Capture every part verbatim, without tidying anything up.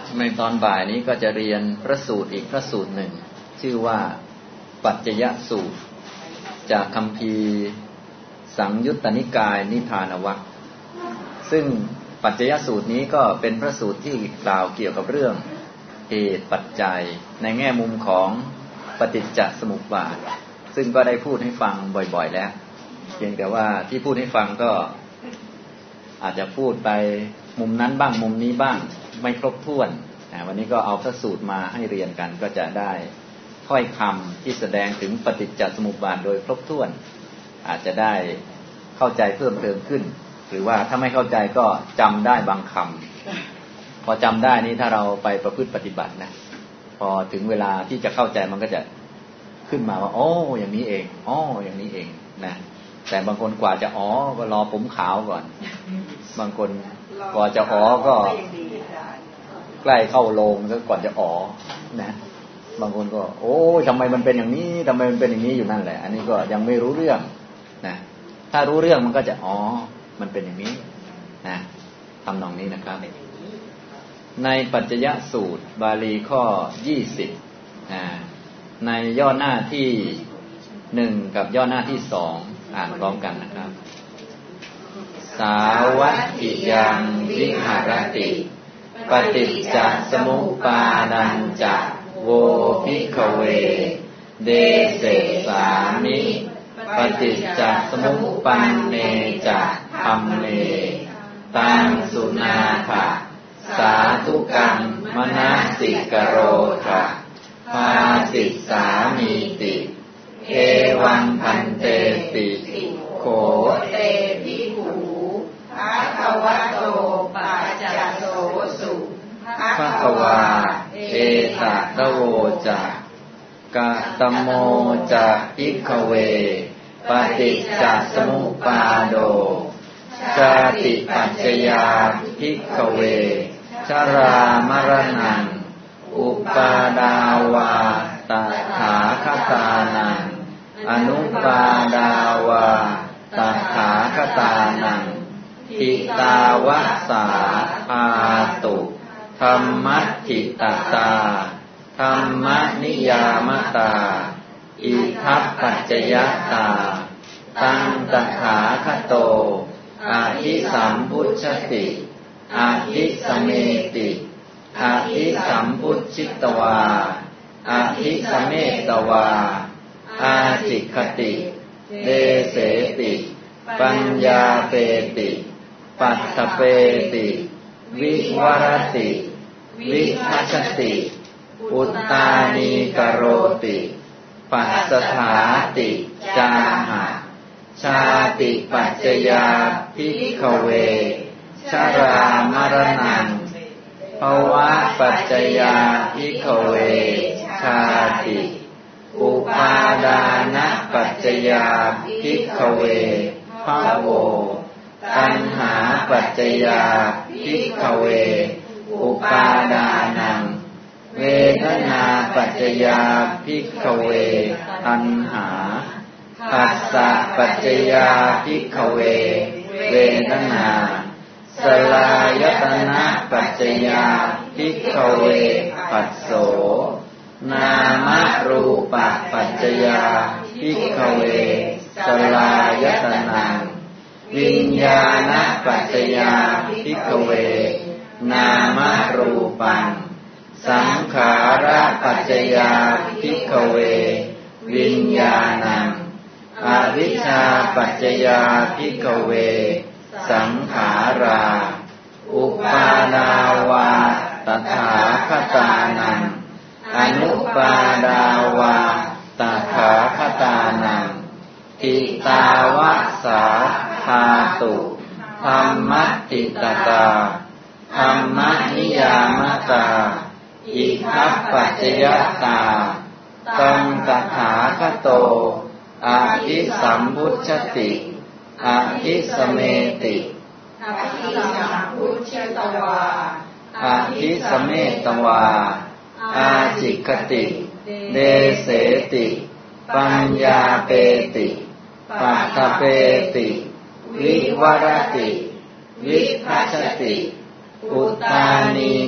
ในตอนบ่ายนี้ก็จะเรียนพระสูตรอีกพระสูตรหนึ่งชื่อว่าปัจจยสูตรจากคัมภีร์สังยุตตนิกายนิทานวรรคซึ่งปัจจยสูตรนี้ก็เป็นพระสูตรที่กล่าวเกี่ยวกับเรื่องเหตุปัจจัยในแง่มุมของปฏิจจสมุปบาทซึ่งก็ได้พูดให้ฟังบ่อยๆแล้วเพียงแต่ว่าที่พูดให้ฟังก็อาจจะพูดไปมุมนั้นบ้างมุมนี้บ้างไม่ครบถ้วนวันนี้ก็เอาพระสูตรมาให้เรียนกันก็จะได้ถ้อยคำที่แสดงถึงปฏิจจสมุปบาทโดยครบถ้วนอาจจะได้เข้าใจเพิ่มเติมขึ้นหรือว่าถ้าไม่เข้าใจก็จำได้บางคำพอจำได้นี้ถ้าเราไปประพฤติปฏิบัตินะพอถึงเวลาที่จะเข้าใจมันก็จะขึ้นมาว่าอ๋ออย่างนี้เองอ๋ออย่างนี้เองนะแต่บางคนกว่าจะอ๋อก็รอผมขาวก่อนบางคนกว่าจะอ๋อก็ใกล้เข้าโรงแล้วก่อนจะอ๋อนะบางคนก็โอ้ทำไมมันเป็นอย่างนี้ทำไมมันเป็นอย่างนี้อยู่นั่นแหละอันนี้ก็ยังไม่รู้เรื่องนะถ้ารู้เรื่องมันก็จะอ๋อมันเป็นอย่างนี้นะทำนองนี้นะครับในปัจจยสูตรบาลีข้อยี่สิบนะในย่อหน้าที่หนึ่งกับย่อหน้าที่สองอ่านพร้อมกันนะครับสาวัตถิยังวิหารติปฏิจจสมุปปานัญจะโวภิกขเวเดเสสามิปฏิจจสมุปปันเนจะธัมเมตังสุนาถะสาธุกังมนะสิกโรทะภาสิสามีติเอวังพันเตติโขเตภิกขุภะคะวะโตปัจจโสสุภะคะวาเอตตะโวจะกะตโมจะภิกขเวปฏิจจสมุปปาโดชาติปัจจยาภิกขเวชรามรณังอุปาดาวาตถาคตานังอนุปาดาวาตถาคตานังทิตาวะสาภาตุธัมมัตถิตตาธัมมนิยามตาอิทัปปัจจยตาตังตถาคโตอาทิสัมพุชชติอาทิสเมติอาทิสัมพุชชิตวาอาทิสเมตวาอาจิคติเดเสติปัญญาเปติปัตถเปติวิวรติวิภัชติอุตตานีกโรติปัสสถาติจาหะชาติปัจจยาภิกขเวชรามรณังภวะปัจจยาภิกขเวชาติอุปาดานปัจจยาภิกขเวภโวตัณหาปัจจยาภิกขเวอุปาดานังเวทนาปัจจยาภิกขเวตัณหาผัสสะปัจจยาภิกขเวเวทนาสลายตนะปัจจยาภิกขเวผัสโสนามรูปะปัจจยาภิกขเวสลายตนังวิญญาณปัจจยาภิกขเวนามรูปังสังขารปัจจยาภิกขเววิญญาณังอวิชชาปัจจยาภิกขเวสังขาราอุปาดาวาตถาคตานังอนุปาดาวาตถาคตานังทิตาวะสาภาตุธัมมัตถิตตาธัมมนิยามตาอิทัปปัจจยตาตังตถาคโตอาทิสัมพุชชติอาทิสเมติอาทิสัมพุชชิตวาอาทิสเมตวาอาจิคติเดเสติปัญญาเปติปัตถเปติวิวรติวิภัชติอุตตานี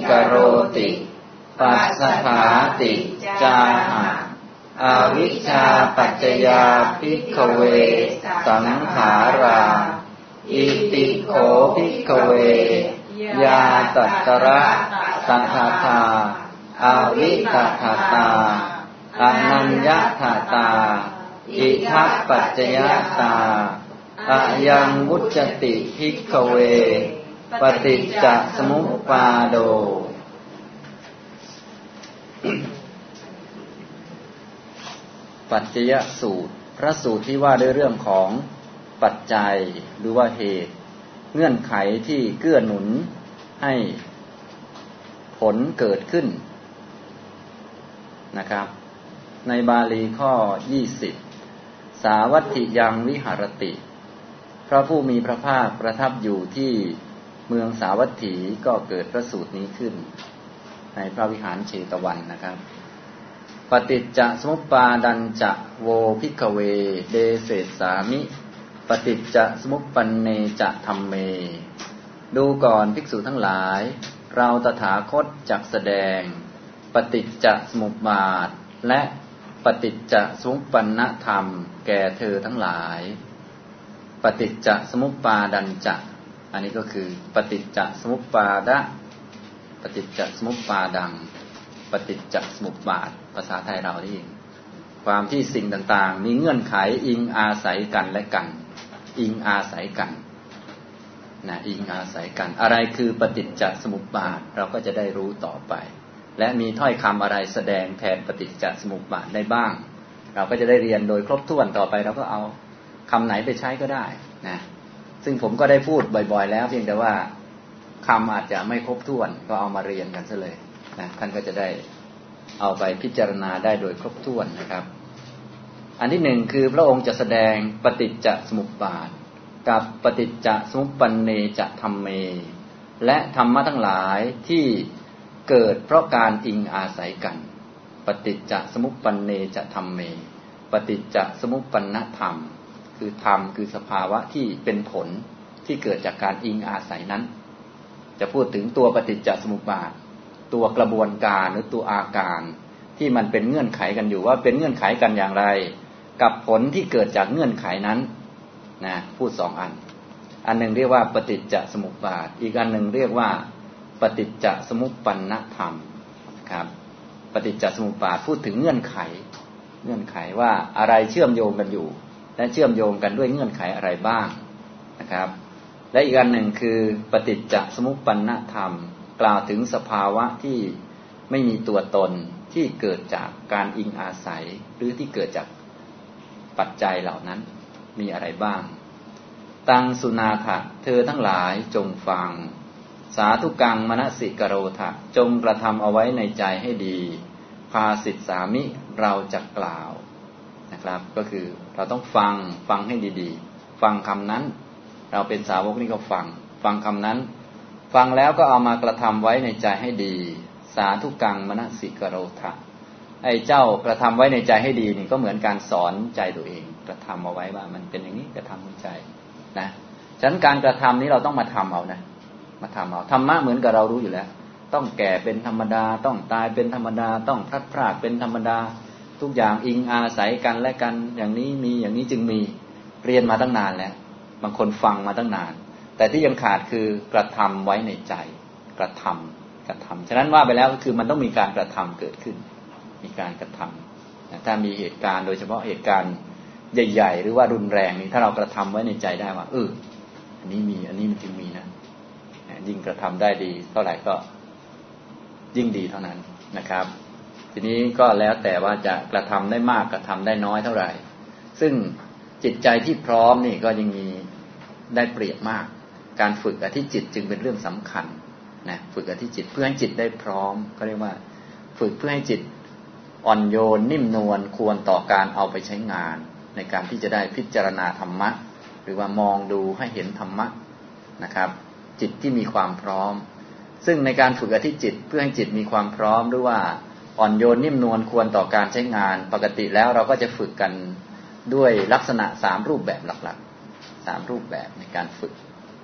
กโรติปัสสถาติจาหะอวิชชาปัจจยาภิกขเวสังขาราอิติโขภิกขเวยาตัตตระสัทธาตาอวิตัทธาตาอนัญญทัตตาอิทัปปัจจยตาอะยังวุจติภิกขเวปฏิจจสมุปบาโดปัจจยสูตรพระสูตรที่ว่าด้วยเรื่องของปัจจัยหรือว่าเหตุเงื่อนไขที่เกื้อหนุนให้ผลเกิดขึ้นนะครับในบาลีข้อยี่สิบสาวัตถิยังวิหารติพระผู้มีพระภาคประทับอยู่ที่เมืองสาวัตถีก็เกิดพระสูตรนี้ขึ้นในพระวิหารเชตวันนะครับปฏิจจสมุปปาดัญจะโวภิกขเวเดเสสามิปฏิจจสมุปปันเนจะธัมเมดูก่อนภิกษุทั้งหลายเราตถาคตจักแสดงปฏิจจสมุปบาทและปฏิจจสมุปปนธรรมแก่เธอทั้งหลายปฏิจจสมุปปาดัญจะอันนี้ก็คือปฏิจจสมุปปาดะปฏิจจสมุปปาดังปฏิจจสมุปบาทภาษาไทยเรานี่เองความที่สิ่งต่างๆมีเงื่อนไขอิงอาศัยกันและกันอิงอาศัยกันนะอิงอาศัยกันอะไรคือปฏิจจสมุปบาทเราก็จะได้รู้ต่อไปและมีถ้อยคำอะไรแสดงแทนปฏิจจสมุปบาทได้บ้างเราก็จะได้เรียนโดยครบถ้วนต่อไปเราก็เอาคำไหนไปใช้ก็ได้นะซึ่งผมก็ได้พูดบ่อยๆแล้วเพียงแต่ว่าคำอาจจะไม่ครบถ้วนก็เอามาเรียนกันซะเลยนะท่านก็จะได้เอาไปพิจารณาได้โดยครบถ้วนนะครับอันที่หนึ่งคือพระองค์จะแสดงปฏิจจสมุปบาทกับปฏิจจสมุปปันเนจะธัมเมและธรรมะทั้งหลายที่เกิดเพราะการอิงอาศัยกันปฏิจจสมุปปันเนจะธัมเมปฏิจจสมุปปันนธรรมคือธรรมคือสภาวะที่เป็นผลที่เกิดจากการอิงอาศัยนั้นจะพูดถึงตัวปฏิจจสมุปบาทตัวกระบวนการหรือตัวอาการที่มันเป็นเงื่อนไขกันอยู่ว่าเป็นเงื่อนไขกันอย่างไรกับผลที่เกิดจากเงื่อนไขนั้นนะพูดสองอันอันหนึ่งเรียกว่าปฏิจจสมุปบาทอีกอันหนึ่งเรียกว่าปฏิจจสมุปปันนธรรมครับปฏิจจสมุปบาทพูดถึงเงื่อนไขเงื่อนไขว่าอะไรเชื่อมโยงกันอยู่และเชื่อมโยงกันด้วยเงื่อนไขอะไรบ้างนะครับและอีกอันหนึ่งคือปฏิจจสมุปปันนธรรมกล่าวถึงสภาวะที่ไม่มีตัวตนที่เกิดจากการอิงอาศัยหรือที่เกิดจากปัจจัยเหล่านั้นมีอะไรบ้างตังสุนาถะเธอทั้งหลายจงฟังสาธุกังมนสิกโรทะจงกระทำเอาไว้ในใจให้ดีภาสิตสามิเราจะกล่าวนะครับก็คือเราต้องฟังฟังให้ดีๆฟังคำนั้นเราเป็นสาวกนี่ก็ฟังฟังคำนั้นฟังแล้วก็เอามากระทำไว้ในใจให้ดีสาธุกังมนสิกโรทะไอ้เจ้ากระทำไว้ในใจให้ดีนี่ก็เหมือนการสอนใจตัวเองกระทำเอาไว้ว่ามันเป็นอย่างนี้กระทำในใจนะฉะนั้นการกระทำนี้เราต้องมาทำเอานะมาทำเอาธรรมะเหมือนกับเรารู้อยู่แล้วต้องแก่เป็นธรรมดาต้องตายเป็นธรรมดาต้องพลัดพรากเป็นธรรมดาทุกอย่างอิงอาศัยกันและกันอย่างนี้มีอย่างนี้จึงมีเรียนมาตั้งนานแล้วบางคนฟังมาตั้งนานแต่ที่ยังขาดคือกระทำไว้ในใจกระทำกระทำฉะนั้นว่าไปแล้วก็คือมันต้องมีการกระทำเกิดขึ้นมีการกระทำถ้ามีเหตุการณ์โดยเฉพาะเหตุการณ์ใหญ่ๆหรือว่ารุนแรงนี่ถ้าเรากระทำไว้ในใจได้ว่าเอออันนี้มีอันนี้มันจึงมีนะยิ่งกระทำได้ดีเท่าไหร่ก็ยิ่งดีเท่านั้นนะครับทีนี้ก็แล้วแต่ว่าจะกระทำได้มากกระทำได้น้อยเท่าไหร่ซึ่งจิตใจที่พร้อมนี่ก็ยังมีได้เปรียบมากการฝึกอธิจิตจึงเป็นเรื่องสำคัญนะฝึกอธิจิตเพื่อให้จิตได้พร้อมก็เรียกว่าฝึกเพื่อให้จิตอ่อนโยนนิ่มนวลควรต่อการเอาไปใช้งานในการที่จะได้พิจารณาธรรมะหรือว่ามองดูให้เห็นธรรมะนะครับจิตที่มีความพร้อมซึ่งในการฝึกอธิจิตเพื่อให้จิตมีความพร้อมหรือว่าอ่อนโยนนิ่มนวลควรต่อการใช้งานปกติแล้วเราก็จะฝึกกันด้วยลักษณะสามรูปแบบหลักๆสามรูปแบบในการฝึก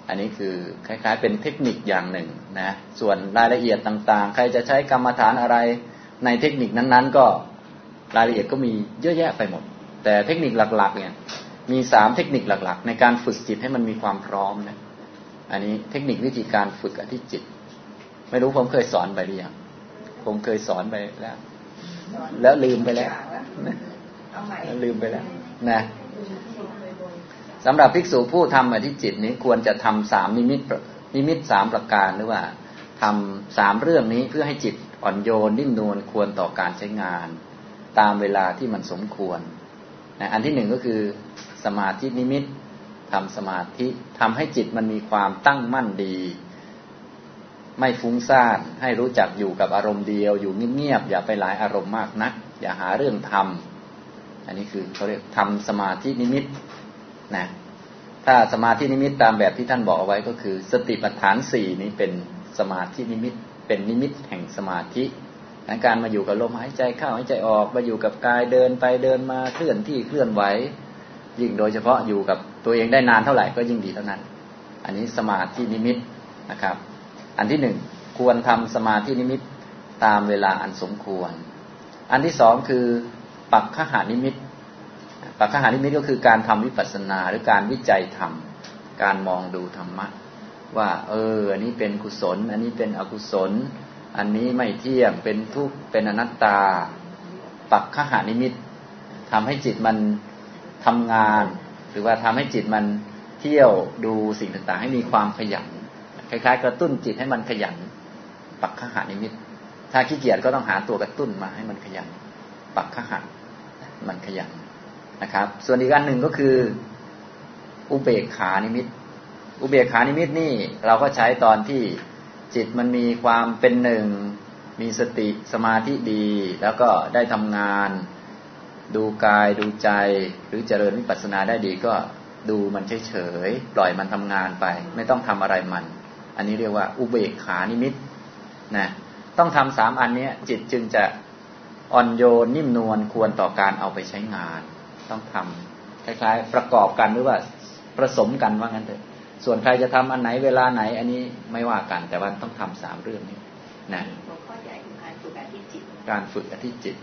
อันนี้คือคล้ายๆเป็นเทคนิคอย่างหนึ่งนะส่วนรายละเอียดต่างๆใครจะใช้กรรมฐานอะไรในเทคนิคนั้นๆก็รายละเอียดก็มีเยอะแยะไปหมดแต่เทคนิคหลักๆเนี่ยมีสามเทคนิคหลักๆในการฝึกจิตให้มันมีความพร้อมนะอันนี้เทคนิควิธีการฝึกอธิจิตไม่รู้ผมเคยสอนไปหรือยังผมเคยสอนไปแล้วแล้วลืมไปแล้วลืมไปแล้วนะสำหรับภิกษุผู้ทำอธิจิตนี้ควรจะทำสามนิมิตนิมิตสามประการหรือว่าทำสามเรื่องนี้เพื่อให้จิตอ่อนโยนนิ่มนวลควรต่อการใช้งานตามเวลาที่มันสมควรนะอันที่หนึ่งก็คือสมาธินิมิตทำสมาธิทำให้จิตมันมีความตั้งมั่นดีไม่ฟุ้งซ่านให้รู้จักอยู่กับอารมณ์เดียวอยู่เงียบๆอย่าไปหลายอารมณ์มากนักอย่าหาเรื่องทำอันนี้คือเขาเรียกทำสมาธินิมิตนะถ้าสมาธินิมิตตามแบบที่ท่านบอกเอาไว้ก็คือสติปัฏฐานสี่นี้เป็นสมาธินิมิตเป็นนิมิตแห่งสมาธิการมาอยู่กับลมหายใจเข้าหายใจออกมาอยู่กับกายเดินไปเดินมาเคลื่อนที่เคลื่อนไหวยิ่งโดยเฉพาะอยู่กับตัวเองได้นานเท่าไหร่ก็ยิ่งดีเท่านั้นอันนี้สมาธินิมิตนะครับอันที่หนึ่งควรทำสมาธินิมิตตามเวลาอันสมควรอันที่สองคือปักขหานิมิตปักขหานิมิตก็คือการทำวิปัสสนาหรือการวิจัยธรรมการมองดูธรรมะว่าเอออันนี้เป็นกุศลอันนี้เป็นอกุศลอันนี้ไม่เที่ยงเป็นทุกข์เป็นอนัตตาปักขหานิมิตทำให้จิตมันทำงานหรือว่าทำให้จิตมันเที่ยวดูสิ่งต่างๆให้มีความขยันคล้ายๆกระตุ้นจิตให้มันขยันปักขหานิมิตถ้าขี้เกียจก็ต้องหาตัวกระตุ้นมาให้มันขยันปักขหะมันขยันนะครับส่วนอีกอันหนึ่งก็คืออุเบกขานิมิตอุเบกขานิมิตนี่เราก็ใช้ตอนที่จิตมันมีความเป็นหนึ่งมีสติสมาธิดีแล้วก็ได้ทำงานดูกายดูใจหรือเจริญวิปัสสนาได้ดีก็ดูมันเฉยๆปล่อยมันทำงานไปไม่ต้องทำอะไรมันอันนี้เรียกว่าอุเบกขานิมิตนะต้องทำสามอันนี้จิตจึงจะอ่อนโยนนิ่มนวลควรต่อการเอาไปใช้งานต้องทำคล้ายๆประกอบกันหรือว่าผสมกันว่างั้นเถอะส่วนใครจะทำอันไหนเวลาไหนอันนี้ไม่ว่ากันแต่ว่าต้องทำสามเรื่องนี้นะข้อใหญ่คือการฝึกอธิจิตการฝึกอธิจิต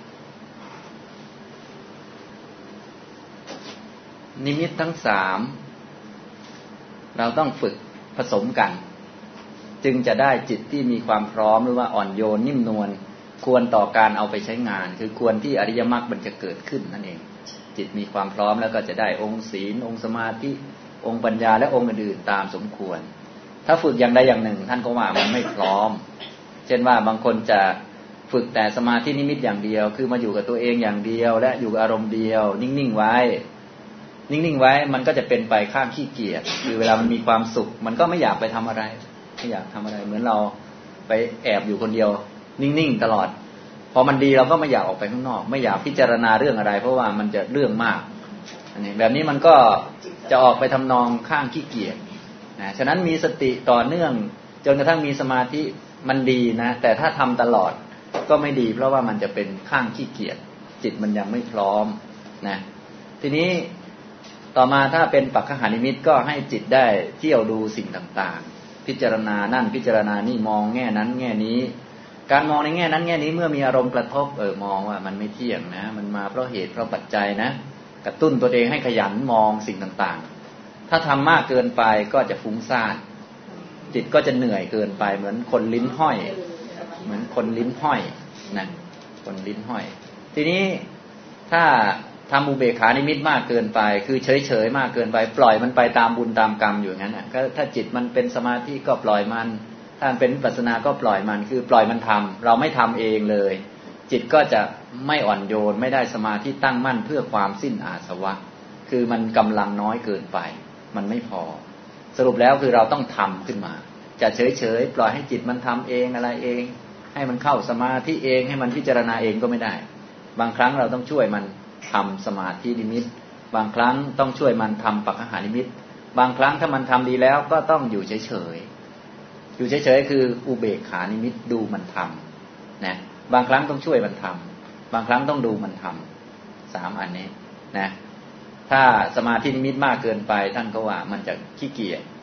นิมิตทั้งสามเราต้องฝึกผสมกันจึงจะได้จิตที่มีความพร้อมหรือว่าอ่อนโยนนิ่มนวลควรต่อการเอาไปใช้งานคือควรที่อริยมรรคมันจะเกิดขึ้นนั่นเองจิตมีความพร้อมแล้วก็จะได้องค์ศีลองค์สมาธิองค์ปัญญาและองค์อื่นๆตามสมควรถ้าฝึกอย่างใดอย่างหนึ่งท่านก็ว่ามันไม่พร้อมเช่นว่าบางคนจะฝึกแต่สมาธินิมิตอย่างเดียวคือมาอยู่กับตัวเองอย่างเดียวและอยู่กับอารมณ์เดียวนิ่งๆไว้นิ่งๆไว้มันก็จะเป็นไปข้างขี้เกียจคือเวลามันมีความสุขมันก็ไม่อยากไปทำอะไรไม่อยากทำอะไรเหมือนเราไปแอบอยู่คนเดียวนิ่งๆตลอดพอมันดีเราก็ไม่อยากออกไปข้างนอกไม่อยากพิจารณาเรื่องอะไรเพราะว่ามันจะเรื่องมากอันนี้แบบนี้มันก็จะออกไปทำนองข้างขี้เกียจนะฉะนั้นมีสติต่อเนื่องจนกระทั่งมีสมาธิมันดีนะแต่ถ้าทำตลอดก็ไม่ดีเพราะว่ามันจะเป็นข้างขี้เกียจจิตมันยังไม่พร้อมนะทีนี้ต่อมาถ้าเป็นปักขหานิมิตก็ให้จิตได้เที่ยวดูสิ่งต่างๆพิจารณานั่นพิจารณานี่มองแง่นั้นแง่นี้การมองในแง่นั้นแง่นี้เมื่อมีอารมณ์กระทบเออมองว่ามันไม่เที่ยงนะมันมาเพราะเหตุเพราะปัจจัยนะกระตุ้นตัวเองให้ขยันมองสิ่งต่างๆถ้าทำมากเกินไปก็จะฟุ้งซ่านจิตก็จะเหนื่อยเกินไปเหมือนคนลิ้นห้อยเหมือนคนลิ้นห้อยนะคนลิ้นห้อยทีนี้ถ้าทำอุเบกขานิมิตมากเกินไปคือเฉยๆมากเกินไปปล่อยมันไปตามบุญตามกรรมอยู่อย่างนั้นนะก็ถ้าจิตมันเป็นสมาธิก็ปล่อยมันถ้าเป็นวิปัสสนาก็ปล่อยมันคือปล่อยมันทำเราไม่ทำเองเลยจิตก็จะไม่อ่อนโยนไม่ได้สมาธิตั้งมั่นเพื่อความสิ้นอาสวะคือมันกำลังน้อยเกินไปมันไม่พอสรุปแล้วคือเราต้องทำขึ้นมาจะเฉยๆปล่อยให้จิตมันทำเองอะไรเองให้มันเข้าสมาธิเองให้มันพิจารณาเองก็ไม่ได้บางครั้งเราต้องช่วยมันทำสมาธินิมิตบางครั้งต้องช่วยมันทำปักขหานิมิตบางครั้งถ้ามันทำดีแล้วก็ต้องอยู่เฉยๆอยู่เฉยๆคืออุเบกขานิมิตดูมันทำนะบางครั้งต้องช่วยมันทำบางครั้งต้องดูมันทำสามอันนี้นะถ้าสมาธินิมิตมากเกินไปท่านก็ว่ามันจะขี้เกียจ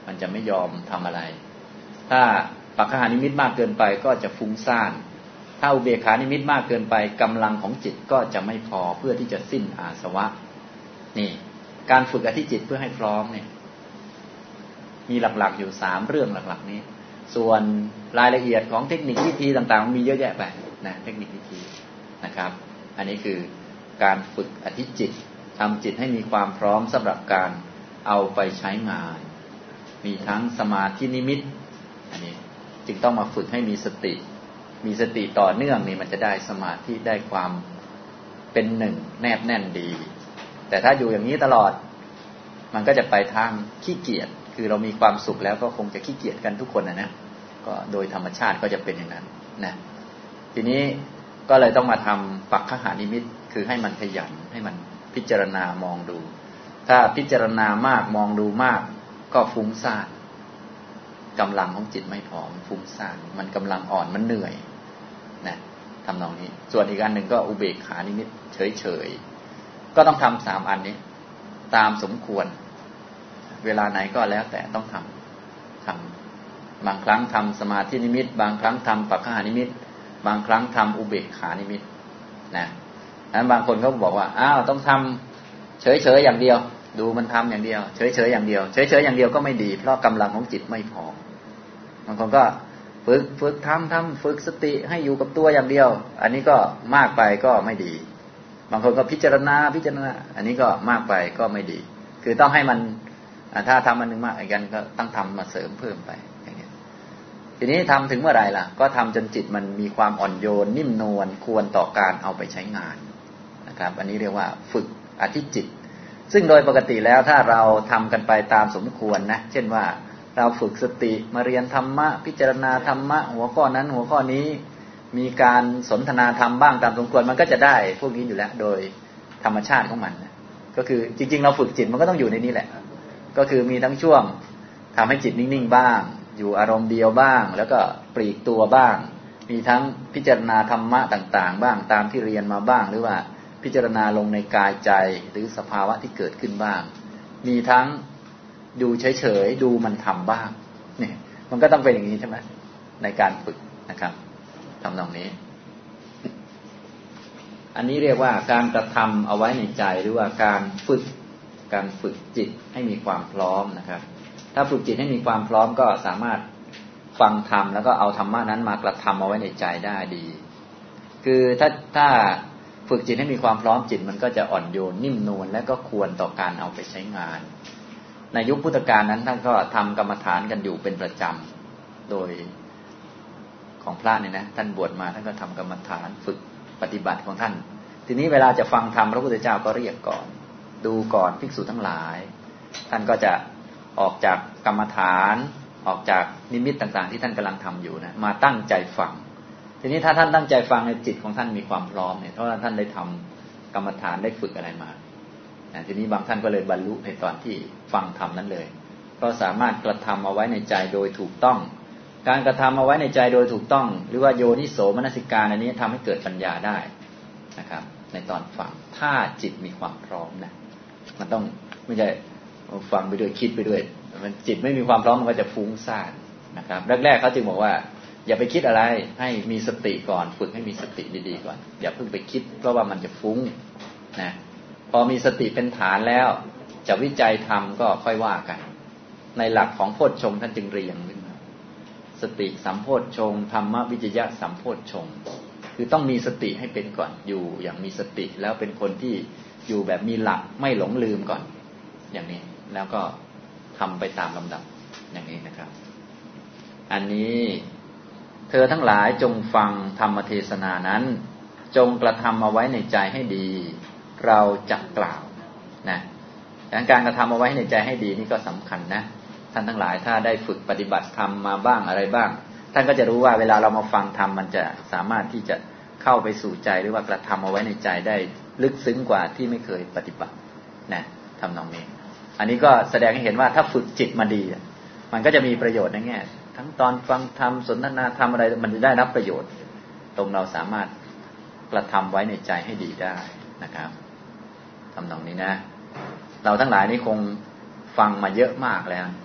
มันจะไม่ยอมทำอะไรถ้าปัจจหานิมิตมากเกินไปก็จะฟุ้งซ่านถ้าอุเบกขานิมิตมากเกินไปกำลังของจิตก็จะไม่พอเพื่อที่จะสิ้นอาสวะนี่การฝึกอธิจิตเพื่อให้พร้อมเนี่ยมีหลักๆอยู่สามเรื่องหลักๆนี้ส่วนรายละเอียดของเทคนิควิธีต่างๆมีเยอะแยะไปนะเทคนิควิธีนะครับอันนี้คือการฝึกอธิจิตทำจิตให้มีความพร้อมสำหรับการเอาไปใช้งานมีทั้งสมาธินิมิตอันนี้จึงต้องมาฝึกให้มีสติมีสติต่อเนื่องนี่มันจะได้สมาธิได้ความเป็นหนึ่งแนบแน่นดีแต่ถ้าอยู่อย่างนี้ตลอดมันก็จะไปทางขี้เกียจคือเรามีความสุขแล้วก็คงจะขี้เกียจกันทุกคนนะนะก็โดยธรรมชาติก็จะเป็นอย่างนั้นนะทีนี้ก็เลยต้องมาทำปัจจหานิมิตคือให้มันขยันให้มันพิจารณามองดูถ้าพิจารณามากมองดูมากก็ฟุ้งซ่านกำลังของจิตไม่พอมันฟุ้งซ่านมันกำลังอ่อนมันเหนื่อยนะทำนองนี้ส่วนอีกอันหนึ่งก็อุเบกขานิมิตเฉยๆก็ต้องทำสามอันนี้ตามสมควรเวลาไหนก็แล้วแต่ต้องทำทำบางครั้งทำสมาธินิมิตบางครั้งทำปัจจหานิมิตบางครั้งทำอุเบกขานิมิตนะนั้นบางคนเขาบอกว่าอ้าวต้องทำเฉยๆอย่างเดียวดูมันทำอย่างเดียวเฉยๆอย่างเดียวเฉยๆอย่างเดียวก็ไม่ดีเพราะกำลังของจิตไม่พอบางคนก็ฝึกฝึกทำทำฝึกสติให้อยู่กับตัวอย่างเดียวอันนี้ก็มากไปก็ไม่ดีบางคนก็พิจารณาพิจารณาอันนี้ก็มากไปก็ไม่ดีคือต้องให้มันถ้าทำมันหนึ่งมากอีกกันก็ต้องทำมาเสริมเพิ่มไปอย่างนี้ทีนี้ทำถึงเมื่อไรล่ะก็ทำจนจิตมันมีความอ่อนโยนนิ่มนวลควรต่อการเอาไปใช้งานนะครับอันนี้เรียกว่าฝึกอธิจิตซึ่งโดยปกติแล้วถ้าเราทำกันไปตามสมควรนะเช่นว่าเราฝึกสติมาเรียนธรรมะพิจารณาธรรมะหัวข้อนั้นหัวข้อนี้มีการสนทนาธรรมบ้างตามสมควรมันก็จะได้พวกนี้อยู่แล้วโดยธรรมชาติของมันนะก็คือจริงๆเราฝึกจิตมันก็ต้องอยู่ในนี้แหละก็คือมีทั้งช่วงทำให้จิตนิ่งๆบ้างอยู่อารมณ์เดียวบ้างแล้วก็ปลีกตัวบ้างมีทั้งพิจารณาธรรมะต่างๆบ้างตามที่เรียนมาบ้างหรือว่าพิจารณาลงในกายใจหรือสภาวะที่เกิดขึ้นบ้างมีทั้งดูเฉยๆดูมันทำบ้างเนี่ยมันก็ต้องเป็นอย่างนี้ใช่ไหมในการฝึกนะครับทำตรงนี้อันนี้เรียกว่าการกระทำเอาไว้ในใจหรือว่าการฝึกการฝึกจิตให้มีความพร้อมนะครับถ้าฝึกจิตให้มีความพร้อมก็สามารถฟังธรรมแล้วก็เอาธรรมะนั้นมากระทำเอาไว้ในใจได้ดีคือถ้าถ้าฝึกจิตให้มีความพร้อมจิตมันก็จะอ่อนโยนนิ่มนวลและก็ควรต่อการเอาไปใช้งานในยุคพุทธกาลนั้นท่านก็ทำกรรมฐานกันอยู่เป็นประจำโดยของพระเนี่ยนะท่านบวชมาท่านก็ทำกรรมฐานฝึกปฏิบัติของท่านทีนี้เวลาจะฟังธรรมพระพุทธเจ้าก็เรียกก่อนดูก่อนภิกษุทั้งหลายท่านก็จะออกจากกรรมฐานออกจากนิมิตต่างๆที่ท่านกำลังทำอยู่นะมาตั้งใจฟังทีนี้ถ้าท่านตั้งใจฟังในจิตของท่านมีความพร้อมเนี่ยเพราะว่าท่านได้ทำกรรมฐานได้ฝึกอะไรมาทีนี้บางท่านก็เลยบรรลุในตอนที่ฟังธรรมนั้นเลยก็สามารถกระทำเอาไว้ในใจโดยถูกต้องการกระทำเอาไว้ในใจโดยถูกต้องหรือว่าโยนิโสมนสิการอันนี้ทำให้เกิดปัญญาได้นะครับในตอนฟังถ้าจิตมีความพร้อมนะมันต้องไม่ใช่ฟังไปด้วยคิดไปด้วยมันจิตไม่มีความพร้อมมันก็จะฟุ้งซ่านนะครับแรกๆเขาจึงบอกว่าอย่าไปคิดอะไรให้มีสติก่อนฝึกให้มีสติดีๆก่อนอย่าเพิ่งไปคิดเพราะว่ามันจะฟุ้งนะพอมีสติเป็นฐานแล้วจะวิจัยธรรมก็ค่อยว่ากันในหลักของโพชฌงค์ท่านจึงเรียงขึ้นมาสติสัมโพชฌงค์ธรรมวิจยะสัมโพชฌงค์คือต้องมีสติให้เป็นก่อนอยู่อย่างมีสติแล้วเป็นคนที่อยู่แบบมีหลักไม่หลงลืมก่อนอย่างนี้แล้วก็ทำไปตามลำดับอย่างนี้นะครับอันนี้เธอทั้งหลายจงฟังธรรมเทศนานั้นจงกระทำเอาไว้ในใจให้ดีเราจะกล่าวนะการกระทำเอาไว้ในใจให้ดีนี่ก็สำคัญนะท่านทั้งหลายถ้าได้ฝึกปฏิบัติธรรมมาบ้างอะไรบ้างท่านก็จะรู้ว่าเวลาเรามาฟังธรรมมันจะสามารถที่จะเข้าไปสู่ใจหรือว่ากระทำเอาไว้ในใจได้ลึกซึ้งกว่าที่ไม่เคยปฏิบัตินะทำนองนี้อันนี้ก็แสดงให้เห็นว่าถ้าฝึกจิตมาดีมันก็จะมีประโยชน์ในแง่ทั้งตอนฟังธรรมสนทนาธรรมอะไรมันจะได้รับประโยชน์ตรงเราสามารถกระทำไว้ในใจให้ดีได้นะครับทำนองนี้นะเราทั้งหลายนี่คงฟังมาเยอะมากแล้ว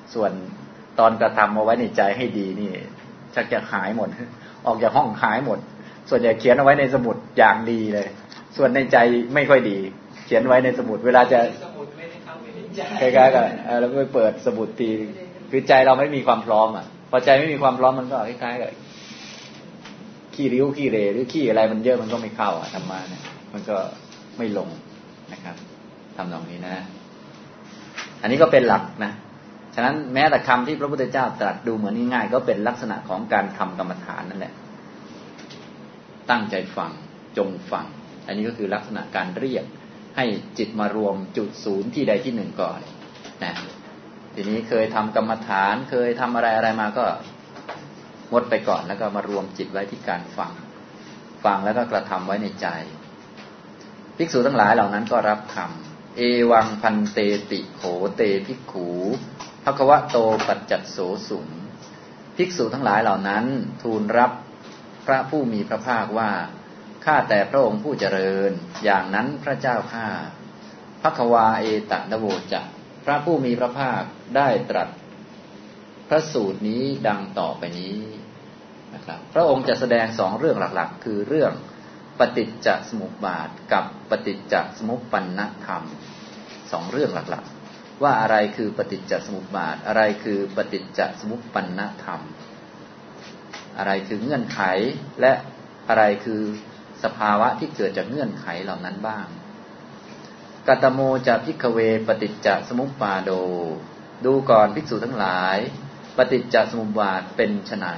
ส่วนตอนกระทำเอาไว้ในใจให้ดีนี่ชักจะหายหมดออกจากห้องหายหมดส่วนใหญ่เขียนเอาไว้ในสมุดอย่างดีเลยส่วนในใจไม่ค่อยดีเขียนไว้ในสมุดเวลาจะสมุดไม่ได้เข้าไปในใจคล้ายๆกับเราไปเปิดสมุดทีคือใจเราไม่มีความพร้อมอ่ะพอใจไม่มีความพร้อมมันก็คล้ายๆกับขี้ริ้วขี้เรหรือขี้อะไรมันเยอะมันก็ไม่เข้าอ่ะธรรมะเนี่ยมันก็ไม่ลงนะครับทำตรงนี้นะอันนี้ก็เป็นหลักนะฉะนั้นแม้แต่คำที่พระพุทธเจ้าตรัสดูเหมือนง่ายๆก็เป็นลักษณะของการทำกรรมฐานนั่นแหละตั้งใจฟังจงฟังอันนี้ก็คือลักษณะการเรียกให้จิตมารวมจุดศูนย์ที่ใดที่หนึ่งก่อนนะทีนี้เคยทำกรรมฐานเคยทำอะไรอะไรมาก็งดไปก่อนแล้วก็มารวมจิตไว้ที่การฟังฟังแล้วก็กระทำไว้ในใจภิกษุทั้งหลายเหล่านั้นก็รับคำเอวังพันเตติโขเตภิกขุภควโตปัจจัสโสสุงภิกษุทั้งหลายเหล่านั้นทูลรับพระผู้มีพระภาคว่าข้าแต่พระองค์ผู้เจริญอย่างนั้นพระเจ้าข้าภควาเอตะนโวจะพระผู้มีพระภาคได้ตรัสพระสูตรนี้ดังต่อไปนี้นะครับพระองค์จะแสดงสองเรื่องหลักๆคือเรื่องปฏิจจสมุปบาทกับปฏิจจสมุปปนธรรมสองเรื่องหลักๆว่าอะไรคือปฏิจจสมุปบาทอะไรคือปฏิจจสมุปปนธรรมอะไรคือเงื่อนไขและอะไรคือสภาวะที่เกิดจากเงื่อนไขเหล่านั้นบ้างกัตโมจะภิกขเวปฏิจจสมุปบาโดดูก่อนภิกษุทั้งหลายปฏิจจสมุปบาทเป็นไฉน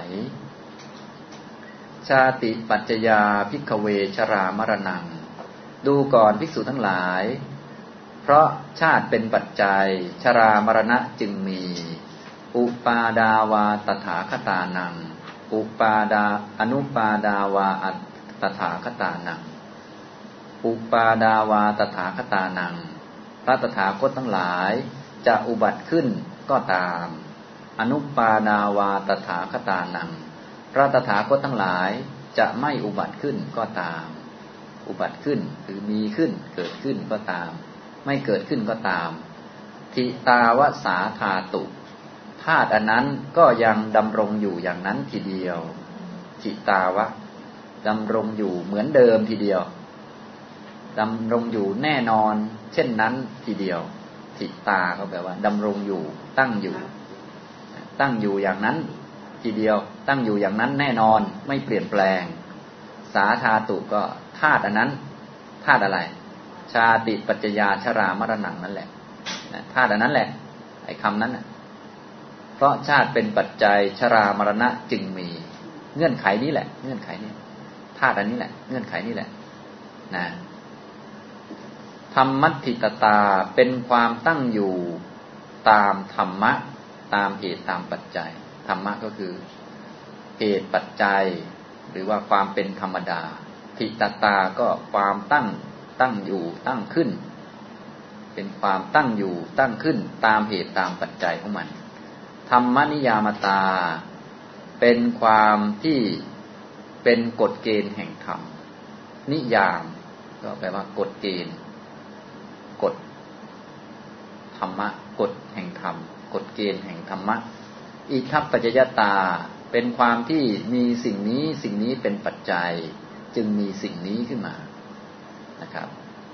ชาติปัจจยาภิกขเวชรามรณังดูก่อนภิกษุทั้งหลายเพราะชาติเป็นปัจจัยชรามรณะจึงมีอุปาดาวาตถาคตานังอุปาดาอนุปาดาวาอัตตถาคตานังอุปาดาวาตถาคตานังพระตถาคตทั้งหลายจะอุบัติขึ้นก็ตามอนุปาดาวาตถาคตานังพระตถาคตทั้งหลายจะไม่อุบัติขึ้นก็ตามอุบัติขึ้นคือมีขึ้นเกิดขึ้นก็ตามไม่เกิดขึ้นก็ตามทิตาวสาธาตุธาตุอันนั้นก็ยังดำรงอยู่อย่างนั้นทีเดียวทิตาวะดำรงอยู่เหมือนเดิมทีเดียวดำรงอยู่แน่นอนเช่นนั้นทีเดียวทิตาก็แปลว่าดำรงอยู่ตั้งอยู่ตั้งอยู่อย่างนั้นทีเดียวตั้งอยู่อย่างนั้นแน่นอนไม่เปลี่ยนแปลงสาธาตุก็ธาตุอันนั้นธาตุอะไรชาติปัจจยาชรามรณังนั่นแหละธาตุอันนั้นแหละไอ้คำนั้นน่ะเพราะชาติเป็นปัจจัยชรามรณะจึงมีเงื่อนไขนี้แหละเงื่อนไขนี้ธาตุอันนี้แหละเงื่อนไขนี้แหละนะธรรมัตถิตตาเป็นความตั้งอยู่ตามธรรมะตามเหตุตามปัจจัยธรรมะก็คือเหตุปัจจัยหรือว่าความเป็นธรรมดาถิตตาก็ความตั้งตั้งอยู่ตั้งขึ้นเป็นความตั้งอยู่ตั้งขึ้นตามเหตุตามปัจจัยของมันธรรมนิยามตาเป็นความที่เป็นกฎเกณฑ์แห่งธรรมนิยามก็แปลว่ากฎเกณฑ์กฎธรรมะกฎแห่งธรรมกฎเกณฑ์แห่งธรรมะอิทัปปัจจยตาเป็นความที่มีสิ่งนี้สิ่งนี้เป็นปัจจัยจึงมีสิ่งนี้ขึ้นมานะครับ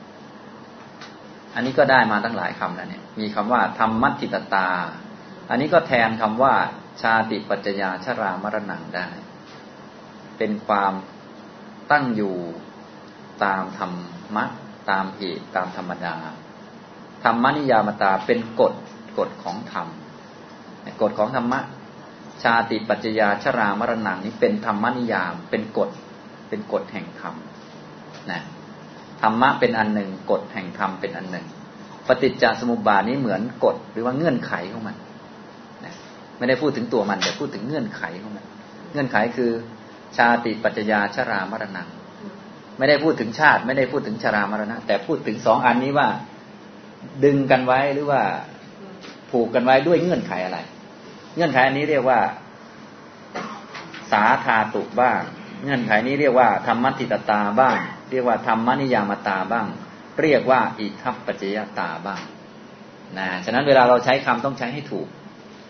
อันนี้ก็ได้มาตั้งหลายคำแล้วเนี่ยมีคำว่าธรรมัตถิตตาอันนี้ก็แทนคำว่าชาติปัจจยาชรามรณังได้เป็นความตั้งอยู่ตามธรรมะตามเหตุตามธรรมดาธรรมนิยามตาเป็นกฎกฎของธรรมกฎของธรรมะชาติปัจจยาชรามรณังนี้เป็นธรรมนิยามเป็นกฎเป็นกฎแห่งธรรมนะธรรมะเป็นอันหนึ่งกฎแห่งธรรมเป็นอันหนึ่งปฏิจจสมุปบาทนี้เหมือนกฎหรือว่าเงื่อนไขของมันนะไม่ได้พูดถึงตัวมันแต่พูดถึงเงื่อนไขของมันเงื่อนไขคือชาติปัจจยาชรามรณังไม่ได้พูดถึงชาติไม่ได้พูดถึงชรามรณะแต่พูดถึงสองอันนี้ว่าดึงกันไว้หรือว่าผูกกันไว้ด้วยเงื่อนไขอะไรเงื่อนไขอันนี้เรียกว่าสาธาตุบ้างเงื่อนไขนี้เรียกว่าธรรมัตถิตตาบ้างเรียกว่าธรรมนิยามตาบ้างเรียกว่าอิทัปปัจจยตาบ้างนะฉะนั้นเวลาเราใช้คำต้องใช้ให้ถูก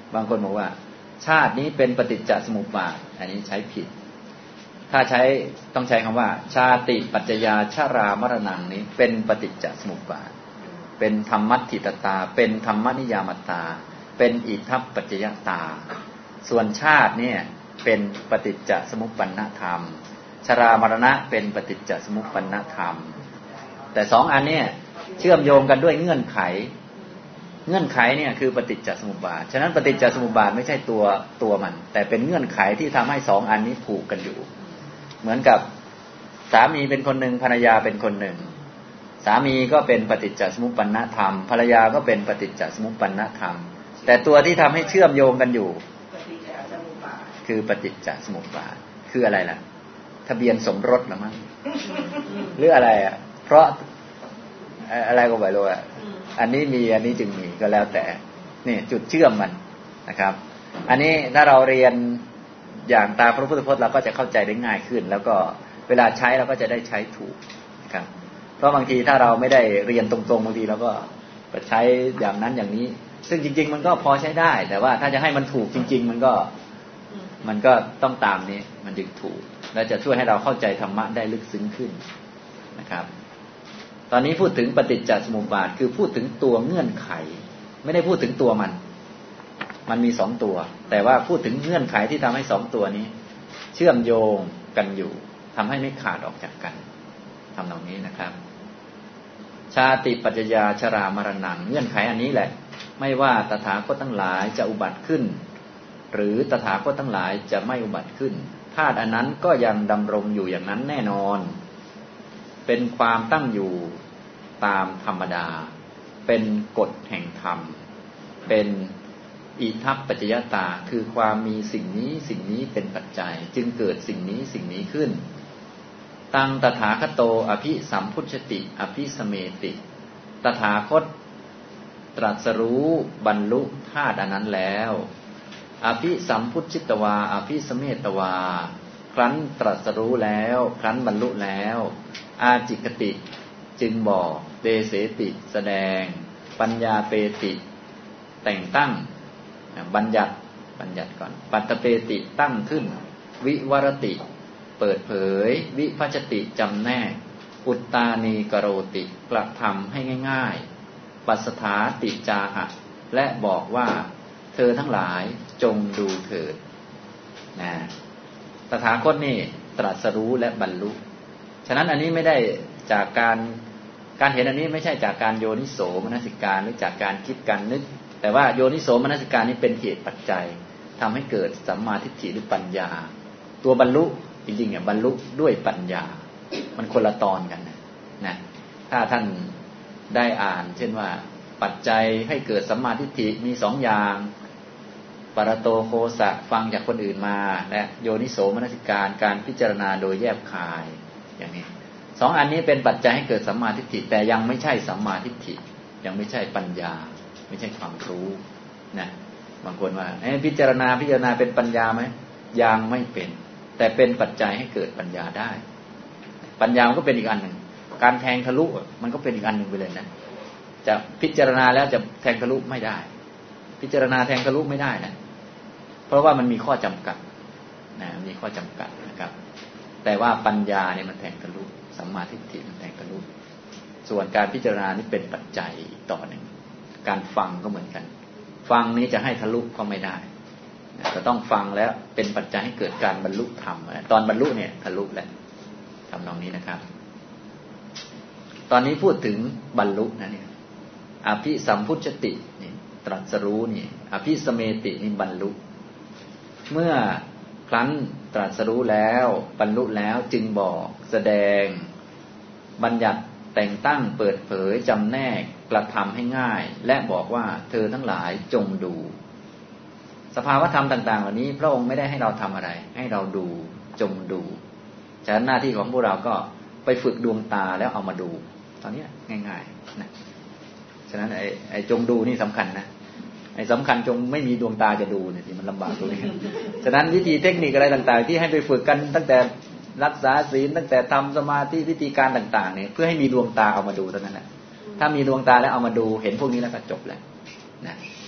บางคนบอกว่าชาตินี้เป็นปฏิจจสมุปบาทอันนี้ใช้ผิดถ้าใช้ต้องใช้คำว่าชาติปัจจยาชรามรณังนี้เป็นปฏิจจสมุปบาทเป็นธรรมัตถิตตาเป็นธรรมนิยามตาเป็นอิทัปปัจจยตาส่วนชาติเนี่ยเป็นปฏิจจสมุปปนธรรมชรามรณะเป็นปฏิจจสมุปปนธรรมแต่สองอันเนี่ยเชื่อมโยงกันด้วยเงื่อนไขเงื่อนไขเนี่ยคือปฏิจจสมุปบาทฉะนั้นปฏิจจสมุปบาทไม่ใช่ตัวตัวมันแต่เป็นเงื่อนไขที่ทำให้สองอันนี้ผูกกันอยู่เหมือนกับสามีเป็นคนหนึ่งภรรยาเป็นคนหนึ่งสามีก็เป็นปฏิจจสมุปปนธรรมภรรยาก็เป็นปฏิจจสมุปปนธรรมแต่ตัวที่ทำให้เชื่อมโยงกันอยู่คือปฏิจจสมุปบาทคืออะไรล่ะทะเบียนสมรสหรือมั้งหรืออะไรอ่ะเพราะอะไรก็ไม่รู้อ่ะอันนี้มีอันนี้จึงมีก็แล้วแต่นี่จุดเชื่อมมันนะครับอันนี้ถ้าเราเรียนอย่างตามพระพุทธพจน์เราก็จะเข้าใจได้ง่ายขึ้นแล้วก็เวลาใช้เราก็จะได้ใช้ถูกนะครับเพราะบางทีถ้าเราไม่ได้เรียนตรงๆบางทีเราก็ใช้อย่างนั้นอย่างนี้ซึ่งจริงๆมันก็พอใช้ได้แต่ว่าถ้าจะให้มันถูกจริงๆมันก็มันก็ต้องตามนี้มันจึงถูกและจะช่วยให้เราเข้าใจธรรมะได้ลึกซึ้งขึ้นนะครับตอนนี้พูดถึงปฏิจจสมุปบาทคือพูดถึงตัวเงื่อนไขไม่ได้พูดถึงตัวมันมันมีสองตัวแต่ว่าพูดถึงเงื่อนไขที่ทำให้สองตัวนี้เชื่อมโยงกันอยู่ทำให้ไม่ขาดออกจากกันทำตรงนี้นะครับชาติปัจจยาชรามรณังเงื่อนไขอันนี้แหละไม่ว่าตถาคตทั้งหลายจะอุบัติขึ้นหรือตถาคตทั้งหลายจะไม่อุบัติขึ้นธาตุอันนั้นก็ยังดำรงอยู่อย่างนั้นแน่นอนเป็นความตั้งอยู่ตามธรรมดาเป็นกฎแห่งธรรมเป็นอิทัปปัจจยตาคือความมีสิ่งนี้สิ่งนี้เป็นปัจจัยจึงเกิดสิ่งนี้สิ่งนี้ขึ้นตังตถาคโตอภิสัมพุชฌติอภิสเมติตถาคตตรัสรู้บรรลุธาตุอันนั้นแล้วอภิสัมพุชชิตวาอภิสเมตวาครั้นตรัสรู้แล้วครั้นบรรลุแล้วอาจิกติจึงบอกเดเสติแสดงปัญญาเปติแต่งตั้งบัญญัติบัญญัติก่อนปัตตเปติตั้งขึ้นวิวรติเปิดเผยวิภัชติจำแนกอุตตานีกโรติกระทำให้ง่ายๆปัสสถาติจาหะและบอกว่าเธอทั้งหลายจงดูเถิดนะตถาคตนี่ตรัสรู้และบรรลุฉะนั้นอันนี้ไม่ได้จากการการเห็นอันนี้ไม่ใช่จากการโยนิโสมนสิการหรือจากการคิดการนึกแต่ว่าโยนิโสมนสิการนี้เป็นเหตุปัจจัยทำให้เกิดสัมมาทิฏฐิหรือปัญญาตัวบรรลุจริงๆเนี่ยบรรลุด้วยปัญญามันคนละตอนกันนะนะถ้าท่านได้อ่านเช่นว่าปัจจัยให้เกิดสัมมาทิฏฐิมีสองอย่างปรโตโคสะฟังจากคนอื่นมาและโยนิโสมนสิการการพิจารณาโดยแยบคายอย่างนี้สองอันนี้เป็นปัจจัยให้เกิดสัมมาทิฏฐิแต่ยังไม่ใช่สัมมาทิฏฐิยังไม่ใช่ปัญญาไม่ใช่ความรู้นะบางคนว่าพิจารณาพิจารณาเป็นปัญญาไหมยังไม่เป็นแต่เป็นปัจจัยให้เกิดปัญญาได้ปัญญามันก็เป็นอีกอันหนึ่งการแทงทะลุมันก็เป็นอีกอันหนึ่งไปเลยนะจะพิจารณาแล้วจะแทงทะลุไม่ได้พิจารณาแทงทะลุไม่ได้นะเพราะว่ามันมีข้อจำกัดนะมีข้อจำกัดนะครับแต่ว่าปัญญาเนี่ยมันแทงทะลุสัมมาทิฏฐิมันแทงทะลุส่วนการพิจารณานี่เป็นปัจจัยต่อหนึ่งการฟังก็เหมือนกันฟังนี้จะให้ทะลุก็ไม่ได้จะต้องฟังแล้วเป็นปัจจัยให้เกิดการบรรลุธรรมตอนบรรลุเนี่ยทะลุแล้วทำตรงนี้นะครับตอนนี้พูดถึงบรรลุนะเนี่ยอภิสัมพุชฌตินี่ตรัสรู้นี่อภิสเมตินี่บรรลุเมื่อครั้นตรัสรู้แล้วบรรลุแล้วจึงบอกแสดงบัญญัติแต่งตั้งเปิดเผยจำแนกกระทำให้ง่ายและบอกว่าเธอทั้งหลายจงดูสภาวธรรมต่างๆเหล่านี้พระองค์ไม่ได้ให้เราทำอะไรให้เราดูจงดูฉะนั้นหน้าที่ของพวกเราก็ไปฝึกดวงตาแล้วเอามาดูตอนนี้ง่ายๆนะฉะนั้นไอ้ไอ้จงดูนี่สำคัญนะไอ้สำคัญจงไม่มีดวงตาจะดูเนี่ยที่มันลำบากตรงนี้ฉะนั้นวิธีเทคนิคอะไรต่างๆที่ให้ไปฝึกกันตั้งแต่รักษาศีลตั้งแต่ทำสมาธิวิธีการต่างๆเนี่ยเพื่อให้มีดวงตาเอามาดูเท่านั้นแหละถ้ามีดวงตาแล้วเอามาดูเห็นพวกนี้แล้วก็จบแล้วนะ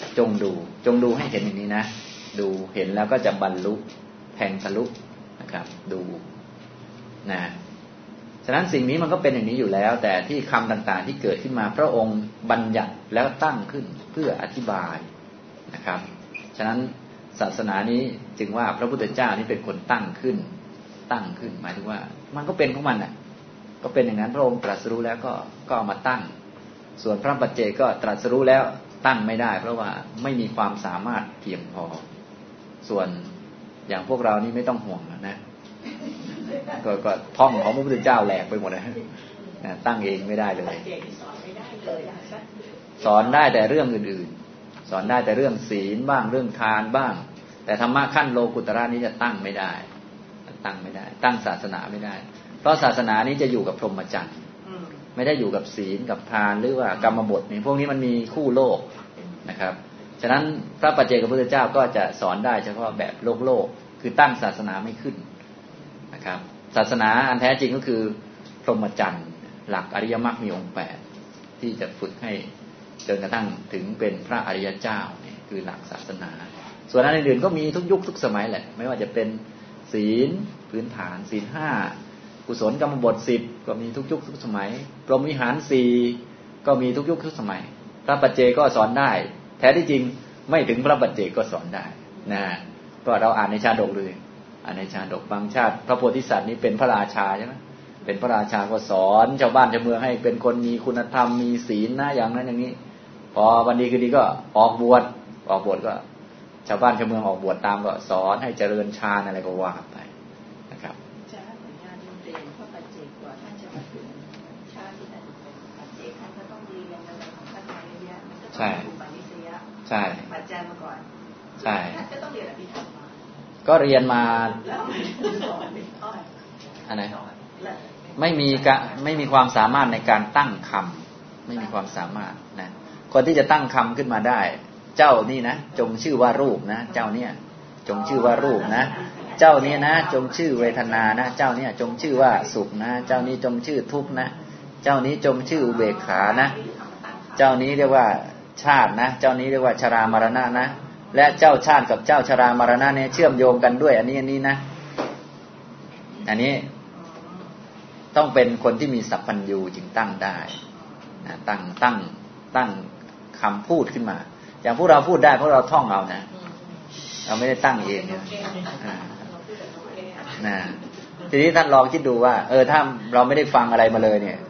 จงดูจงดูให้เห็นอย่างนี้นะดูเห็นแล้วก็จะบรรลุแทงทะลุนะครับดูนะฉะนั้นสิ่งนี้มันก็เป็นอย่างนี้อยู่แล้วแต่ที่คำต่างๆที่เกิดขึ้นมาพระองค์บัญญัติแล้วตั้งขึ้นเพื่ออธิบายนะครับฉะนั้นศาสนานี้จึงว่าพระพุทธเจ้านี่เป็นคนตั้งขึ้นตั้งขึ้นหมายถึงว่ามันก็เป็นของมันน่ะก็เป็นอย่างนั้นพระองค์ตรัสรู้แล้วก็ก็เอามาตั้งส่วนพระปัจเจกก็ตรัสรู้แล้วตั้งไม่ได้เพราะว่าไม่มีความสามารถเพียงพอส่วนอย่างพวกเรานี่ไม่ต้องห่วงนะก็ก็ท่องของพระพุทธเจ้าแหลกไปหมดเลยนะตั้งเองไม่ได้เลยสอนได้แต่เรื่องอื่นๆสอนได้แต่เรื่องศีลบ้างเรื่องทานบ้างแต่ธรรมะขั้นโลกุตระนี้จะตั้งไม่ได้ตั้งไม่ได้ตั้งศาสนาไม่ได้เพราะศาสนานี้จะอยู่กับพรหมจรรย์ไม่ได้อยู่กับศีลกับทานหรือว่ากรรมบทนี่พวกนี้มันมีคู่โลกนะครับฉะนั้นพระปัจเจกพุทธเจ้าก็จะสอนได้เฉพาะแบบโลกโลกคือตั้งศาสนาไม่ขึ้นนะครับศาสนาอันแท้จริงก็คือพรหมจรรย์หลักอริยมรรคมีองค์แปดที่จะฝึกให้จนกระทั่งถึงเป็นพระอริยเจ้านี่คือหลักศาสนาส่วนอันอื่นๆก็มีทุกยุคทุกสมัยแหละไม่ว่าจะเป็นศีลพื้นฐานศีลห้ากุศลกรรมบทสิบก็มีทุกยุคทุกสมัยพรหมวิหารสี่ก็มีทุกยุคทุกสมัยพระปัจเจกก็สอนได้แท้ที่จริงไม่ถึงพระปัจเจกก็สอนได้นะก็เราอ่านในชาดกเลยอ่านในชาดกบางชาติพระโพธิสัตว์นี้เป็นพระราชาใช่ไหมเป็นพระราชาก็สอนชาวบ้านชาวเมืองให้เป็นคนมีคุณธรรมมีศีลนะอย่างนั้นอย่างนี้พอวันดีคืนดีก็ออกบวชออกบวชก็ชาวบ้านชาวเมืองออกบวชตามก็สอนให้เจริญฌานอะไรก็ว่าไปนะครับจะผลงานเรียนพระปัจเจกกว่าท่านจะมาถึงชาติที่ท่านเป็นปัจเจกท่านก็ต้องเรียนอะไรของพระไตรปิฎกมันก็ต้องถูกปณิสยะใช่ปัจจัยมาก่อนใช่ท่านก็ต้องเรียนอภิธรรมมาก็เรียนมาอะไรไม่มีกะไม่มีความสามารถในการตั้งคำไม่มีความสามารถนะคนที่จะตั้งคำขึ้นมาได้เจ้านี่นะจงชื่อว่ารูปนะเจ้าเนี่ยจงชื่อว่ารูปนะเจ้านี้นะจงชื่อเวทนานะเจ้าเนี่ยจงชื่อว่าสุขนะเจ้านี้จงชื่อทุกข์นะเจ้านี้จงชื่ออุเบกขานะเจ้านี้เรียกว่าชาตินะเจ้านี้เรียกว่าชรามรณะนะและเจ้าชาติกับเจ้าชรามรณะเนี่ยเชื่อมโยงกันด้วยอันนี้อันนี้นะอันนี้ต้องเป็นคนที่มีสัพพัญญูจึงตั้งได้นะตั้งตั้งตั้งคำพูดขึ้นมาอย่างพวกเราพูดได้เพราะเราท่องเอานะเราไม่ได้ตั้งเองเนี่ยนะทีนี้ท่านลองคิดดูว่าเออถ้าเราไม่ได้ฟังอะไรมาเลยเนี่ย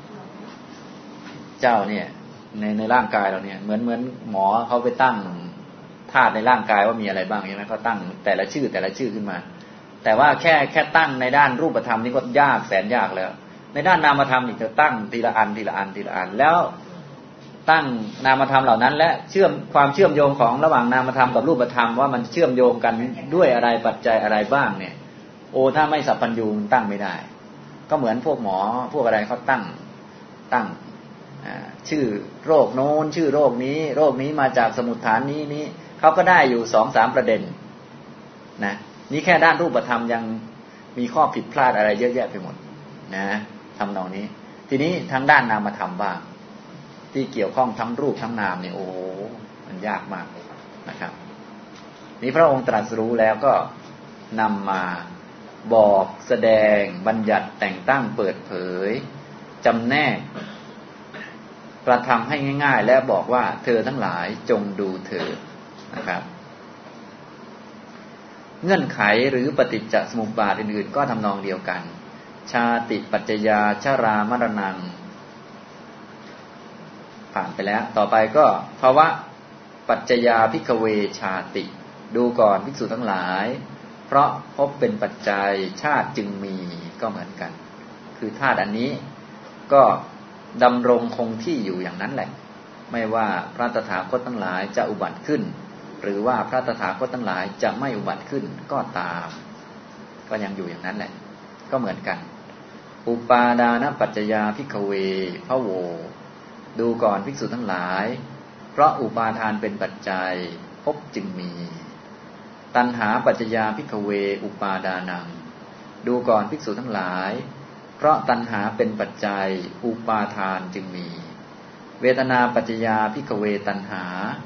เจ้าเนี่ยในในร่างกายเราเนี่ยเหมือนเหมือนหมอเขาไปตั้งธาตุในร่างกายว่ามีอะไรบ้างใช่ไหมเขาตั้งแต่ละชื่อแต่ละชื่อขึ้นมาแต่ว่าแค่แค่ตั้งในด้านรูปธรรมนี่ก็ยากแสนยากแล้วในด้านนามธรรมนี่จะตั้งทีละอันทีละอันทีละอันแล้วตั้งนามธรรมเหล่านั้นและเชื่อมความเชื่อมโยงของระหว่างนามธรรมกับรูปธรรมว่ามันเชื่อมโยงกันด้วยอะไรปัจจัยอะไรบ้างเนี่ยโอ้ถ้าไม่สัพพัญญูมันตั้งไม่ได้ก็เหมือนพวกหมอพวกอะไรเขาตั้งตั้งชื่อโรคโน้นชื่อโรคนี้โรคนี้มาจากสมุฏฐานนี้นี้เขาก็ได้อยู่สองสามประเด็นนะนี่แค่ด้านรูปธรรมยังมีข้อผิดพลาดอะไรเยอะแยะไปหมดนะทำนองนี้ทีนี้ทางด้านนามธรรมบ้างที่เกี่ยวข้องทั้งรูปทั้งนามเนี่ยโอ้มันยากมากนะครับนี่พระองค์ตรัสรู้แล้วก็นำมาบอกแสดงบัญญัติแต่งตั้งเปิดเผยจำแนกประทำให้ง่ายๆและบอกว่าเธอทั้งหลายจงดูเถิดนะครับเงื่อนไขหรือปฏิจจสมุปบาทอื่นๆก็ทำนองเดียวกันชาติปัจจยาชรามรณังผ่านไปแล้วต่อไปก็ภาวะปัจจยาภิกขเวชาติดูก่อนภิกษุทั้งหลายเพราะพบเป็นปัจจัยชาติจึงมีก็เหมือนกันคือธาตุอันนี้ก็ดำรงคงที่อยู่อย่างนั้นแหละไม่ว่าพระตถาคตทั้งหลายจะอุบัติขึ้นหรือว่าพระตถาคตทั้งหลายจะไม่อุบัติขึ้นก็ตามก็ยังอยู่อย่างนั้นแหละก็เหมือนกันอุปาดานปัจจยาภิกขเวภโวดูก่อนภิกษุทั้งหลายเพราะอุปาทานเป็นปัจจัยภพจึงมีตัณหาปัจจยาภิกขเวอุปาดานังดูก่อนภิกษุทั้งหลายเพราะตัณหาเป็นปัจจัยอุปาทานจึงมีเวทนาปัจจยาภิกขเวตัณหา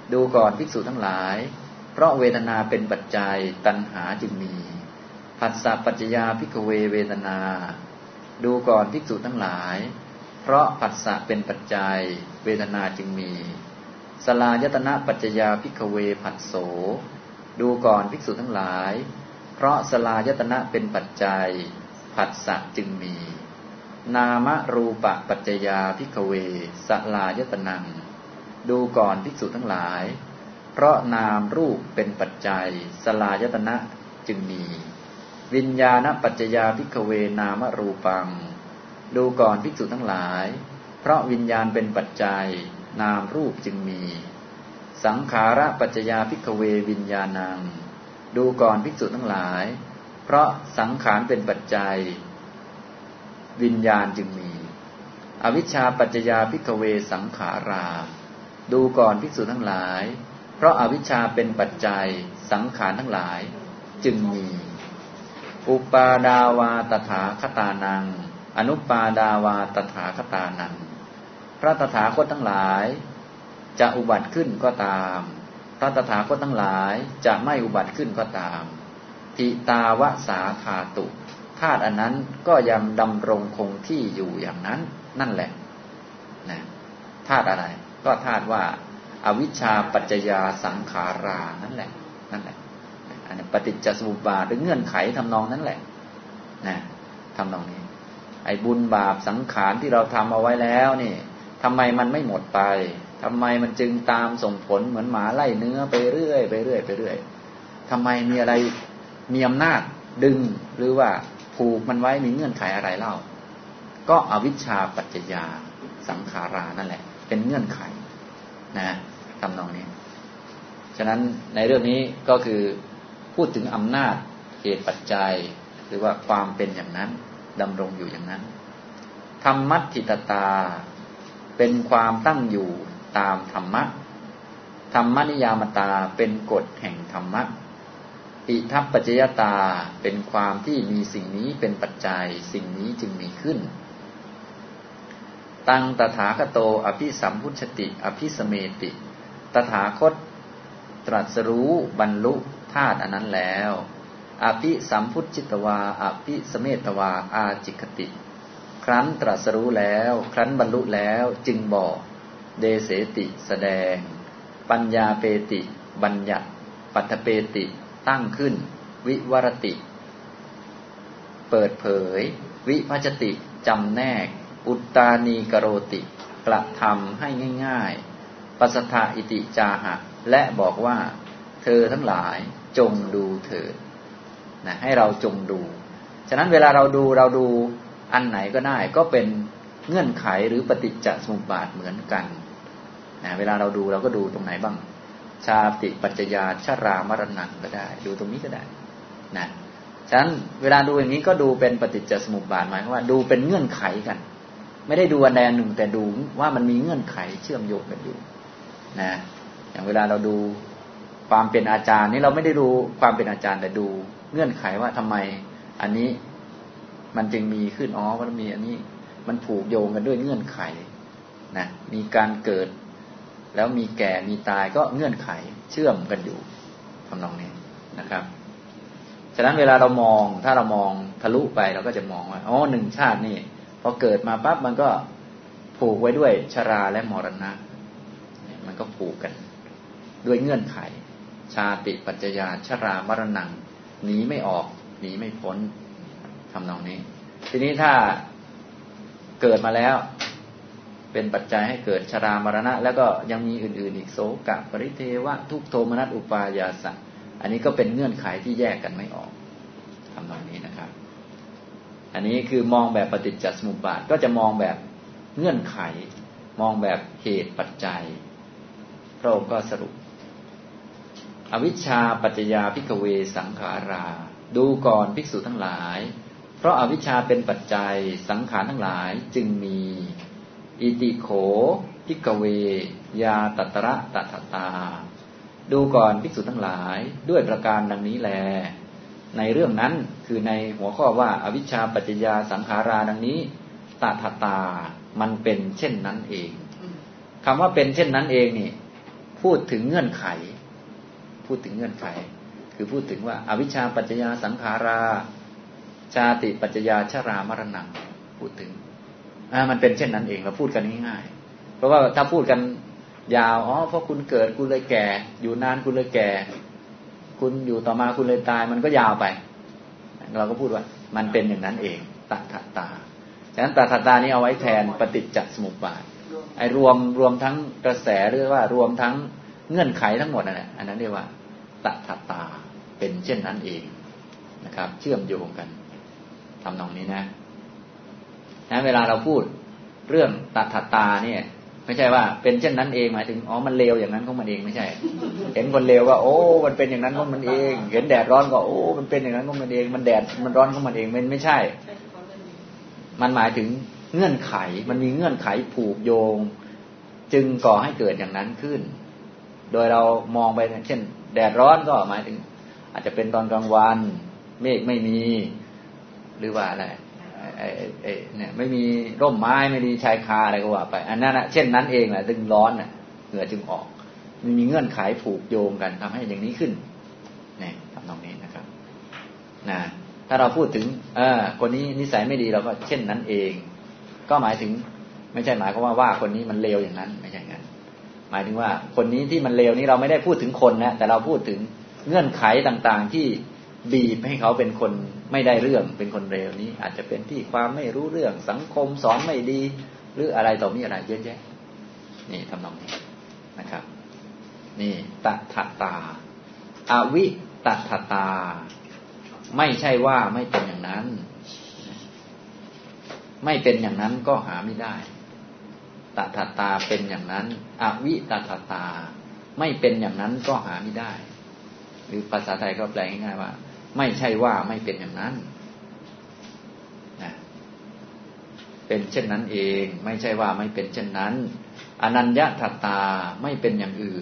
ดูก่อนภิกษุทั้งหลายเพราะเวทนาเป็นปัจจัยตัณหาจึงมีผัสสะปัจจยาภิกขเวเวทนาดูก่อนภิกษุทั้งหลายเพราะผัสสะเป็นปัจจัยเวทนาจึงมีสลายตนะปัจจยาภิกขเวผัสโสดูก่อนภิกษุทั้งหลายเพราะสลายตนะเป็นปัจจัยผัสสะจึงมีนามรูปปัจจยาภิกขเวสลายตนังดูก่อนภิกษุทั้งหลายเพราะนามรูปเป็นปัจจัยสลายตนะจึงมีวิญญาณปัจจยาภิกขเวนามรูปังดูก่อนภิกษุทั้งหลายเพราะวิญญาณเป็นปัจจัยนามรูปจึงมีสังขาระปัจจยาภิกขเววิญญาณังดูก่อนภิกษุทั้งหลายเพราะสังขารเป็นปัจจัยวิญญาณจึงมีอวิชชาปัจจยาภิกขเวสังขาราดูก่อนภิกษุทั้งหลายเพราะอวิชชาเป็นปัจจัยสังขารทั้งหลายจึงมีอุปาดาวาตถาคตานังอนุปาดาวาตถาคตานังพระตถาคตทั้งหลายจะอุบัติขึ้นก็ตามพระตถาคตทั้งหลายจะไม่อุบัติขึ้นก็ตามทิตาวสาธาตุธาตุอันนั้นก็ยังดำรงคงที่อยู่อย่างนั้นนั่นแหละนะธาตุอะไรก็ธาตุว่าอวิชชาปัจจยาสังขารานั่นแหละนั่นแหละอันนี้ปฏิจจสมุปบาทหรือเงื่อนไขทำนองนั้นแหละนะทำนองนี้ไอ้บุญบาปสังขารที่เราทำเอาไว้แล้วนี่ทำไมมันไม่หมดไปทำไมมันจึงตามส่งผลเหมือนหมาไล่เนื้อไปเรื่อยไปเรื่อยไปเรื่อยทำไมมีอะไรมีอำนาจดึงหรือว่าผูกมันไว้มีเงื่อนไขอะไรเล่าก็อวิชชาปัจจยาสังขารานั่นแหละเป็นเงื่อนไขนะทำนองนี้ฉะนั้นในเรื่องนี้ก็คือพูดถึงอำนาจเหตุปัจจัยหรือว่าความเป็นอย่างนั้นดำรงอยู่อย่างนั้นธรรมัตถิตตาเป็นความตั้งอยู่ตามธรรมะธรรมนิยามตาเป็นกฎแห่งธรรมะอิทัปปัจจยตาเป็นความที่มีสิ่งนี้เป็นปัจจัยสิ่งนี้จึงมีขึ้นตังตถาคโตอภิสัมพุชติอภิสเมติตถาคตตรัสรู้บรรลุธาตุอันนั้นแล้วอภิสัมพุชิตวาอภิสเมตวาอาจิคติครั้นตรัสรู้แล้วครั้นบรรลุแล้วจึงบอกเดเสติแสดงปัญญาเปติบัญญัติปัฏฐเปติตั้งขึ้นวิวรติเปิดเผยวิภัชติจำแนกอุตตานีกโรติกระทำให้ง่ายๆปัสสทาอิติจาหะและบอกว่าเธอทั้งหลายจงดูเถิดนะให้เราจงดูฉะนั้นเวลาเราดูเราดูอันไหนก็ได้ก็เป็นเงื่อนไขหรือปฏิจจสมุปบาทเหมือนกันนะเวลาเราดูเราก็ดูตรงไหนบ้างชาติปัจจยาชรามรณะก็ได้ดูตรงนี้ก็ได้นะฉะนั้นเวลาดูอย่างนี้ก็ดูเป็นปฏิจจสมุปบาทหมายความว่าดูเป็นเงื่อนไขกันไม่ได้ดูอันใดอันหนึ่งแต่ดูว่ามันมีเงื่อนไขเชื่อมโยงกันอยู่นะอย่างเวลาเราดูความเป็นอาจารย์นี่เราไม่ได้ดูความเป็นอาจารย์แต่ดูเงื่อนไขว่าทำไมอันนี้มันจึงมีขึ้นอ๋อมันมีอันนี้มันผูกโยงกันด้วยเงื่อนไขนะมีการเกิดแล้วมีแก่มีตายก็เงื่อนไขเชื่อมกันอยู่ทำนองนี้นะครับฉะนั้นเวลาเรามองถ้าเรามองทะลุไปเราก็จะมองว่าอ๋อหนึ่งชาตินี่พอเกิดมาปั๊บมันก็ผูกไว้ด้วยชราและมรณะมันก็ผูกกันด้วยเงื่อนไขชาติปัจจยาชรามรณังหนีไม่ออกหนีไม่พ้นทำนองนี้ทีนี้ถ้าเกิดมาแล้วเป็นปัจจัยให้เกิดชรามรณะแล้วก็ยังมีอื่นๆอีกโสกะปริเทวะทุกโทมนัสอุปายาสะอันนี้ก็เป็นเงื่อนไขที่แยกกันไม่ออกทำนองนี้นะครับอันนี้คือมองแบบปฏิจจสมุปบาทก็จะมองแบบเงื่อนไขมองแบบเหตุปัจจัยพระองค์ก็สรุปอวิชชาปัจจยาภิกขเวสังขาราดูก่อนภิกษุทั้งหลายเพราะอวิชชาเป็นปัจจัยสังขารทั้งหลายจึงมีอิติโขภิกขเวยาตัตระตัทตาดูก่อนภิกษุทั้งหลายด้วยประการดังนี้แลในเรื่องนั้นคือในหัวข้อว่าอวิชชาปัจจยาสังขาราดังนี้ตัทตามันเป็นเช่นนั้นเองคำว่าเป็นเช่นนั้นเองนี่พูดถึงเงื่อนไขพูดถึงเงื่อนไขคือพูดถึงว่าอวิชชาปัจจยาสังขาราชาติปัจจยาชรามรณะพูดถึงอ่ามันเป็นเช่นนั้นเองเราพูดกันง่ายๆเพราะว่าถ้าพูดกันยาวอ๋อเพราะคุณเกิดคุณเลยแก่อยู่นานคุณเลยแก่คุณอยู่ต่อมาคุณเลยตายมันก็ยาวไปเราก็พูดว่ามันเป็นอย่างนั้นเองตถาตาฉะนั้นตถาตานี้เอาไว้แทนปฏิจจสมุปบาทไอ้รวมรวมทั้งกระแสหรือว่ารวมทั้งเงื่อนไขทั้งหมดนั่นแหละอันนั้นเรียกว่าตถาตาเป็นเช่นนั้นเองนะครับเชื่อมโยงกันทำนองนี้นะนะเวลาเราพูดเรื่องตถาตาเนี่ยไม่ใช่ว่าเป็นเช่นนั้นเองหมายถึงอ๋อมันเลวอย่างนั้นของมันเองไม่ใช่เห็นคนเลวว่าโอ้มันเป็นอย่างนั้นของมันเองเห็นแดดร้อนก็โอ้มันเป็นอย่างนั้นของมันเองมันแดดมันร้อนของมันเองมันไม่ใช่มันหมายถึงเงื่อนไขมันมีเงื่อนไขผูกโยงจึงก่อให้เกิดอย่างนั้นขึ้นโดยเรามองไปเช่นแดดร้อนก็หมายถึงอาจจะเป็นตอนกลางวันเมฆไม่มีหรือว่าอะไรไอ้ไอ้เนี่ยไม่มีร่มไม้ไม่มีชายคาอะไรก็ว่าไปอันนั้นนะเช่นนั้นเองแหละจึงร้อนน่ะเหงื่อจึงออกมันมีเงื่อนไขผูกโยงกันทำให้อย่างนี้ขึ้นนี่ทำตรงนี้นะครับนะถ้าเราพูดถึงเออคนนี้นิสัยไม่ดีเราก็เช่นนั้นเองก็หมายถึงไม่ใช่หมายความว่าว่าคนนี้มันเลวอย่างนั้นไม่ใช่งั้นหมายถึงว่าคนนี้ที่มันเลวนี้เราไม่ได้พูดถึงคนนะแต่เราพูดถึงเงื่อนไขต่างๆที่บีบให้เขาเป็นคนไม่ได้เรื่องเป็นคนเลวนี้อาจจะเป็นที่ความไม่รู้เรื่องสังคมสอนไม่ดีหรืออะไรต่อมีอะไรเยอะแยะนี่ทำนองนี้นะครับนี่ตถาตาอวิตถาตาไม่ใช่ว่าไม่เป็นอย่างนั้นไม่เป็นอย่างนั้นก็หาไม่ได้ตถาตาเป็นอย่างนั้นอวิตถาตาไม่เป็นอย่างนั้นก็หาไม่ได้หรือภาษาไทยก็แปลง่ายๆว่าไม่ใช่ว่าไม่เป็นอย่างนั้นนะเป็นเช่นนั้นเองไม่ใช่ว่าไม่เป็นเช่นนั้นอนัญญตตาไม่เป็นอย่างอื่น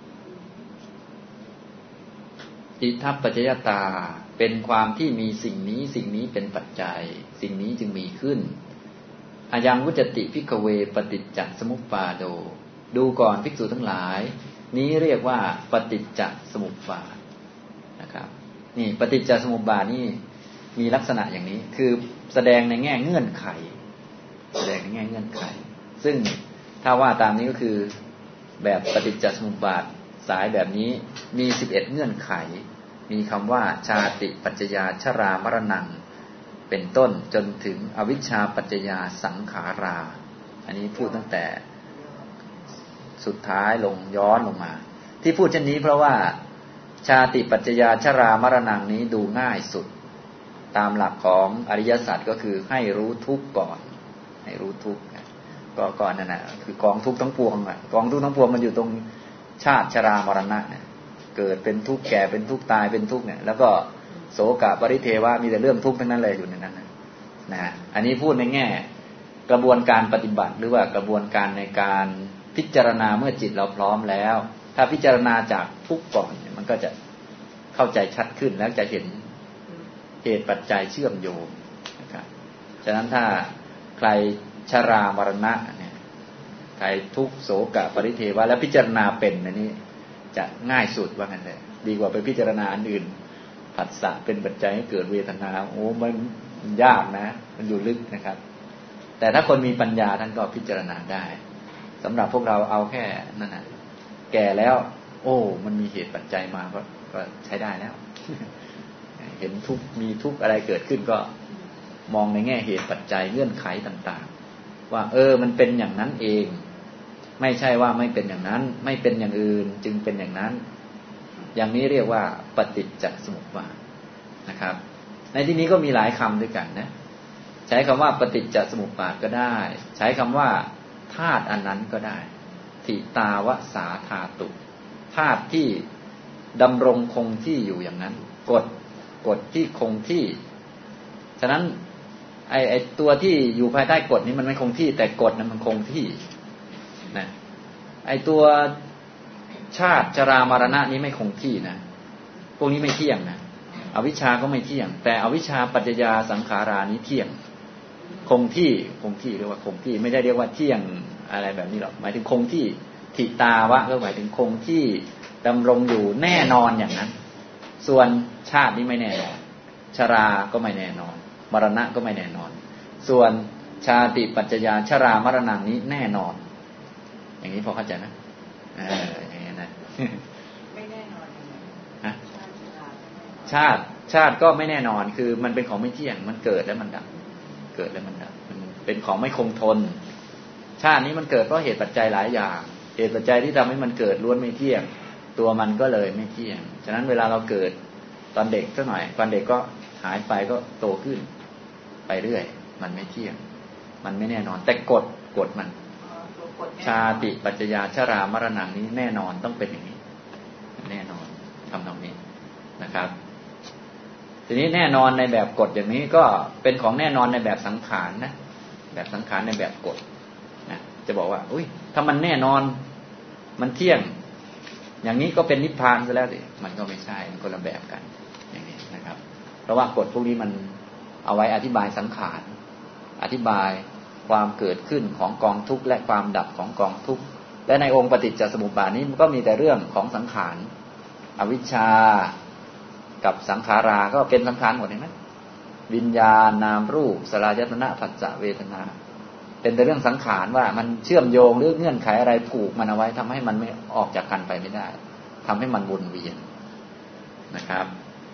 อิทัปปัจจยตาเป็นความที่มีสิ่งนี้สิ่งนี้เป็นปัจจัยสิ่งนี้จึงมีขึ้นอายังวุจติภิกขเวปฏิจจสมุปบาโดดูก่อนภิกษุทั้งหลายนี้เรียกว่าปฏิจจสมุปบาทนะครับนี่ปฏิจจสมุปบาทนี่มีลักษณะอย่างนี้คือแสดงในแง่เงื่อนไขแสดงในแง่เงื่อนไขซึ่งถ้าว่าตามนี้ก็คือแบบปฏิจจสมุปบาทสายแบบนี้มีสิบเอ็ดเงื่อนไขมีคำว่าชาติปัจจยาชรามรณังเป็นต้นจนถึงอวิชชาปัจจยาสังขาราอันนี้พูดตั้งแต่สุดท้ายลงย้อนลงมาที่พูดเช่นนี้เพราะว่าชาติปัจจยาชรามรณังนี้ดูง่ายสุดตามหลักของอริยสัจก็คือให้รู้ทุกข์ก่อนให้รู้ทุกข์ก็ก่อนนั่นน่ะคือกองทุกข์ทั้งปวงอ่ะกองทุกข์ทั้งปวงมันอยู่ตรงชาติชรามรณะเนี่ยเกิดเป็นทุกข์แก่เป็นทุกข์ตายเป็นทุกข์เนี่ยแล้วก็โสกปริเทวะมีแต่เรื่องทุกข์ทั้งนั้นเลยอยู่ในนั้นนะอันนี้พูดในแง่กระบวนการปฏิบัติหรือว่ากระบวนการในการพิจารณาเมื่อจิตเราพร้อมแล้วถ้าพิจารณาจากทุกข์ก่อนมันก็จะเข้าใจชัดขึ้นแล้วจะเห็นเหตุปัจจัยเชื่อมโยงนะครับฉะนั้นถ้าใครชรามรณะเนี่ยใครทุกข์โศกปริเทวะแล้วพิจารณาเป็นอันนี้จะง่ายสุดว่างั้นเลยดีกว่าไปพิจารณาอันอื่นผัสสะเป็นปัจจัยให้เกิดเวทนาโอ้มันยากนะมันอยู่ลึกนะครับแต่ถ้าคนมีปัญญาท่านก็พิจารณาได้สำหรับพวกเราเอาแค่นั่นนะแก่แล้วโอ้มันมีเหตุปัจจัยมาก็ก็ใช้ได้แล้วเห็นทุกมีทุกอะไรเกิดขึ้นก็มองในแง่เหตุปัจจัยเงื่อนไขต่างๆว่าเออมันเป็นอย่างนั้นเองไม่ใช่ว่าไม่เป็นอย่างนั้นไม่เป็นอย่างอื่นจึงเป็นอย่างนั้นอย่างนี้เรียกว่าปฏิจจสมุปบาทนะครับในที่นี้ก็มีหลายคำด้วยกันนะใช้คำว่าปฏิจจสมุปบาทก็ได้ใช้คำว่าธาตุอันนั้นก็ได้ทิตาวสาธาตุธาตุที่ดำรงคงที่อยู่อย่างนั้นกฎกฎที่คงที่ฉะนั้นไอ้ไอ้ตัวที่อยู่ภายใต้กฎนี้มันไม่คงที่แต่กฎนั้นมันคงที่นะไอ้ตัวชาติชรามรณะนี้ไม่คงที่นะพวกนี้ไม่เที่ยงนะอวิชชาก็ไม่เที่ยงแต่อวิชชาปัจจยาสังขารานี้เที่ยงคงที่คงที่เรียกว่าคงที่ไม่ได้เรียกว่าเที่ยงอะไรแบบนี้หรอกหมายถึงคงที่ทิตาวะก็หมายถึงคงที่ดำรงอยู่แน่นอนอย่างนั้นส่วนชาตินี้ไม่แน่นอนชราก็ไม่แน่นอนมรณะก็ไม่แน่นอนส่วนชาติปัจจยาชรามรณะนี้แน่นอนอย่างนี้พอเข้าใจไหมเอออย่างนี้นะไม่แน่นอนฮะชาติชาติก็ไม่แน่นอนคือมันเป็นของไม่เที่ยงมันเกิดแล้วมันดับเกิดแล้วมันดับมันเป็นของไม่คงทนชาตินี้มันเกิดเพราะเหตุปัจจัยหลายอย่างเหตุปัจจัยที่ทำให้มันเกิดล้วนไม่เที่ยงตัวมันก็เลยไม่เที่ยงฉะนั้นเวลาเราเกิดตอนเด็กสักหน่อยตอนเด็กก็หายไปก็โตขึ้นไปเรื่อยมันไม่เที่ยงมันไม่แน่นอนแต่กฎกฎมันชาติปัจจยาชรามรณะนี้แน่นอนต้องเป็นอย่างนี้แน่นอนทำตรงนี้นะครับทีนี้แน่นอนในแบบกฎอย่างนี้ก็เป็นของแน่นอนในแบบสังขารนะแบบสังขารในแบบกฎนะจะบอกว่าอุ้ยถ้ามันแน่นอนมันเที่ยงอย่างนี้ก็เป็นนิพพานซะแล้วสิมันก็ไม่ใช่มันคนละแบบกันอย่างนี้นะครับเพราะว่ากฎพวกนี้มันเอาไว้อธิบายสังขารอธิบายความเกิดขึ้นของกองทุกข์และความดับของกองทุกข์และในองค์ปฏิจจสมุปบาทนี้มันก็มีแต่เรื่องของสังขารอวิชชากับสังขาราก็เป็นสังขารหมดเห็นไหมวิญญาณนามรูปสลายตนะผัสสะเวทนาเป็นแต่เรื่องสังขารว่ามันเชื่อมโยงหรือเงื่อนไขอะไรผูกมันเอาไว้ทำให้มันไม่ออกจากกันไปไม่ได้ทำให้มันวนเวียนนะครับ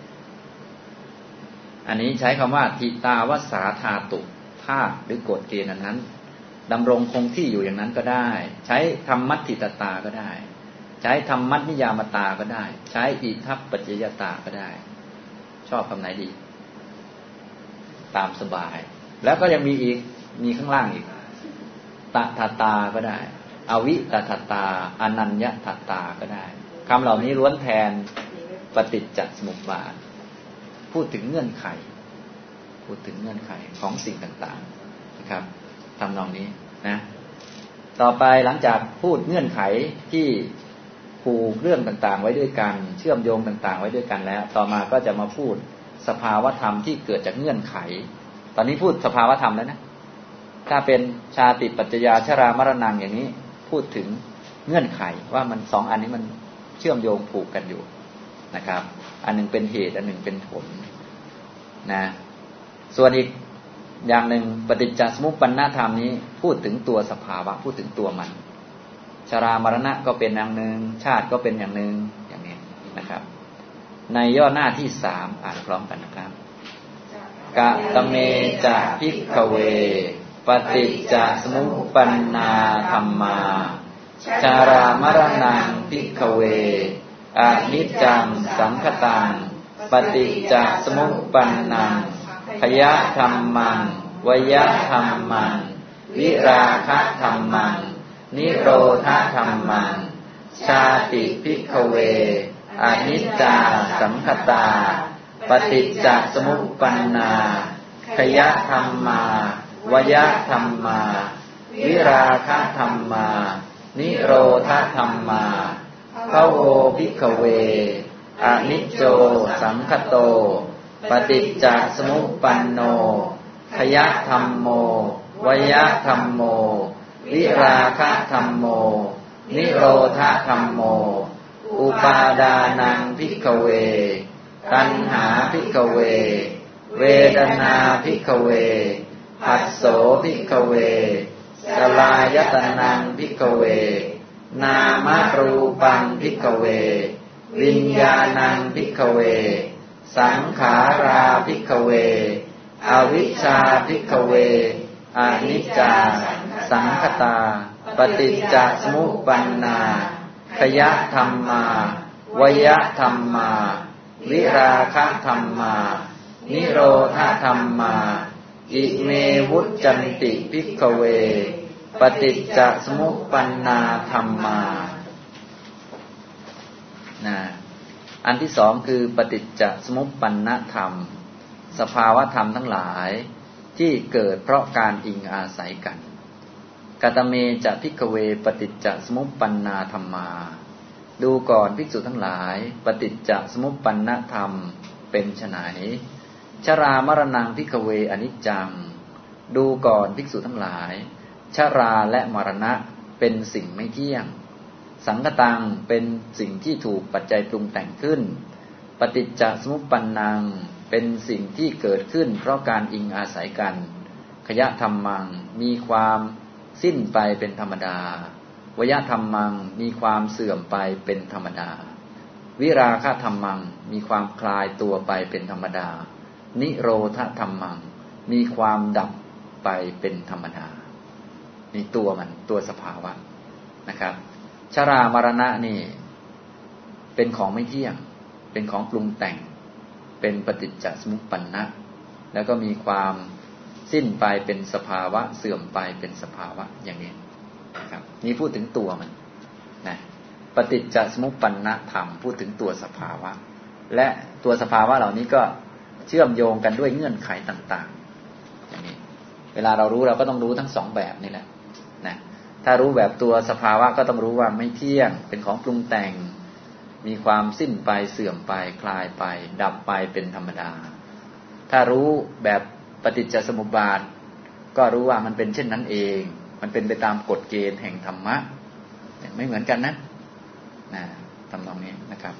อันนี้ใช้คำว่าทิตาวสาธาตุธาตุหรือกฎเกณฑ์นั้นดำรงคงที่อยู่อย่างนั้นก็ได้ใช้ธรรมัตถิตตาก็ได้ใช้ธรรมัตนิยามตาก็ได้ใช้อิทัปปัจจยตาก็ได้ชอบคำไหนดีตามสบายแล้วก็ยังมีอีกมีข้างล่างอีกตถาตาก็ได้อวิตถาตาอนัญญถาตาก็ได้คำเหล่านี้ล้วนแทนปฏิจจสมุปบาทพูดถึงเงื่อนไขพูดถึงเงื่อนไขของสิ่งต่างๆนะครับทำนองนี้นะต่อไปหลังจากพูดเงื่อนไขที่ผูกเรื่องต่างๆไว้ด้วยกันเชื่อมโยงต่างๆไว้ด้วยกันแล้วต่อมาก็จะมาพูดสภาวธรรมที่เกิดจากเงื่อนไขตอนนี้พูดสภาวธรรมแล้วนะถ้าเป็นชาติปัจจยาชรามรณะอย่างนี้พูดถึงเงื่อนไขว่ามันสองอันนี้มันเชื่อมโยงผูกกันอยู่นะครับอันหนึ่งเป็นเหตุอันหนึ่งเป็นผลนะส่วนอีกอย่างหนึ่งปฏิจจสมุปปนธรรมนี้พูดถึงตัวสภาวะพูดถึงตัวมันชรามรณะก็เป็นอย่างหนึ่งชาติก็เป็นอย่างหนึ่งอย่างนี้นะครับในย่อหน้าที่สามอ่านพร้อมกันนะครับกะตะเมจะภิกขเวปฏิจจสมุปปนนาธัมมาชรามรณังภิกขเวอนิจจังสังคตังปฏิจจสมุปปนนังพยะธัมมังวยะธัมมังวิราคะธัมมังนิโรธธัมมังชาติภิกขเวอนิจจาสังคตาปฏิจจสมุปปนนาพยะธัมมาวยะธัมมาวิราคะธัมมานิโรธธัมมาภโวภิกขเวอนิจโจสังคโตปฏิจจสมุปปันโนพยะธัมโมวยะธัมโมวิราคะธัมโมนิโรธธัมโมอุปาดานังภิกขเวตัณหาภิกขเวเวทนาภิกขเวผัสโสภิกขเวสลายตนังภิกขเวนามรูปังภิกขเววิญญาณังภิกขเวสังขาราภิกขเวอวิชชาภิกขเวอนิจจาสังคตาปฏิจจสมุปปนนาพยะธัมมาวยะธัมมาวิราคะธัมมานิโรธธัมมาอิเมวุจจันติภิกขเวปฏิจจสมุปปนนาธัมมานะอันที่สองคือปฏิจจสมุปปนธรรมสภาวธรรมทั้งหลายที่เกิดเพราะการอิงอาศัยกันกตเมจะภิกขเวปฏิจจสมุปปนนาธัมมาดูก่อนภิกษุทั้งหลายปฏิจจสมุปปนธรรมเป็นไฉนชรามรณังภิกขเวอนิจจังดูก่อนภิกษุทั้งหลายชราและมรณะเป็นสิ่งไม่เที่ยงสังคตังเป็นสิ่งที่ถูกปัจจัยปรุงแต่งขึ้นปฏิจจสมุปปนังเป็นสิ่งที่เกิดขึ้นเพราะการอิงอาศัยกันขยะธรรมังมีความสิ้นไปเป็นธรรมดาวยธรรมังมีความเสื่อมไปเป็นธรรมดาวิราคะธรรมังมีความคลายตัวไปเป็นธรรมดานิโรธธรรมังมีความดับไปเป็นธรรมดานี่ตัวมันตัวสภาวะนะครับชรามรณะนี่เป็นของไม่เที่ยงเป็นของปรุงแต่งเป็นปฏิจจสมุปปนนะแล้วก็มีความสิ้นไปเป็นสภาวะเสื่อมไปเป็นสภาวะอย่างนี้นะครับนี่พูดถึงตัวมันนะปฏิจจสมุปปนนะธรรมพูดถึงตัวสภาวะและตัวสภาวะเหล่านี้ก็เชื่อมโยงกันด้วยเงื่อนไขต่างๆอย่างนี้เวลาเรารู้เราก็ต้องรู้ทั้งสองแบบนี่แหละนะถ้ารู้แบบตัวสภาวะก็ต้องรู้ว่าไม่เที่ยงเป็นของปรุงแต่งมีความสิ้นไปเสื่อมไปคลายไปดับไปเป็นธรรมดาถ้ารู้แบบปฏิจจสมุปบาทก็รู้ว่ามันเป็นเช่นนั้นเองมันเป็นไปตามกฎเกณฑ์แห่งธรรมะไม่เหมือนกันนะนะทำตรงนี้นะครับ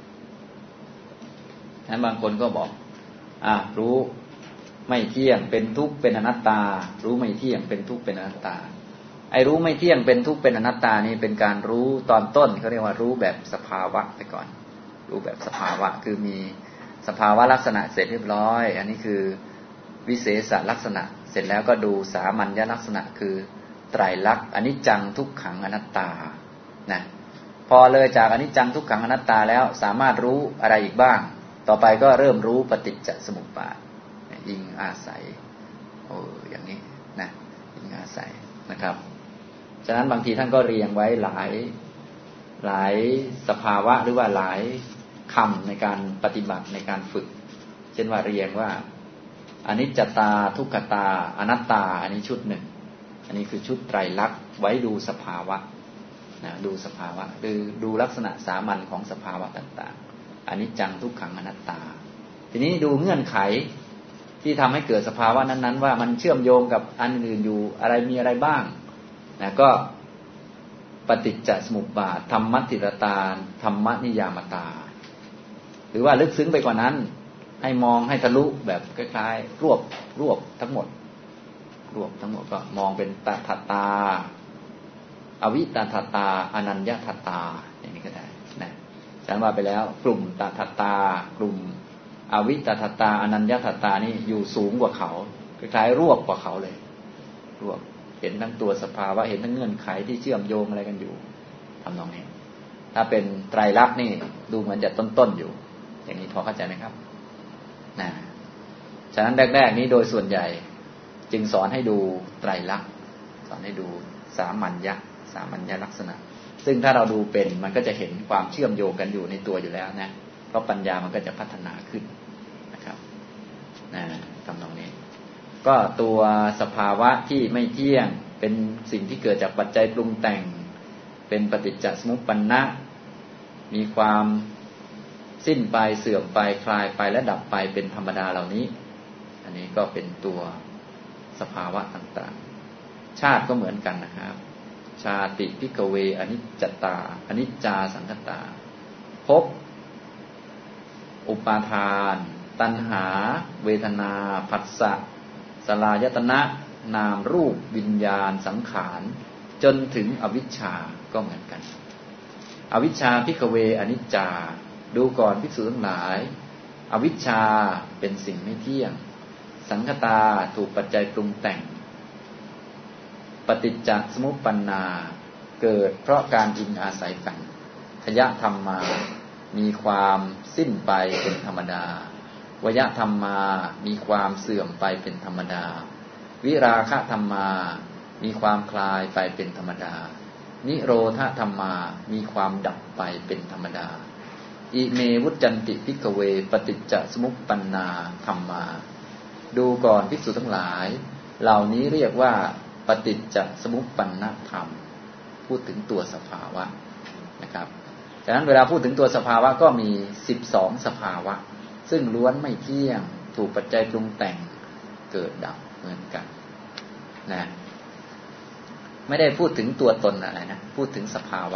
นั้นบางคนก็บอกอ่ารู้ไม่เที่ยงเป็นทุกข์เป็นอนัตตารู้ไม่เที่ยงเป็นทุกข์เป็นอนัตตาไอ้รู้ไม่เที่ยงเป็นทุกข์เป็นอนัตตานี่เป็นการรู้ตอนต้นเขาเรียกว่ารู้แบบสภาวะไปก่อนรู้แบบสภาวะคือมีสภาวะลักษณะเสร็จเรียบร้อยอันนี้คือวิเศษลักษณะเสร็จแล้วก็ดูสามัญญลักษณะคือไตรลักษณ์อนิจจังทุกขังอนัตตานะพอเลยจากอนิจจังทุกขังอนัตตาแล้วสามารถรู้อะไรอีกบ้างต่อไปก็เริ่มรู้ปฏิจจสมุปบาทอิงอาศัยโอ้อย่างนี้นะอิงอาศัยนะครับฉะนั้นบางทีท่านก็เรียงไว้หลายหลายสภาวะหรือว่าหลายคำในการปฏิบัติในการฝึกเช่นว่าเรียงว่าอนิจจตาทุกขตาอนัตตาอันนี้ชุดหนึ่งอันนี้คือชุดไตรลักษณ์ไว้ดูสภาวะนะดูสภาวะคือดูลักษณะสามัญของสภาวะต่างๆอนิจจังทุกขังอนัตตาทีนี้ดูเงื่อนไขที่ทำให้เกิดสภาวะนั้นๆว่ามันเชื่อมโยงกับอันอื่นอยู่อะไรมีอะไรบ้างนะก็ปฏิจจสมุปบาทธรรมัตถิรตาธรรมนิยามตาหรือว่าลึกซึ้งไปกว่านั้นให้มองให้ทะลุแบบคล้ายๆรวบรวบทั้งหมดรวบทั้งหมดก็มองเป็นตถาตาอวิตถาตาอนัญญถาตาอย่างนี้ก็ได้นะฉันว่าไปแล้วกลุ่มตถาตากลุ่มอวิตถาตาอนัญญถาตานี่อยู่สูงกว่าเขาคล้ายๆรวบกว่าเขาเลยรวบเห็นทั้งตัวสภาวะเห็นทั้งเงื่อนไขที่เชื่อมโยงอะไรกันอยู่ทำนองนี้ถ้าเป็นไตรลักษณ์นี่ดูเหมือนจะต้นๆอยู่อย่างนี้พอเข้าใจไหมครับนะฉะนั้นแรกๆนี้โดยส่วนใหญ่จึงสอนให้ดูไตรลักษณ์สอนให้ดูสามัญญะสามัญญลักษณะซึ่งถ้าเราดูเป็นมันก็จะเห็นความเชื่อมโยงกันอยู่ในตัวอยู่แล้วนะเพราะปัญญามันก็จะพัฒนาขึ้นนะครับนะทำตรงนี้ก็ตัวสภาวะที่ไม่เที่ยงเป็นสิ่งที่เกิดจากปัจจัยปรุงแต่งเป็นปฏิจจสมุปปนนะมีความสิ้นไปเสื่อมไปคลายไปและดับไปเป็นธรรมดาเหล่านี้อันนี้ก็เป็นตัวสภาวะต่างๆชาติก็เหมือนกันนะครับชาติภิกขเวอนิจจตาอนิจจาสังคตาภพอุปาทานตัณหาเวทนาผัสสะสลายตนะนามรูปวิญญาณสังขารจนถึงอวิชชาก็เหมือนกันอวิชชาภิกขเวอนิจจาดูก่อนภิกษุทั้งหลายอวิชชาเป็นสิ่งไม่เที่ยงสังคตาถูกปัจจัยปรุงแต่งปฏิจจสมุปปนนาเกิดเพราะการอิงอาศัยกันขยะธรรมมามีความสิ้นไปเป็นธรรมดาวยธรรมมามีความเสื่อมไปเป็นธรรมดาวิราคะธรรมมามีความคลายไปเป็นธรรมดานิโรธธรรมมามีความดับไปเป็นธรรมดาอิเมวุจจันติภิกขเวปฏิจจสมุปปนนาธรรมมาดูก่อนภิกษุทั้งหลายเหล่านี้เรียกว่าปฏิจจสมุปปนธรรมพูดถึงตัวสภาวะนะครับฉะนั้นเวลาพูดถึงตัวสภาวะก็มีสิบสองสภาวะซึ่งล้วนไม่เที่ยงถูกปัจจัยปรุงแต่งเกิดดับเหมือนกันนะไม่ได้พูดถึงตัวตนอะไรนะพูดถึงสภาวะ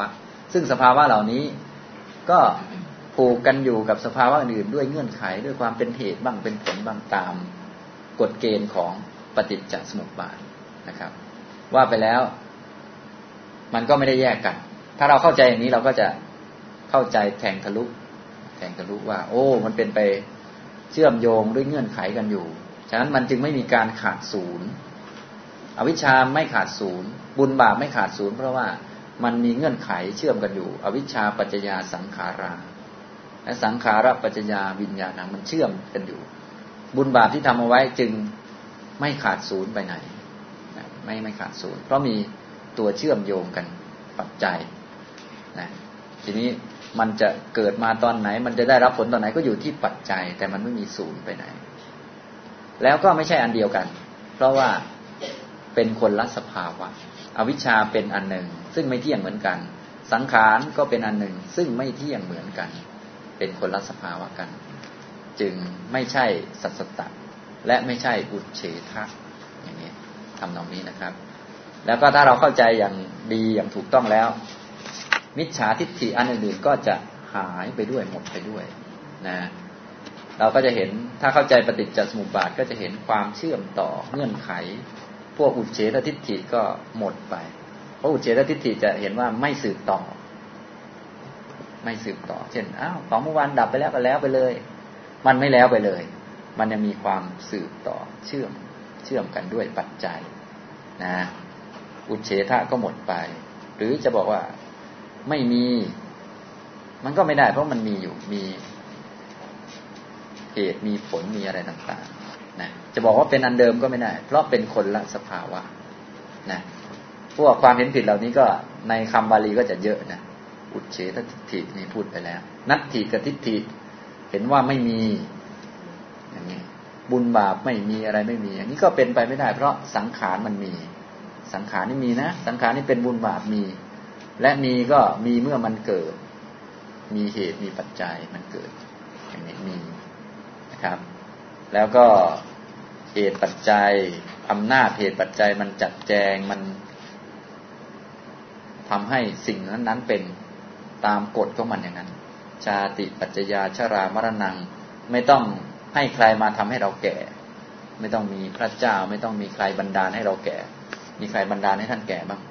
ซึ่งสภาวะเหล่านี้ก็ผูกกันอยู่กับสภาวะอื่นด้วยเงื่อนไขด้วยความเป็นเหตุบ้างเป็นผลบ้างตามกฎเกณฑ์ของปฏิจจสมุปบาทนะครับว่าไปแล้วมันก็ไม่ได้แยกกันถ้าเราเข้าใจอย่างนี้เราก็จะเข้าใจแทงทะลุแทงทะลุว่าโอ้มันเป็นไปเชื่อมโยงด้วยเงื่อนไขกันอยู่ฉะนั้นมันจึงไม่มีการขาดศูนย์อวิชชาไม่ขาดศูนย์บุญบาปไม่ขาดศูนย์เพราะว่ามันมีเงื่อนไขเชื่อมกันอยู่อวิชชาปัจจยาสังขาราและสังขารปัจจยาวิญญาณมันเชื่อมกันอยู่บุญบาปที่ทำเอาไว้จึงไม่ขาดศูนย์ไปไหนไม่ไม่ขาดศูนย์เพราะมีตัวเชื่อมโยงกันปัจจัยนะทีนี้มันจะเกิดมาตอนไหนมันจะได้รับผลตอนไหนก็อยู่ที่ปัจจัยแต่มันไม่มีศูนย์ไปไหนแล้วก็ไม่ใช่อันเดียวกันเพราะว่าเป็นคนละสภาวะอวิชชาเป็นอันหนึ่งซึ่งไม่เที่ยงเหมือนกันสังขารก็เป็นอันหนึ่งซึ่งไม่เที่ยงเหมือนกันเป็นคนละสภาวะกันจึงไม่ใช่สัสสตะและไม่ใช่อุเฉทะอย่างนี้ทำตรงนี้นะครับแล้วก็ถ้าเราเข้าใจอย่างดีอย่างถูกต้องแล้วมิจฉาทิฏฐิอันอื่นๆก็จะหายไปด้วยหมดไปด้วยนะเราก็จะเห็นถ้าเข้าใจปฏิจจสมุปบาทก็จะเห็นความเชื่อมต่อเงื่อนไขพวกอุเฉททิฏฐิก็หมดไปเพราะอุเฉททิฏฐิจะเห็นว่าไม่สืบต่อไม่สืบต่อเช่นอ้าวของเมื่อวานดับไปแล้วก็แล้วไปเลยมันไม่แล้วไปเลยมันยังมีความสืบต่อเชื่อมเชื่อมกันด้วยปัจจัยนะอุเฉทะก็หมดไปหรือจะบอกว่าไม่มีมันก็ไม่ได้เพราะมันมีอยู่มีเหตุมีผลมีอะไรต่างๆนะจะบอกว่าเป็นอันเดิมก็ไม่ได้เพราะเป็นคนละสภาวะนะพวกความเห็นผิดเหล่านี้ก็ในคำบาลีก็จะเยอะนะอุเฉททิฏฐินี่พูดไปแล้วนัตถิกับทิฏฐิเห็นว่าไม่มีอย่างนี้บุญบาปไม่มีอะไรไม่มีอย่างนี้ก็เป็นไปไม่ได้เพราะสังขารมันมีสังขารนี่มีนะสังขารนี่เป็นบุญบาปมีและมีก็มีเมื่อมันเกิดมีเหตุมีปัจจัยมันเกิดอย่างนี้มีนะครับแล้วก็เหตุปัจจัยอำนาจเหตุปัจจัยมันจัดแจงมันทำให้สิ่งนั้นๆเป็นตามกฎของมันอย่างนั้นชาติปัจจยาชรามรณังไม่ต้องให้ใครมาทำให้เราแก่ไม่ต้องมีพระเจ้าไม่ต้องมีใครบันดาลให้เราแก่มีใครบันดาลให้ท่านแก่บ้าง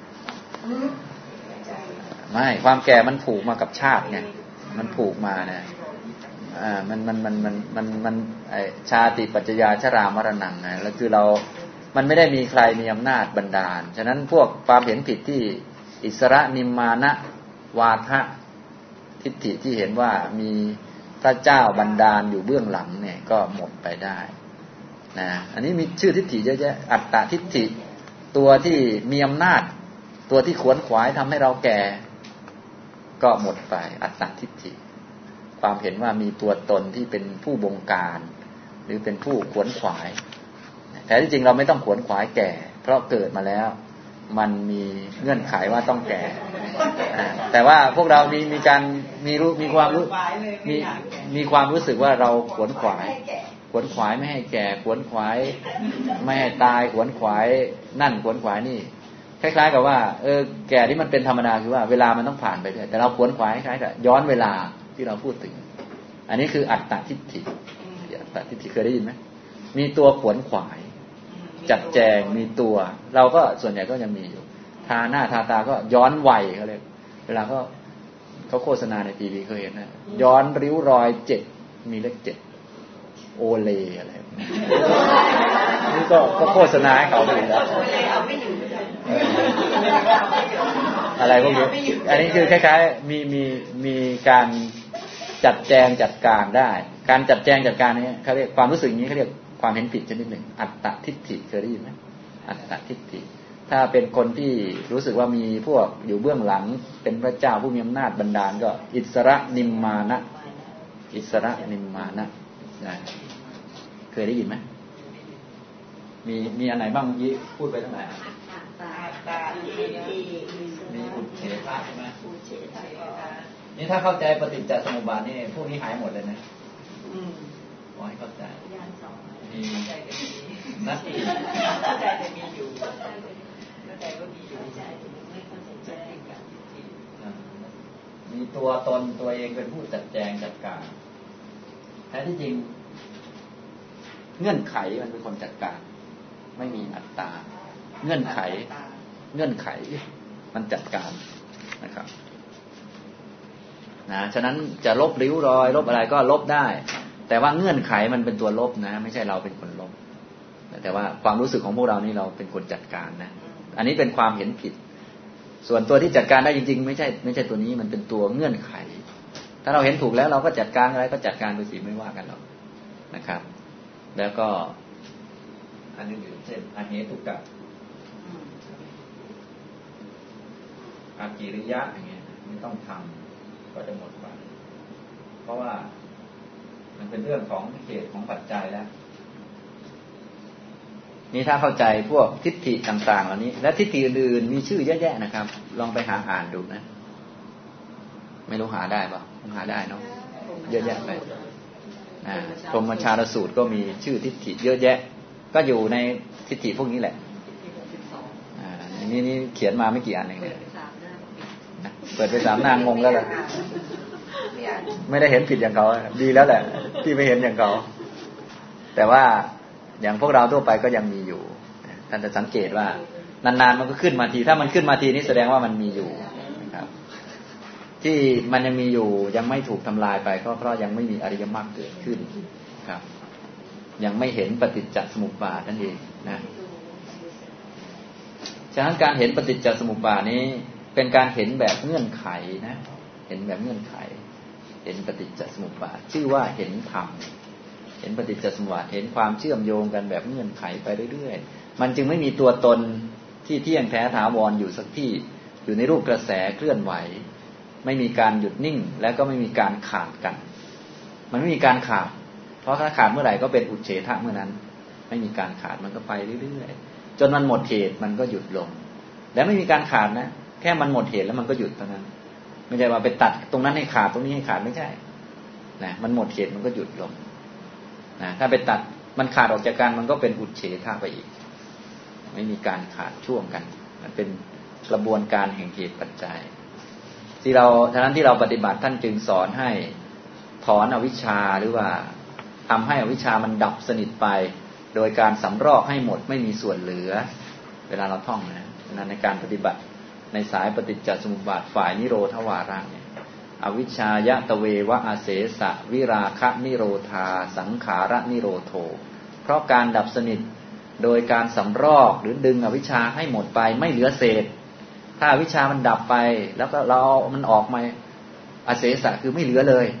ไม่ความแก่มันผูกมากับชาติไงมันผูกมานะอ่ามันมันมันมันมันมันไอชาติปัจจยาชรามรณังไงแล้วคือเรามันไม่ได้มีใครมีอำนาจบันดาลฉะนั้นพวกความเห็นผิดที่อิสระนิมมานะวาทะทิฏฐิที่เห็นว่ามีพระเจ้าบันดาลอยู่เบื้องหลังเนี่ยก็หมดไปได้นะอันนี้มีชื่อทิฏฐิเยอะแยะอัตตทิฏฐิตัวที่มีอำนาจตัวที่ขวนขวายทำให้เราแก่ก็หมดไปอัตตทิฏฐิความเห็นว่ามีตัวตนที่เป็นผู้บงการหรือเป็นผู้ขวนขวายแต่ที่จริงเราไม่ต้องขวนขวายแก่เพราะเกิดมาแล้วมันมีเงื่อนไขว่าต้องแก่แต่ว่าพวกเรามีมีการมีรู้มีความรู้มีมีความรู้สึกว่าเราขวนขวายขวนขวายไม่ให้แก่ขวนขวายไม่ให้ตายขวนขวายนั่นขวนขวายนี่คล้ายๆกับว่าเออแก่ที่มันเป็นธรรมดาคือว่าเวลามันต้องผ่านไปแต่เราขวนขวายคล้ายกับย้อนเวลาที่เราพูดถึงอันนี้คืออัตตทิฏฐิอัตตทิฏฐิเคยได้ยินไหมมีตัวขวนขวายจัดแจงมีตัวเราก็ส่วนใหญ่ก็ยังมีอยู่ทาหน้าทาตาก็ย้อนวัยเขาเลยเวลาเขาเขาโฆษณาในทีวีเคยเห็นนะย้อนริ้วรอยเจ็ดมีเลขเจ็ดโอเลอะไรนี่ก็ก็โฆษณาให้เขาไปแล้วอะไรพวกนี้อันนี้คือคล้ายๆมีมีมีการจัดแจงจัดการได้การจัดแจงจัดการนี้เขาเรียกความรู้สึกนี้เขาเรียกความเห็นผิดชนิดหนึ่งอัตตทิฏฐิเคยได้ยินไหมอัตตทิฏฐิถ้าเป็นคนที่รู้สึกว่ามีพวกอยู่เบื้องหลังเป็นพระเจ้าผู้มีอำนาจบันดาลก็อิสระนิมมานะอิสระนิมมานะนะเคยได้ยินไหมมีมีอันไหนบ้างเมื่อกี้พูดไปทั้งไหนมีอุเฉทะใช่ไหมนี่ถ้าเข้าใจปฏิจจสมุปบาทนี่พวกนี้หายหมดเลยนะขอให้เข้าใจมีนัตถิเข้าใจแต่มีอยู่เข้าใจว่ามีอยู่เข้าใจไม่เข้าใจแจ้งกับทิฏฐิมีตัวตนตัวเองเป็นผู้จัดแจงจัดการแท้ที่จริงเงื่อนไขมันเป็นคนจัดการไม่มีอัตตาเงื่อนไขเงื่อนไขมันจัดการนะครับนะฉะนั้นจะลบริ้วรอยลบอะไรก็ลบได้แต่ว่าเงื่อนไขมันเป็นตัวลบนะไม่ใช่เราเป็นคนลบแต่ว่าความรู้สึกของพวกเรานี่เราเป็นคนจัดการนะอันนี้เป็นความเห็นผิดส่วนตัวที่จัดการได้จริงๆไม่ใช่ไม่ใช่ตัวนี้มันเป็นตัวเงื่อนไขถ้าเราเห็นถูกแล้วเราก็จัดการอะไรก็จัดการไปสิไม่ว่ากันหรอกนะครับแล้วก็อันนี้อยู่เช่นอเหตุกะอากิริยะอย่างเงี้ยไม่ต้องทำก็จะหมดไปเพราะว่ามันเป็นเรื่องของเหตุของปัจจัยแล้วนี่ถ้าเข้าใจพวกทิฏฐิต่างๆเหล่านี้และทิฏฐิอื่นๆมีชื่อเยอะแยะนะครับลองไปหาอ่านดูนะไม่รู้หาได้ป่ะหาได้เนาะเยอะแยะไปอ่าพรหมชาลสูตรก็มีชื่อทิฏฐิเยอะแยะก็อยู่ในทิฏฐิพวกนี้แหละอ่านี่นี่เขียนมาไม่กี่อันเองเนี่ยเปิดไปสามหน้างงแล้วล่ะไม่ได้เห็นผิดอย่างเขาดีแล้วแหละที่ไม่เห็นอย่างเขาแต่ว่าอย่างพวกเราทั่วไปก็ยังมีอยู่ท่านจะสังเกตว่านานๆมันก็ขึ้นมาทีถ้ามันขึ้นมาทีนี้แสดงว่ามันมีอยู่นะครับที่มันยังมีอยู่ยังไม่ถูกทำลายไปก็เพราะยังไม่มีอริยมรรคเกิดขึ้นครับยังไม่เห็นปฏิจจสมุปบาทนั่นเองนะฉะนั้นการเห็นปฏิจจสมุปบาทนี้เป็นการเห็นแบบเงื่อนไขนะเห็นแบบเงื่อนไขเห็นปฏิจจสมุปบาทชื่อว่าเห็นธรรมเห็นปฏิจจสมุปบาทเห็นความเชื่อมโยงกันแบบเงื่อนไขไปเรื่อยๆมันจึงไม่มีตัวตนที่เที่ยงแท้ถาวรอยู่สักที่อยู่ในรูปกระแสเคลื่อนไหวไม่มีการหยุดนิ่งและก็ไม่มีการขาดกันมันไม่มีการขาดเพราะถ้าขาดเมื่อไหร่ก็เป็นอุเฉทะเมื่อนั้นไม่มีการขาดมันก็ไปเรื่อยๆจนมันหมดเหตุมันก็หยุดลงและไม่มีการขาดนะแค่มันหมดเหตุแล้วมันก็หยุดเท่านั้นไม่ใช่ว่าไปตัดตรงนั้นให้ขาดตรงนี้ให้ขาดไม่ใช่นะมันหมดเหตุมันก็หยุดลงนะถ้าไปตัดมันขาดออกจากกันมันก็เป็นอุเฉทะไปอีกไม่มีการขาดช่วงกันมันเป็นกระบวนการแห่งเหตุปัจจัยที่เราฉะนั้นที่เราปฏิบัติท่านจึงสอนให้ถอนอวิชชาหรือว่าทำให้อวิชชามันดับสนิทไปโดยการสำรอกให้หมดไม่มีส่วนเหลือเวลาเราท่องนะในการปฏิบัติในสายปฏิจจสมุปบาทฝ่ายนิโรธวาระเนี่ยอวิชชายะตะเววะอาเสสะวิราคะนิโรธาสังขาระนิโรโธเพราะการดับสนิทโดยการสำรอกหรือดึงอวิชชาให้หมดไปไม่เหลือเศษถ้าอวิชชามันดับไปแล้วก็เรามันออกมาอาเสสะคือไม่เหลือเลย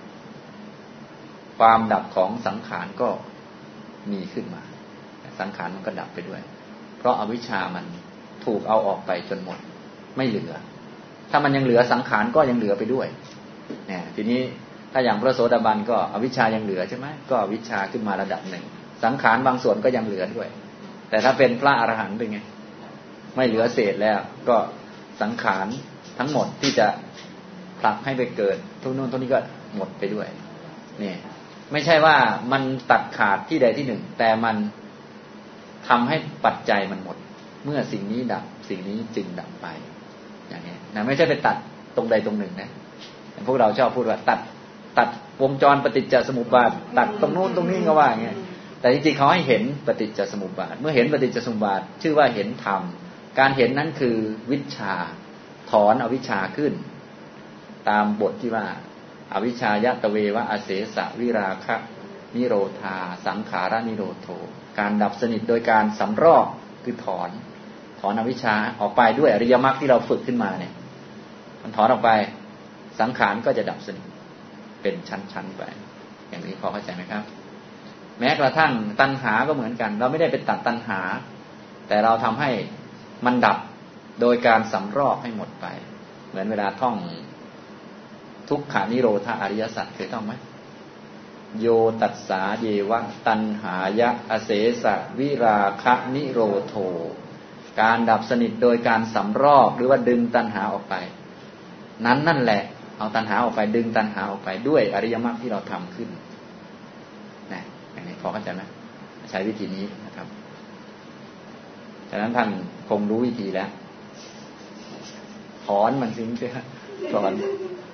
ความดับของสังขารก็มีขึ้นมาสังขารมันก็ดับไปด้วยเพราะอวิชชามันถูกเอาออกไปจนหมดไม่เหลือถ้ามันยังเหลือสังขารก็ยังเหลือไปด้วยเนี่ยทีนี้ถ้าอย่างพระโสดาบันก็อวิชชายังเหลือใช่ไหมก็อวิชชาขึ้นมาระดับหนึ่งสังขารบางส่วนก็ยังเหลือด้วยแต่ถ้าเป็นพระอรหันต์เป็นไงไม่เหลือเศษแล้วก็สังขารทั้งหมดที่จะผลักให้ไปเกิดทุกนู่นทุกนี้ก็หมดไปด้วยนี่ไม่ใช่ว่ามันตัดขาดที่ใดที่หนึ่งแต่มันทำให้ปัจจัยมันหมดเมื่อสิ่งนี้ดับสิ่งนี้จึงดับไปอย่างนี้นะไม่ใช่ไปตัดตรงใดตรงหนึ่งนะพวกเราชอบพูดว่าตัดตัดวงจรปฏิจจสมุปบาทตัดตรงโน้นตรงนี้ก็ว่าอย่างเงี้ยแต่จริงๆเขาให้เห็นปฏิจจสมุปบาทเมื่อเห็นปฏิจจสมุปบาทชื่อว่าเห็นธรรมการเห็นนั้นคือวิชชาถอนอวิชชาขึ้นตามบทที่ว่าอวิชชายะตะเววะอาเสสะวิราคะนิโรธาสังขาระนิโรโธการดับสนิทโดยการสำรอกคือถอนถอนอวิชชาออกไปด้วยอริยมรรคที่เราฝึกขึ้นมาเนี่ยมันถอนออกไปสังขารก็จะดับสนิทเป็นชั้นๆไปอย่างนี้พอเข้าใจไหมครับแม้กระทั่งตัณหาก็เหมือนกันเราไม่ได้ไปตัดตัณหาแต่เราทำให้มันดับโดยการสำรอกให้หมดไปเหมือนเวลาท่องทุกขานิโรธาอริยสัจเคยท่องไหมโยตัสสาเยวะตัณหายะอเสสะวิราคะนิโรโธการดับสนิทโดยการสำรอกหรือว่าดึงตัณหาออกไปนั้นนั่นแหละเอาตัณหาออกไปดึงตัณหาออกไปด้วยอริยมรรคที่เราทำขึ้นนะอย่างนี้พอเข้าใจไหมใช้วิธีนี้นะครับฉะนั้นท่านคงรู้วิธีแล้วถอนมันทิ้งไปถอน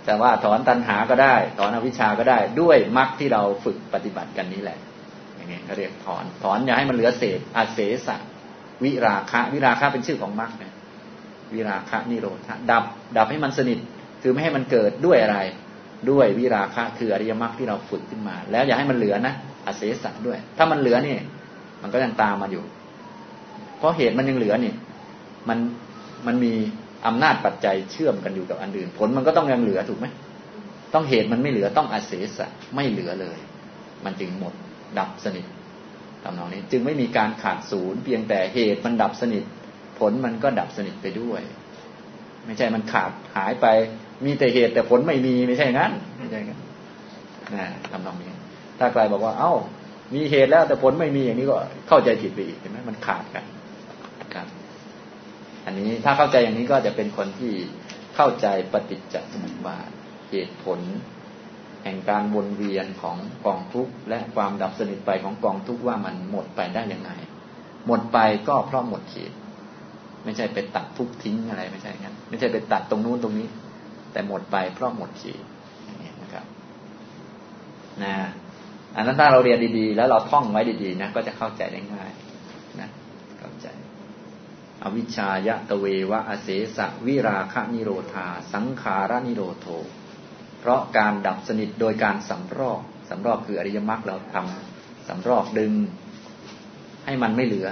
แต่ว่าถอนตัณหาก็ได้ถอนอวิชชาก็ได้ด้วยมรรคที่เราฝึกปฏิบัติกันนี้แหละอย่างนี้เขาเรียกถอนถอนอย่าให้มันเหลือเศษอาเสสะวิราคะวิราคะเป็นชื่อของมรรคนะวิราคะนิโรธดับดับให้มันสนิทคือไม่ให้มันเกิดด้วยอะไรด้วยวิราคะคืออริยมรรคที่เราฝึกขึ้นมาแล้วอย่าให้มันเหลือนะอาเสสะด้วยถ้ามันเหลือนี่มันก็ยังตามมาอยู่เพราะเหตุมันยังเหลือนี่มันมันมีอำนาจปัจจัยเชื่อมกันอยู่กับอันอื่นผลมันก็ต้องยังเหลือถูกไหมต้องเหตุมันไม่เหลือต้องอาเสสะไม่เหลือเลยมันจึงหมดดับสนิททำนองนี้จึงไม่มีการขาดศูนย์เพียงแต่เหตุมันดับสนิทผลมันก็ดับสนิทไปด้วยไม่ใช่มันขาดหายไปมีแต่เหตุแต่ผลไม่มีไม่ใช่งั้นไม่ใช่งั้นนะทำนองนี้ถ้าใครบอกว่าเอ้ามีเหตุแล้วแต่ผลไม่มีอย่างนี้ก็เข้าใจผิดไปอีกเห็นไหมมันขาดกันครับอันนี้ถ้าเข้าใจอย่างนี้ก็จะเป็นคนที่เข้าใจปฏิจจสมุปบาทเหตุผลแห่งการวนเวียนของกองทุกข์และความดับสนิทไปของกองทุกข์ว่ามันหมดไปได้ยังไงหมดไปก็เพราะหมดเหตุไม่ใช่ไปตัดทุกข์ทิ้งอะไรไม่ใช่งั้นไม่ใช่ไปตัดตรงนู้นตรงนี้แต่หมดไปเพราะหมดเหตุนะครับนะอันนั้นถ้าเราเรียนดีๆแล้วเราท่องไว้ดีๆนะก็จะเข้าใจได้ง่ายนะเข้าใจอวิชชายะตะเววะอเสสะวิราคะนิโรธาสังขารนิโรโธเพราะการดับสนิทโดยการสำรอกสำรอกคืออริยมรรคเราทำสำรอกดึงให้มันไม่เหลือ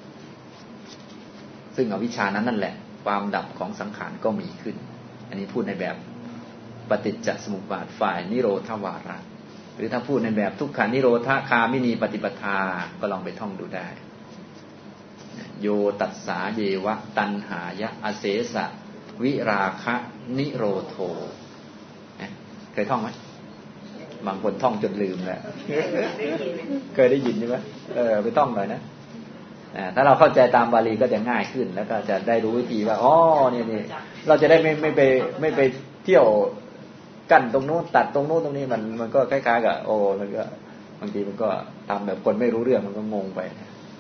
ซึ่งอวิชชานั้นนั่นแหละความดับของสังขารก็มีขึ้นอันนี้พูดในแบบปฏิจจสมุปบาทฝ่ายนิโรธวาระหรือถ้าพูดในแบบทุกขานิโรธคามินีปฏิปทาก็ลองไปท่องดูได้โยตัสสาเยวะตัณหายะอเสสะวิราคะนิโรโธเคยท่องไหมบางคนท่องจนลืมแหละเคยได้ยินใช่ไหมเออไปท่องหน่อยนะถ้าเราเข้าใจตามบาลีก็จะง่ายขึ้นแล้วก็จะได้รู้วิธีว่าอ๋อเนี่ยนี่เราจะได้ไม่ไม่ไปไม่ไปเที่ยวกั้นตรงโน้นตัดตรงโน้นตรงนี้มันมันก็คล้ายๆกับโอ้มันก็บางทีมันก็ทำแบบคนไม่รู้เรื่องมันก็งงไป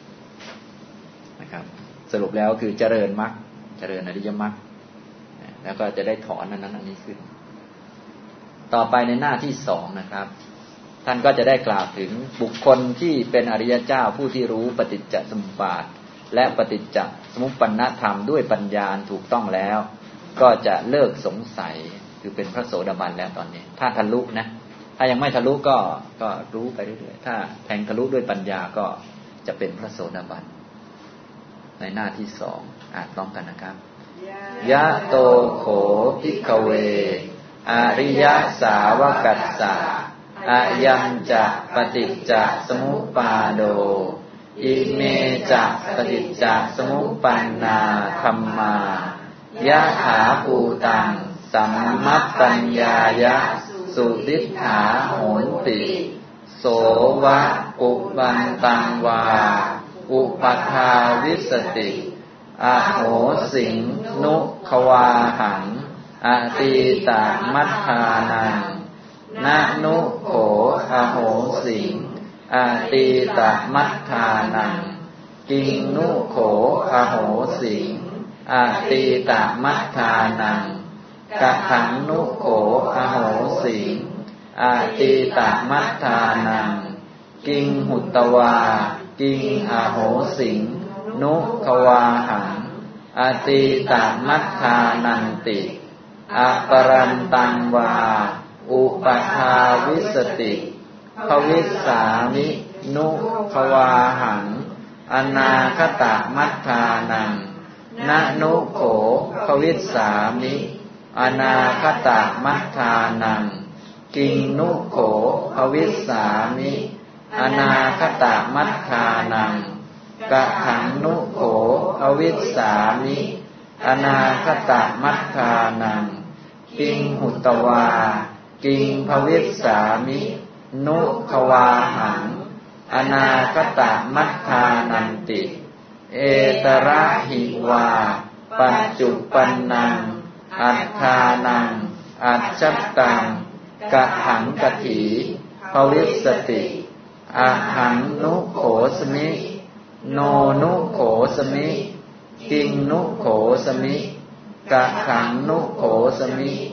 นะครับสรุปแล้วคือเจริญมรรคเจริญอริยมรรคแล้วก็จะได้ถอนนั้นนั้นอันนี้ขึ้นต่อไปในหน้าที่สองนะครับท่านก็จะได้กล่าวถึงบุคคลที่เป็นอริยเจ้าผู้ที่รู้ปฏิจจสมุปบาทและปฏิจจสมุปปนธรรมด้วยปัญญาถูกต้องแล้วก็จะเลิกสงสัยคือเป็นพระโสดาบันแล้วตอนนี้ถ้าทะลุนะถ้ายังไม่ทะลุก็ก็รู้ไปเรื่อยๆถ้าแทงทะลุด้วยปัญญาก็จะเป็นพระโสดาบันในหน้าที่สองอ่านพร้อมกันนะครับยะโตโขภิกขเวอริยสาวกัสสะอายัญจะปฏิจจสมุปปาโดอิเมจะปฏิจจสมุปปันนาธัมมายะถาภูตังสัมมัปปัญญายะสุทิฏฐาโหนติโสวะอุบันตังวาอุปัฏฐาวิสติอโหสิงนุขวาหังอตีตมัฏฐานังนะนุโขอโหสิงอตีตมัฏฐานังกิงนุโขอโหสิงอตีตมัฏฐานังกะถังนุโขอโหสิงอตีตมัฏฐานังกิงหุตวากิงอโหสิงนุขวาหังอตีตมัฏฐานันติอปรันตังวาอุปัฏฐาวิสติภวิสสามินุขวาหังอนาคตมัฏฐานังนะนุโขภวิสสามิอนาคตมัฏฐานังกิงนุโขภวิสสามิอนาคตมัฏฐานังกะถังนุโขภวิสสามิอนาคตมัฏฐานังกิงหุตวากิงภวิสสามินุขวาหังอนาคตมัฏฐานันติเอตระหิวาปัจจุปันนังอัฏฐานังอัจฉตังกะหังกถีภวิสติอะหังนุโขสมิโนนุโขสมิกิงนุโขสมิกะขังนุโขสมิ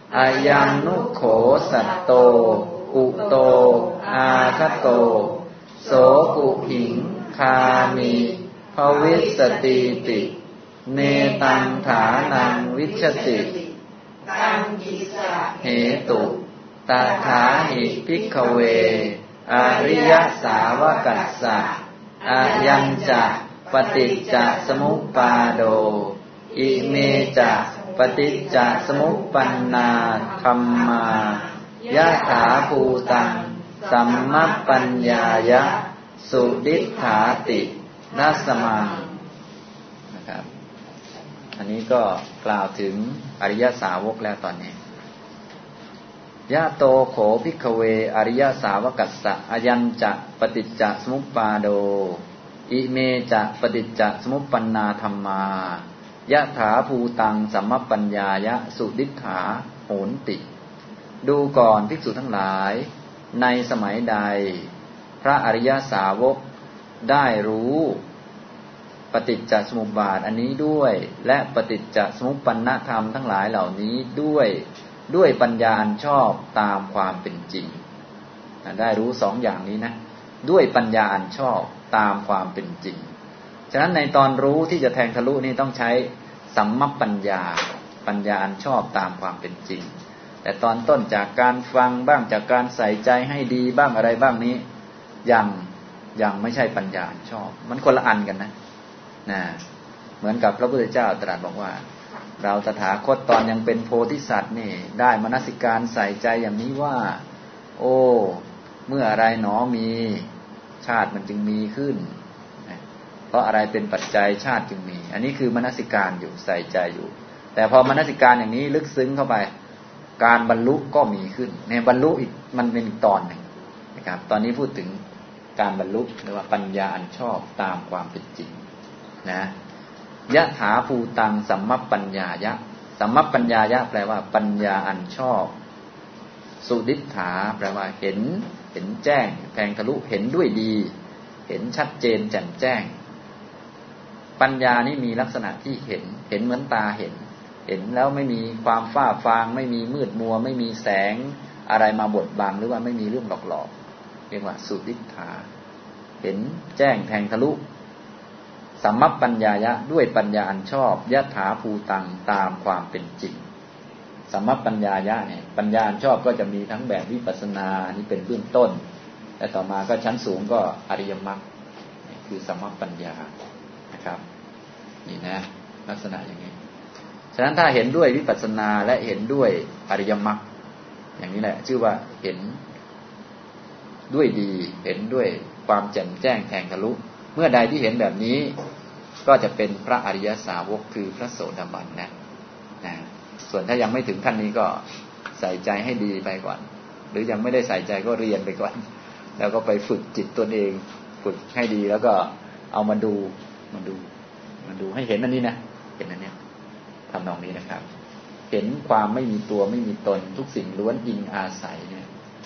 อายังนุโขสัตโตอุโตอาคโตโสกุหิงคามิภวิสติติเนตังฐานังวิชติตังกิสะเหตุตถาหิภิกขเวอริยสาวกัสสะอายัญจะปฏิจจสมุปปาโดอิเมจะปฏิจจสมุปปันนาธัมมายะถาภูตังสัมมัปปัญญายะสุดิฏฐาตินัสมังนะครับอันนี้ก็กล่าวถึงอริยสาวกแล้วตอนนี้ยะโตโขภิกขเวอริยสาวกัสสะอายัญจะปฏิจจสมุปปาโดอิเมจะปฏิจจสมุปปันนาธัมมายะถาภูตังสัมมัปปัญญายะสุดิฏฐาโหนติดูก่อนภิกษุทั้งหลายในสมัยใดพระอริยสาวกได้รู้ปฏิจจสมุปบาทอันนี้ด้วยและปฏิจจสมุปปันนธรรมทั้งหลายเหล่านี้ด้วยด้วยปัญญาอันชอบตามความเป็นจริงได้รู้สองอย่างนี้นะด้วยปัญญาอันชอบตามความเป็นจริงฉะนั้นในตอนรู้ที่จะแทงทะลุนี่ต้องใช้สัมมัปปัญญาปัญญาอันชอบตามความเป็นจริงแต่ตอนต้นจากการฟังบ้างจากการใส่ใจให้ดีบ้างอะไรบ้างนี้ยังยังไม่ใช่ปัญญาอันชอบมันคนละอันกันนะนะเหมือนกับพระพุทธเจ้าตรัสบอกว่าเราตถาคตตอนยังเป็นโพธิสัตว์นี่ได้มนสิการใส่ใจอย่างนี้ว่าโอ้เมื่ออะไรหนอมีชาติมันจึงมีขึ้นเพราะอะไรเป็นปัจจัยชาติจึงมีอันนี้คือมนสิการอยู่ใส่ใจอยู่แต่พอมนสิการอย่างนี้ลึกซึ้งเข้าไปการบรรลุก็มีขึ้นในบรรลุอีกมันเป็นอีกตอนหนึ่งนะครับตอนนี้พูดถึงการบรรลุหรือว่าปัญญาอันชอบตามความเป็นจริงนะยะถาภูตังสัมมัปปัญญายะสัมมัปปัญญายะแปลว่าปัญญาอันชอบสุดิฏฐาแปลว่าเห็นเห็นแจ้งแทงทะลุเห็นด้วยดีเห็นชัดเจนแจ่มแจ้งปัญญานี่มีลักษณะที่เห็นเห็นเหมือนตาเห็นเห็นแล้วไม่มีความฝ้าฟางไม่มีมืดมัวไม่มีแสงอะไรมาบดบังหรือว่าไม่มีเรื่องหลอกๆเรียกว่าสุดิฏฐาเห็นแจ้งแทงทะลุสัมมัปปัญญายะด้วยปัญญาอันชอบยะถาภูตังตามความเป็นจริงสัมมัปปัญญายะเนี่ยปัญญาอันชอบก็จะมีทั้งแบบวิปัสสนานี่เป็นเบื้องต้นแต่ต่อมาก็ชั้นสูงก็อริยมรรคคือสัมมัปปัญญานะครับนี่นะลักษณะอย่างนี้ฉะนั้นถ้าเห็นด้วยวิปัสสนาและเห็นด้วยอริยมรรคอย่างนี้แหละชื่อว่าเห็นด้วยดีเห็นด้วยความแจ่มแจ้งแทงทะลุเมื่อใดที่เห็นแบบนี้ก็จะเป็นพระอริยสาวกคือพระโสดาบันนะนะส่วนถ้ายังไม่ถึงขั้นนี้ก็ใส่ใจให้ดีไปก่อนหรือยังไม่ได้ใส่ใจก็เรียนไปก่อนแล้วก็ไปฝึกจิตตนเองฝึกให้ดีแล้วก็เอามาดูมาดูมาดูให้เห็นอันนี้นะเห็นอันนี้ทำนองนี้นะครับเห็นความไม่มีตัวไม่มีตนทุกสิ่งล้วนอิงอาศัยเนี่ย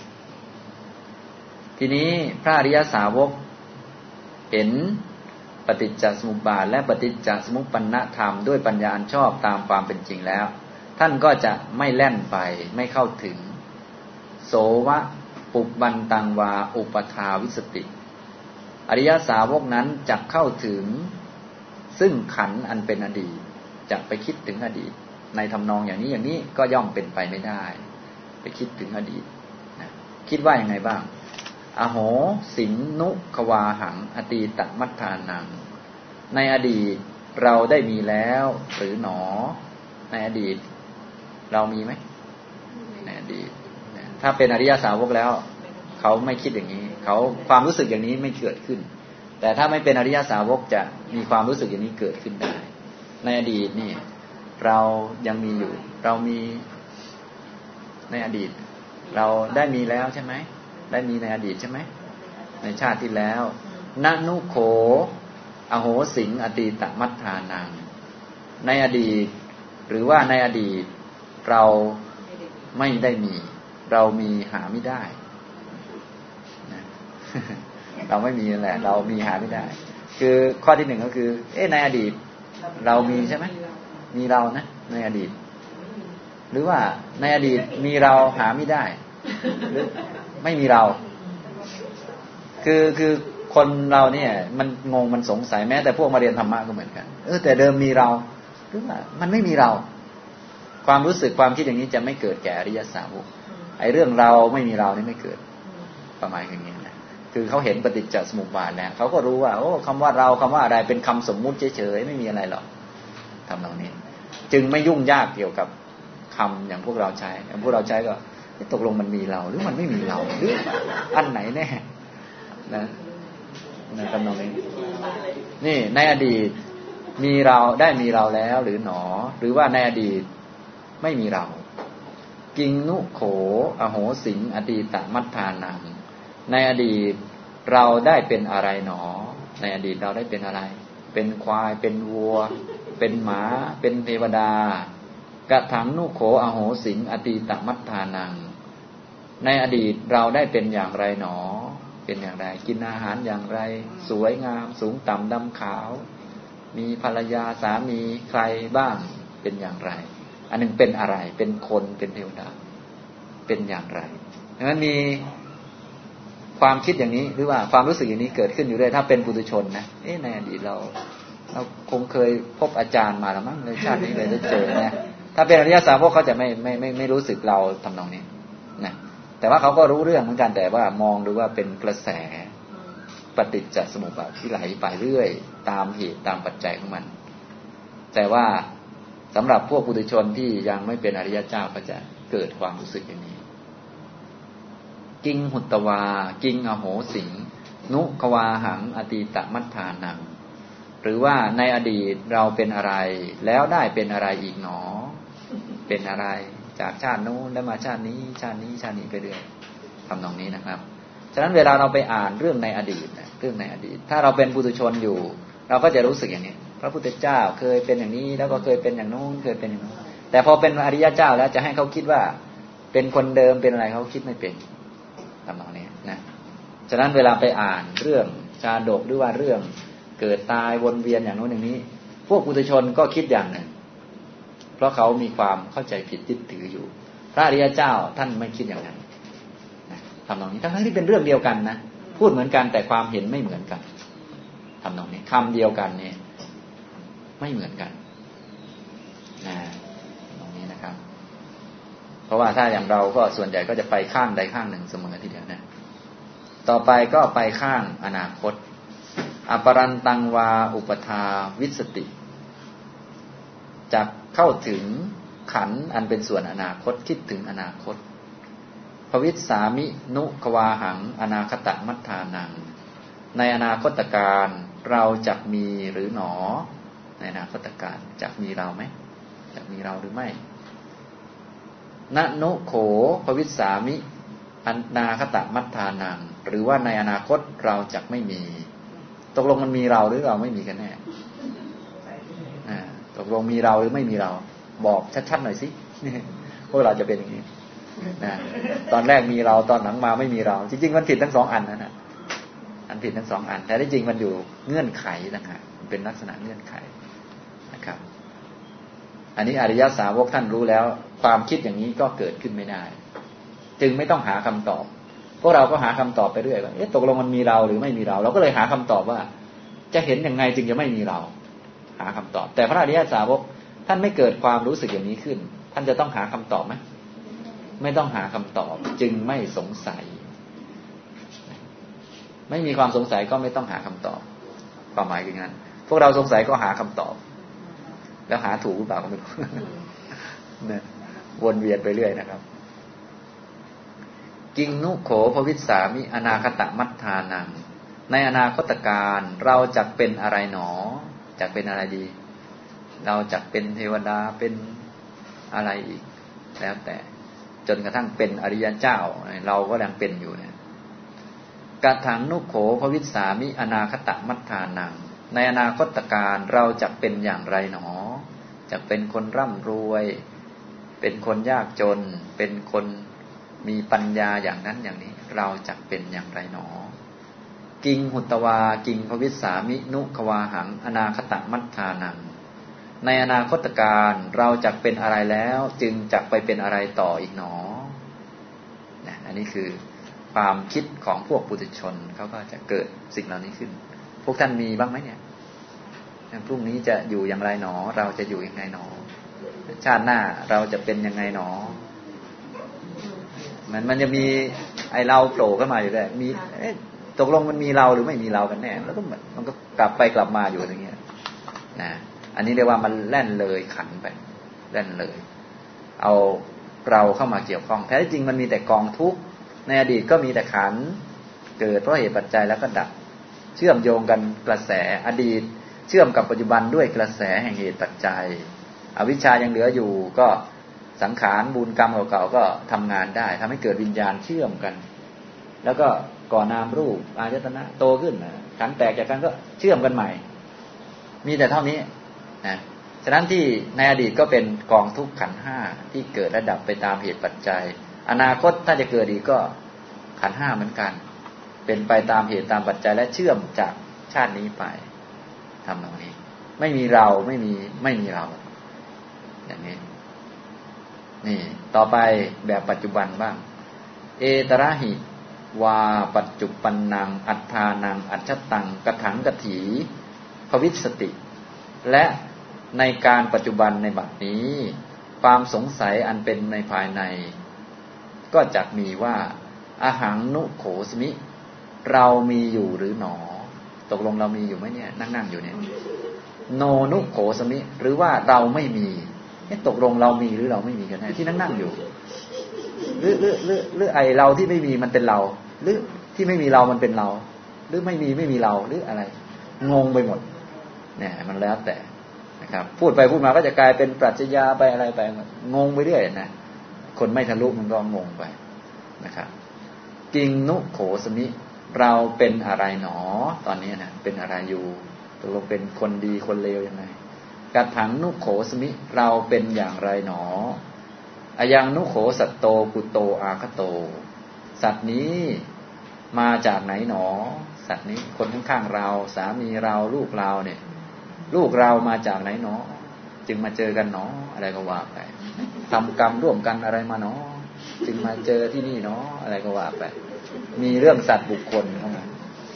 ทีนี้พระอริยสาวกเห็นปฏิจจสมุปบาทและปฏิจจสมุปปนธรรมด้วยปัญญาอันชอบตามความเป็นจริงแล้วท่านก็จะไม่แล่นไปไม่เข้าถึงโสวะปุบบันตังวาอุปทาวิสติอริยสาวกนั้นจะเข้าถึงซึ่งขันธ์อันเป็นอดีตจะไปคิดถึงอดีตในทำนองอย่างนี้อย่างนี้ก็ย่อมเป็นไปไม่ได้ไปคิดถึงอดีตนะคิดว่ายังไงบ้างอโหสินนุควาหังอตีตมัฏฐานังในอดีตเราได้มีแล้วหรือหนอในอดีตเรามีไหมในอดีตถ้าเป็นอริยสาวกแล้วเขาไม่คิดอย่างนี้เขาความรู้สึกอย่างนี้ไม่เกิดขึ้นแต่ถ้าไม่เป็นอริยสาวกจะมีความรู้สึกอย่างนี้เกิดขึ้นได้ในอดีตนี่เรายังมีอยู่เรามีในอดีตเราได้มีแล้วใช่ไหมได้มีในอดีตใช่ไหมในชาติที่แล้วนนุโขอโหสิงอตีตมัฏฐานังในอดีตหรือว่าในอดีตเราไม่ได้มีเรามีหาไม่ได้เราไม่มีนั่นแหละเรามีหาไม่ได้คือข้อที่หนึ่งก็คือเอ๊ะในอดีตเรามีใช่ไหมมีเรานะในอดีตหรือว่าในอดีตมีเราหาไม่ได้หรือไม่มีเราคือคือคนเราเนี่ยมันงงมันสงสัยแม้แต่พวกมาเรียนธรรมะก็เหมือนกันเออแต่เดิมมีเราหรือว่ามันไม่มีเราความรู้สึกความคิดอย่างนี้จะไม่เกิดแก่อริยสาวกไอ้เรื่องเราไม่มีเรานี่ไม่เกิดประมาณอย่างนี้นะคือเขาเห็นปฏิจจสมุปบาทแล้วเขาก็รู้ว่าโอ้คำว่าเราคำว่าอะไรเป็นคำสมมุติเฉยๆไม่มีอะไรหรอกทำตรงนี้จึงไม่ยุ่งยากเกี่ยวกับคำอย่างพวกเราใช้อย่างพวกเราใช้ก็ตกลงมันมีเราหรือมันไม่มีเราหรืออันไหนแน่นะนะทำตรงนี้นี่ในอดีตมีเราได้มีเราแล้วหรือหนอหรือว่าในอดีตไม่มีเรากิงนุโขอโหสิงอดีตมัฏฐานังในอดีตเราได้เป็นอะไรหนอในอดีตเราได้เป็นอะไรเป็นควายเป็นวัวเป็นหมาเป็นเทวดากะถังนุโขอโหสิงอดีตมัฏฐานังในอดีตเราได้เป็นอย่างไรหนอเป็นอย่างไรกินอาหารอย่างไรสวยงามสูงต่ำดำขาวมีภรรยาสามีใครบ้างเป็นอย่างไรอันหนึ่งเป็นอะไรเป็นคนเป็นเทวดาเป็นอย่างไรดังนั้นมีความคิดอย่างนี้หรือว่าความรู้สึกอย่างนี้เกิดขึ้นอยู่เรื่อยถ้าเป็นปุถุชนนะเอ๊ะในอดีตเราเราคงเคยพบอาจารย์มาแล้วมั้งในชาตินี้เลยได้เจอนะถ้าเป็นอริยสาวกเขาจะไม่ไม่ไม่ไม่รู้สึกเราทำนองนี้นะแต่ว่าเขาก็รู้เรื่องเหมือนกันแต่ว่ามองดูว่าเป็นกระแสปฏิจจสมุปบาทที่ไหลไปเรื่อยตามเหตุตามปัจจัยของมันแต่ว่าสำหรับพวกปุถุชนที่ยังไม่เป็นอริยเจ้าก็จะเกิดความรู้สึกอย่างนี้กิงหุตตวากิงอโหสิงนุขวาหังอตีตมัฏฐานังหรือว่าในอดีตเราเป็นอะไรแล้วได้เป็นอะไรอีกหนอเป็นอะไรจากชาตินู้นแล้วมาชาตินี้ชาตินี้ชาตินี้ไปเรื่อยทำตรงนี้นะครับฉะนั้นเวลาเราไปอ่านเรื่องในอดีตเรื่องในอดีตถ้าเราเป็นปุถุชนอยู่เราก็จะรู้สึกอย่างนี้พระพุทธเจ้าเคยเป็นอย่างนี้แล้วก็เคยเป็นอย่างนู้นเคยเป็นอย่างนู้นแต่พอเป็นอริยเจ้าแล้วจะให้เขาคิดว่าเป็นคนเดิมเป็นอะไรเขาคิดไม่เป็นทำตรงนี้นะฉะนั้นเวลาไปอ่านเรื่องชาดกหรือว่าเรื่องเกิดตายวนเวียนอย่างโน้นอย่างนี้พวกปุถุชนก็คิดอย่างหนึ่งเพราะเขามีความเข้าใจผิดยึดถืออยู่พระอริยเจ้าท่านไม่คิดอย่างนั้นทำตรงนี้ทั้งที่เป็นเรื่องเดียวกันนะพูดเหมือนกันแต่ความเห็นไม่เหมือนกันทำตรงนี้คำเดียวกันเนี่ยไม่เหมือนกันนะตรงนี้นะครับเพราะว่าถ้าอย่างเราก็ส่วนใหญ่ก็จะไปข้างใดข้างหนึ่งเสมอทีเดียวนะต่อไปก็ไปข้างอนาคตอปรันตังวาอุปทาวิสติจักเข้าถึงขันธ์อันเป็นส่วนอนาคตคิดถึงอนาคตภวิสสามินุขวาหังอนาคตมัฏฐานังในอนาคตการเราจักมีหรือหนอในอนาคตการจักมีเราไหมจักมีเราหรือไม่ณนุโขภวิสสามิอนาคตมัฏฐานังหรือว่าในอนาคตเราจักไม่มีตกลงมันมีเราหรือเราไม่มีกันแน่ตกลงมีเราหรือไม่มีเราบอกชัดๆหน่อยสิพวกเราจะเป็นอย่างนี้นะตอนแรกมีเราตอนหลังมาไม่มีเราจริงๆมันผิดทั้งสองอันนะนะอันผิดทั้งสองอันแต่ที่จริงมันอยู่เงื่อนไขนะครับเป็นลักษณะเงื่อนไขนะครับอันนี้อริยสาวกท่านรู้แล้วความคิดอย่างนี้ก็เกิดขึ้นไม่ได้จึงไม่ต้องหาคำตอบพวกเราก็หาคำตอบไปเรื่อยว่าเอ๊ะตกลงมันมีเราหรือไม่มีเราเราก็เลยหาคำตอบว่าจะเห็นยังไงจึงจะไม่มีเราหาคำตอบแต่พระอริยสาวกท่านไม่เกิดความรู้สึกอย่างนี้ขึ้นท่านจะต้องหาคำตอบไหมไม่ต้องหาคำตอบจึงไม่สงสัยไม่มีความสงสัยก็ไม่ต้องหาคำตอบความหมายอย่างนั้นพวกเราสงสัยก็หาคำตอบแล้วหาถูกหรือเปล่าก็ไม่รู้เนี่ยวนเวียนไปเรื่อยนะครับกิงนุโขภวิสสามิอนาคตมัฏฐานังในอนาคตการเราจักเป็นอะไรหนอจักเป็นอะไรดีเราจักเป็นเทวดาเป็นอะไรอีกแล้วแต่จนกระทั่งเป็นอริยเจ้าเราก็ยังเป็นอยู่เนี่ยกถังนุโขภวิสสามิอนาคตมัฏฐานังในอนาคตการเราจักเป็นอย่างไรหนอจักเป็นคนร่ำรวยเป็นคนยากจนเป็นคนมีปัญญาอย่างนั้นอย่างนี้เราจักเป็นอย่างไรหนอกิงหุตตวากิงภวิสสามินุขวาหังอนาคตมัฏฐานังในอนาคตการเราจักเป็นอะไรแล้วจึงจักไปเป็นอะไรต่ออีกหนอนะอันนี้คือความคิดของพวกปุถุชนเขาก็จะเกิดสิ่งเหล่านี้ขึ้นพวกท่านมีบ้างไหมเนี่ยพรุ่งนี้จะอยู่อย่างไรหนอเราจะอยู่ยังไงหนอชาติหน้าเราจะเป็นยังไงหนอมันมันจะมีไอเราโผล่ขึ้นมาอยู่เลยมีตกลงมันมีเราหรือไม่มีเรากันแน่แล้วก็มันก็กลับไปกลับมาอยู่อย่างเงี้ยนะอันนี้เรียกว่ามันแล่นเลยขันไปแล่นเลยเอาเราเข้ามาเกี่ยวข้องแท้จริงมันมีแต่กองทุกข์ในอดีตก็มีแต่ขันเกิดเพราะเหตุปัจจัยแล้วก็ดับเชื่อมโยงกันกระแสอดีตเชื่อมกับปัจจุบันด้วยกระแสแห่งเหตุปัจจัยอวิชชายังเหลืออยู่ก็สังขารบุญกรรมเก่าๆก็ทำงานได้ทำให้เกิดวิญญาณเชื่อมกันแล้วก็ก่อนามรูปอายตนะโตขึ้นขันแตกจากกันก็เชื่อมกันใหม่มีแต่เท่านี้นะฉะนั้นที่ในอดีตก็เป็นกองทุกข์ขันธ์ห้าที่เกิดและดับไปตามเหตุปัจจัยอนาคตถ้าจะเกิดอีกก็ขันธ์ห้าเหมือนกันเป็นไปตามเหตุตามปัจจัยและเชื่อมจากชาตินี้ไปทำตรงนี้ไม่มีเราไม่มีไม่มีเราอย่างนี้นี่ต่อไปแบบปัจจุบันบ้างเอตระหิวาปัจจุปันนังอัฏฐานังอัจฉตังกถังกถีภวิสติและในการปัจจุบันในบัดนี้ความสงสัยอันเป็นในภายในก็จักมีว่าอาหังนุโขสมิเรามีอยู่หรือหนอตกลงเรามีอยู่ไหมเนี่ยนั่งๆอยู่เนี่ยโนนุโขสมิหรือว่าเราไม่มีตกลงเรามีหรือเราไม่มีกันแน่ที่นั่งๆอยู่หรือหรือหรือหรือไอเราที่ไม่มีมันเป็นเราหรือที่ไม่มีเรามันเป็นเราหรือไม่มีไม่มีเราหรืออะไรงงไปหมดเนี่ยมันแล้วแต่นะครับพูดไปพูดมาก็จะกลายเป็นปรัชญาไปอะไรไปงงไปเรื่อยนะคนไม่ทะลุมันก็งงไปนะครับกิงนุโขสมิเราเป็นอะไรหนอตอนนี้นะเป็นอะไรอยู่ตกลงเป็นคนดีคนเลวยังไงกัตถังนุโขสมิเราเป็นอย่างไรหนออายังนุโขสัตโตกุโตอาคโตสัตว์นี้มาจากไหนหนอสัตว์นี้คนข้างๆเราสามีเราลูกเราเนี่ยลูกเรามาจากไหนหนอจึงมาเจอกันหนออะไรก็ว่าไปทำกรรมร่วมกันอะไรมาหนอจึงมาเจอที่นี่หนออะไรก็ว่าไปมีเรื่องสัตว์บุคคลเข้ามา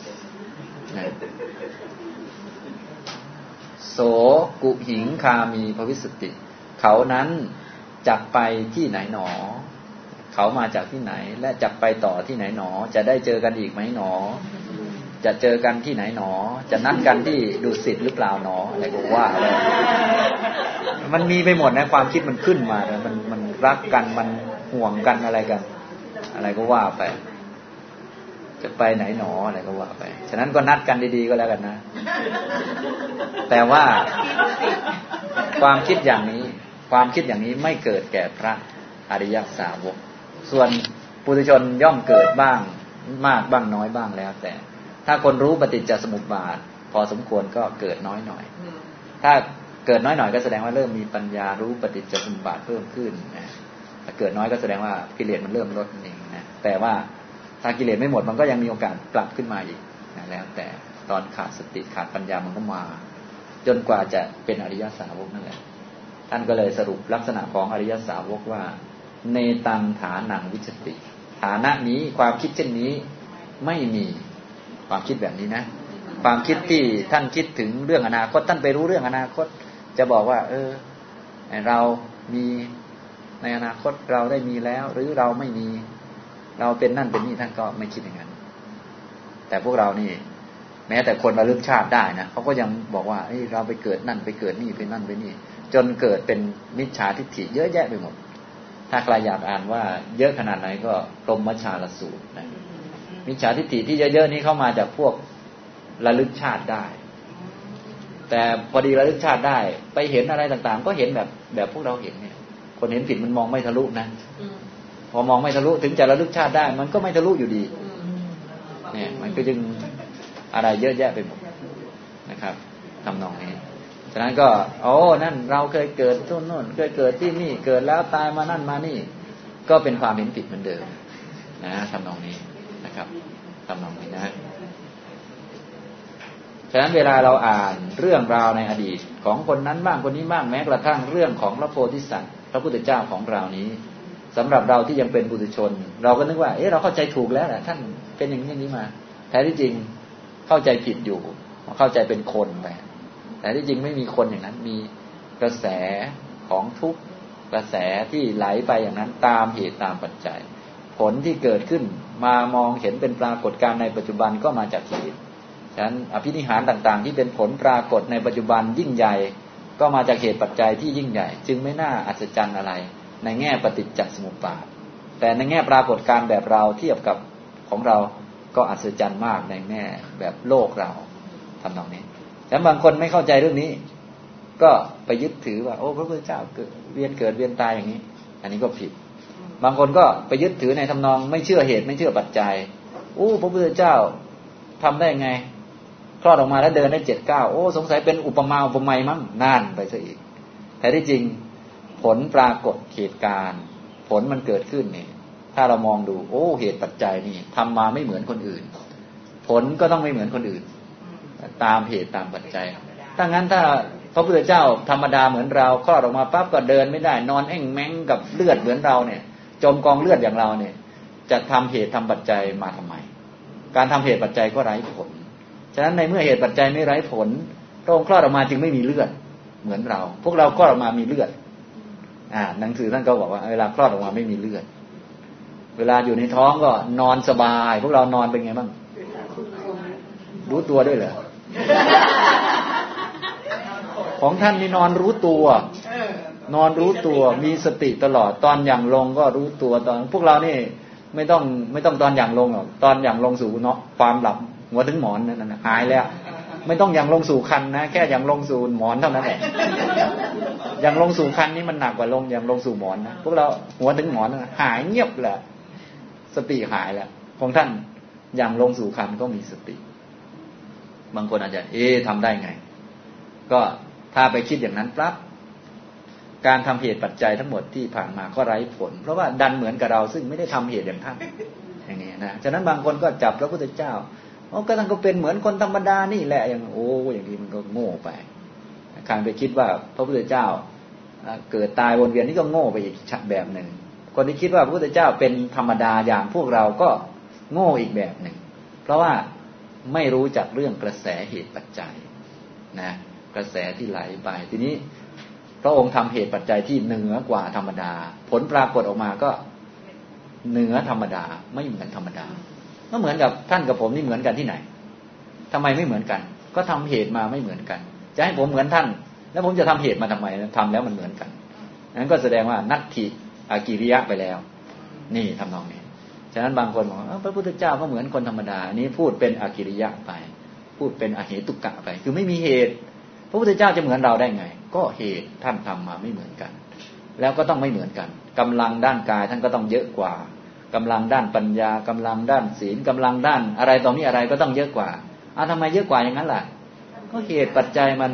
โสกุหิงคามีภวิสติเขานั้นจักไปที่ไหนหนอเขามาจากที่ไหนและจักไปต่อที่ไหนหนอจะได้เจอกันอีกไหมหนอจะเจอกันที่ไหนหนอจะนัดกันที่ดุสิตหรือเปล่าหนออะไรก็ว่าไปมันมีไปหมดนะความคิดมันขึ้นมาแล้วมันมันรักกันมันห่วงกันอะไรกันอะไรก็ว่าไปจะไปไหนหนออะไรก็ว่าไปฉะนั้นก็นัดกันดีๆก็แล้วกันนะแต่ว่าความคิดอย่างนี้ความคิดอย่างนี้ไม่เกิดแก่พระอริยสาวกส่วนปุถุชนย่อมเกิดบ้างมากบ้างน้อยบ้างแล้วแต่ถ้าคนรู้ปฏิจจสมุปบาทพอสมควรก็เกิดน้อยหน่อยถ้าเกิดน้อยหน่อยก็แสดงว่าเริ่มมีปัญญารู้ปฏิจจสมุปบาทเพิ่มขึ้นนะถ้าเกิดน้อยก็แสดงว่ากิเลสมันเริ่มลดนั่นเองนะแต่ว่าถ้ากิเลสไม่หมดมันก็ยังมีโอกาสกลับขึ้นมาอีกนะแล้วแต่ตอนขาดสติขาดปัญญามันก็มาจนกว่าจะเป็นอริยสาวกนั่นแหละท่านก็เลยสรุปลักษณะของอริยสาวกว่าเนตังฐานังวิชติฐานะนี้ความคิดเช่นนี้ไม่มีความคิดแบบนี้นะความคิดที่ท่านคิดถึงเรื่องอนาคตท่านไปรู้เรื่องอนาคตจะบอกว่าเออเรามีในอนาคตเราได้มีแล้วหรือเราไม่มีเราเป็นนั่นเป็นนี่ท่านก็ไม่คิดอย่างนั้นแต่พวกเรานี่แม้แต่คนระลึกชาติได้นะเขาก็ยังบอกว่าเฮ้ยเราไปเกิดนั่นไปเกิดนี่ไปนั่นไปนี่จนเกิดเป็นมิจฉาทิฏฐิเยอะแยะไปหมดถ้าใครอยากอ่านว่าเยอะขนาดไหนก็พรหมชาลสูตรนะมิจฉาทิฏฐิที่เยอะๆนี้เข้ามาจากพวกระลึกชาติได้แต่พอดีระลึกชาติได้ไปเห็นอะไรต่างๆก็เห็นแบบแบบพวกเราเห็นเนี่ยคนเห็นผิดมันมองไม่ทะลุนะพอมองไม่ทะลุถึงจะระลึกชาติได้มันก็ไม่ทะลุอยู่ดีเนี่ยมันก็จึงอะไรเยอะแยะไปหมดนะครับทำนองนี้ฉะนั้นก็โอ้นั่นเราเคยเกิดที่โน่นเคยเกิดที่นี่เกิดแล้วตายมานั่นมานี่ก็เป็นความเห็นผิดเหมือนเดิมนะทำนองนี้นะครับทำนองนี้นะฉะนั้นเวลาเราอ่านเรื่องราวในอดีตของคนนั้นบ้างคนนี้บ้างแม้กระทั่งเรื่องของพระโพธิสัตว์พระพุทธเจ้าของเรานี้สำหรับเราที่ยังเป็นปุถุชนเราก็นึกว่าเอ๊ะเราเข้าใจถูกแล้วแหละท่านเป็นอย่างนี้นี้มาแท้ที่จริงเข้าใจผิดอยู่เข้าใจเป็นคนไปแต่ที่จริงไม่มีคนอย่างนั้นมีกระแสของทุกข์กระแสที่ไหลไปอย่างนั้นตามเหตุตามปัจจัยผลที่เกิดขึ้นมามองเห็นเป็นปรากฏการณ์ในปัจจุบันก็มาจากเหตุฉะนั้นอภินิหารต่างๆที่เป็นผลปรากฏในปัจจุบันยิ่งใหญ่ก็มาจากเหตุปัจจัยที่ยิ่งใหญ่จึงไม่น่าอัศจรรย์อะไรในแง่ปฏิจจสมุปบาทแต่ในแง่ปรากฏการณ์แบบเราเทียบกับของเราก็อัศจรรย์มากในแง่แบบโลกเราทำนองนี้แล้วบางคนไม่เข้าใจเรื่องนี้ก็ไปยึดถือว่าโอ้พระพุทธเจ้าเกิดเวียนเกิดเวียนตายอย่างนี้อันนี้ก็ผิดบางคนก็ไปยึดถือในทำนองไม่เชื่อเหตุไม่เชื่อปัจจัยโอ้พระพุทธเจ้าทำได้ไงคลอดออกมาแล้วเดินได้เจ็ดเก้าโอ้สงสัยเป็นอุปมาอุปไมยมั้งนั่นไปซะอีกแต่ที่จริงผลปรากฏเหตุการณ์ผลมันเกิดขึ้นนี่ถ้าเรามองดูโอ้เหตุปัจจัยนี่ทำมาไม่เหมือนคนอื่นผลก็ต้องไม่เหมือนคนอื่นตามเหตุตามปัจจัยถ้างั้นถ้าพระพุทธเจ้าธรรมดาเหมือนเราคลอดออกมาปั๊บก็เดินไม่ได้นอนแอ่งแม้งกับเลือดเหมือนเราเนี่ยจมกองเลือดอย่างเราเนี่ยจะทำเหตุทำปัจจัยมาทำไมการทำเหตุปัจจัยก็ไร้ผลฉะนั้นในเมื่อเหตุปัจจัยไม่ไร้ผลพระองค์คลอดออกมาจึงไม่มีเลือดเหมือนเราพวกเราคลอดออกมามีเลือดอ่าหนังสือท่านก็บอกว่าเวลาคลอดออกมาไม่มีเลือดเวลาอยู่ในท้องก็นอนสบายพวกเรานอนเป็นไงบ้างรู้ตัวด้วยเหรอของท่านนี่นอนรู้ตัวนอนรู้ตัวมีสติตลอดตอนอย่างลงก็รู้ตัวตอนพวกเรานี่ไม่ต้องไม่ต้องตอนอย่างลงหรอกตอนอย่างลงสู่เนาะความหลับหัวถึงหมอนนั่นน่ะหายแล้วไม่ต้องอย่างลงสู่คันนะแค่อย่างลงสู่หมอนเท่านั้นแหละอย่างลงสู่คันนี่มันหนักกว่าลงอย่างลงสู่หมอนนะพวกเราหัวถึงหมอนหายเงียบแหละสติหายแล้วของท่านอย่างลงสู่คันก็มีสติบางคนอาจจะเอ๊ะทำได้ไงก็ถ้าไปคิดอย่างนั้นปั๊บการทำเหตุปัจจัยทั้งหมดที่ผ่านมาก็ไร้ผลเพราะว่าดันเหมือนกับเราซึ่งไม่ได้ทำเหตุอย่างท่านอย่างนี้นะฉะนั้นบางคนก็จับพระพุทธเจ้าโอ้ก็ท่านก็เป็นเหมือนคนธรรมดานี่แหละอย่างโอ้อย่างนี้มันก็โง่ไปใครไปคิดว่าพระพุทธเจ้าเกิดตายวนเวียนนี่ก็โง่ไปอีกแบบหนึ่งคนที่คิดว่าพระพุทธเจ้าเป็นธรรมดาอย่างพวกเราก็โง่อีกแบบหนึ่งเพราะว่าไม่รู้จักเรื่องกระแสเหตุปัจจัยนะกระแสที่ไหลไปทีนี้พระองค์ทำเหตุปัจจัยที่เหนือกว่าธรรมดาผลปรากฏออกมาก็เหนือธรรมดาไม่เหมือนธรรมดาก็เหมือนกับท่านกับผมนี่เหมือนกันที่ไหนทำไมไม่เหมือนกันก็ทำเหตุมาไม่เหมือนกันจะให้ผมเหมือนท่านแล้วผมจะทำเหตุมาทำไมทำแล้วมันเหมือนกันนั้นก็แสดงว่านัตถิอากิริยะไปแล้วนี่ทำนองนี้ฉะนั้นบางคนบอกพระพุทธเจ้าก็เหมือนคนธรรมดาอันนี้พูดเป็นอากิริยะไปพูดเป็นอเหตุกะไปคือไม่มีเหตุพระพุทธเจ้าจะเหมือนเราได้ไงก็เหตุท่านทำมาไม่เหมือนกันแล้วก็ต้องไม่เหมือนกันกำลังด้านกายท่านก็ต้องเยอะกว่ากำลังด้านปัญญากำลังด้านศีลกำลังด้านอะไรตรงนี้อะไรก็ต้องเยอะกว่าอ้าวทำไมเยอะกว่าอย่างนั้นล่ะก็เหตุปัจจัยมัน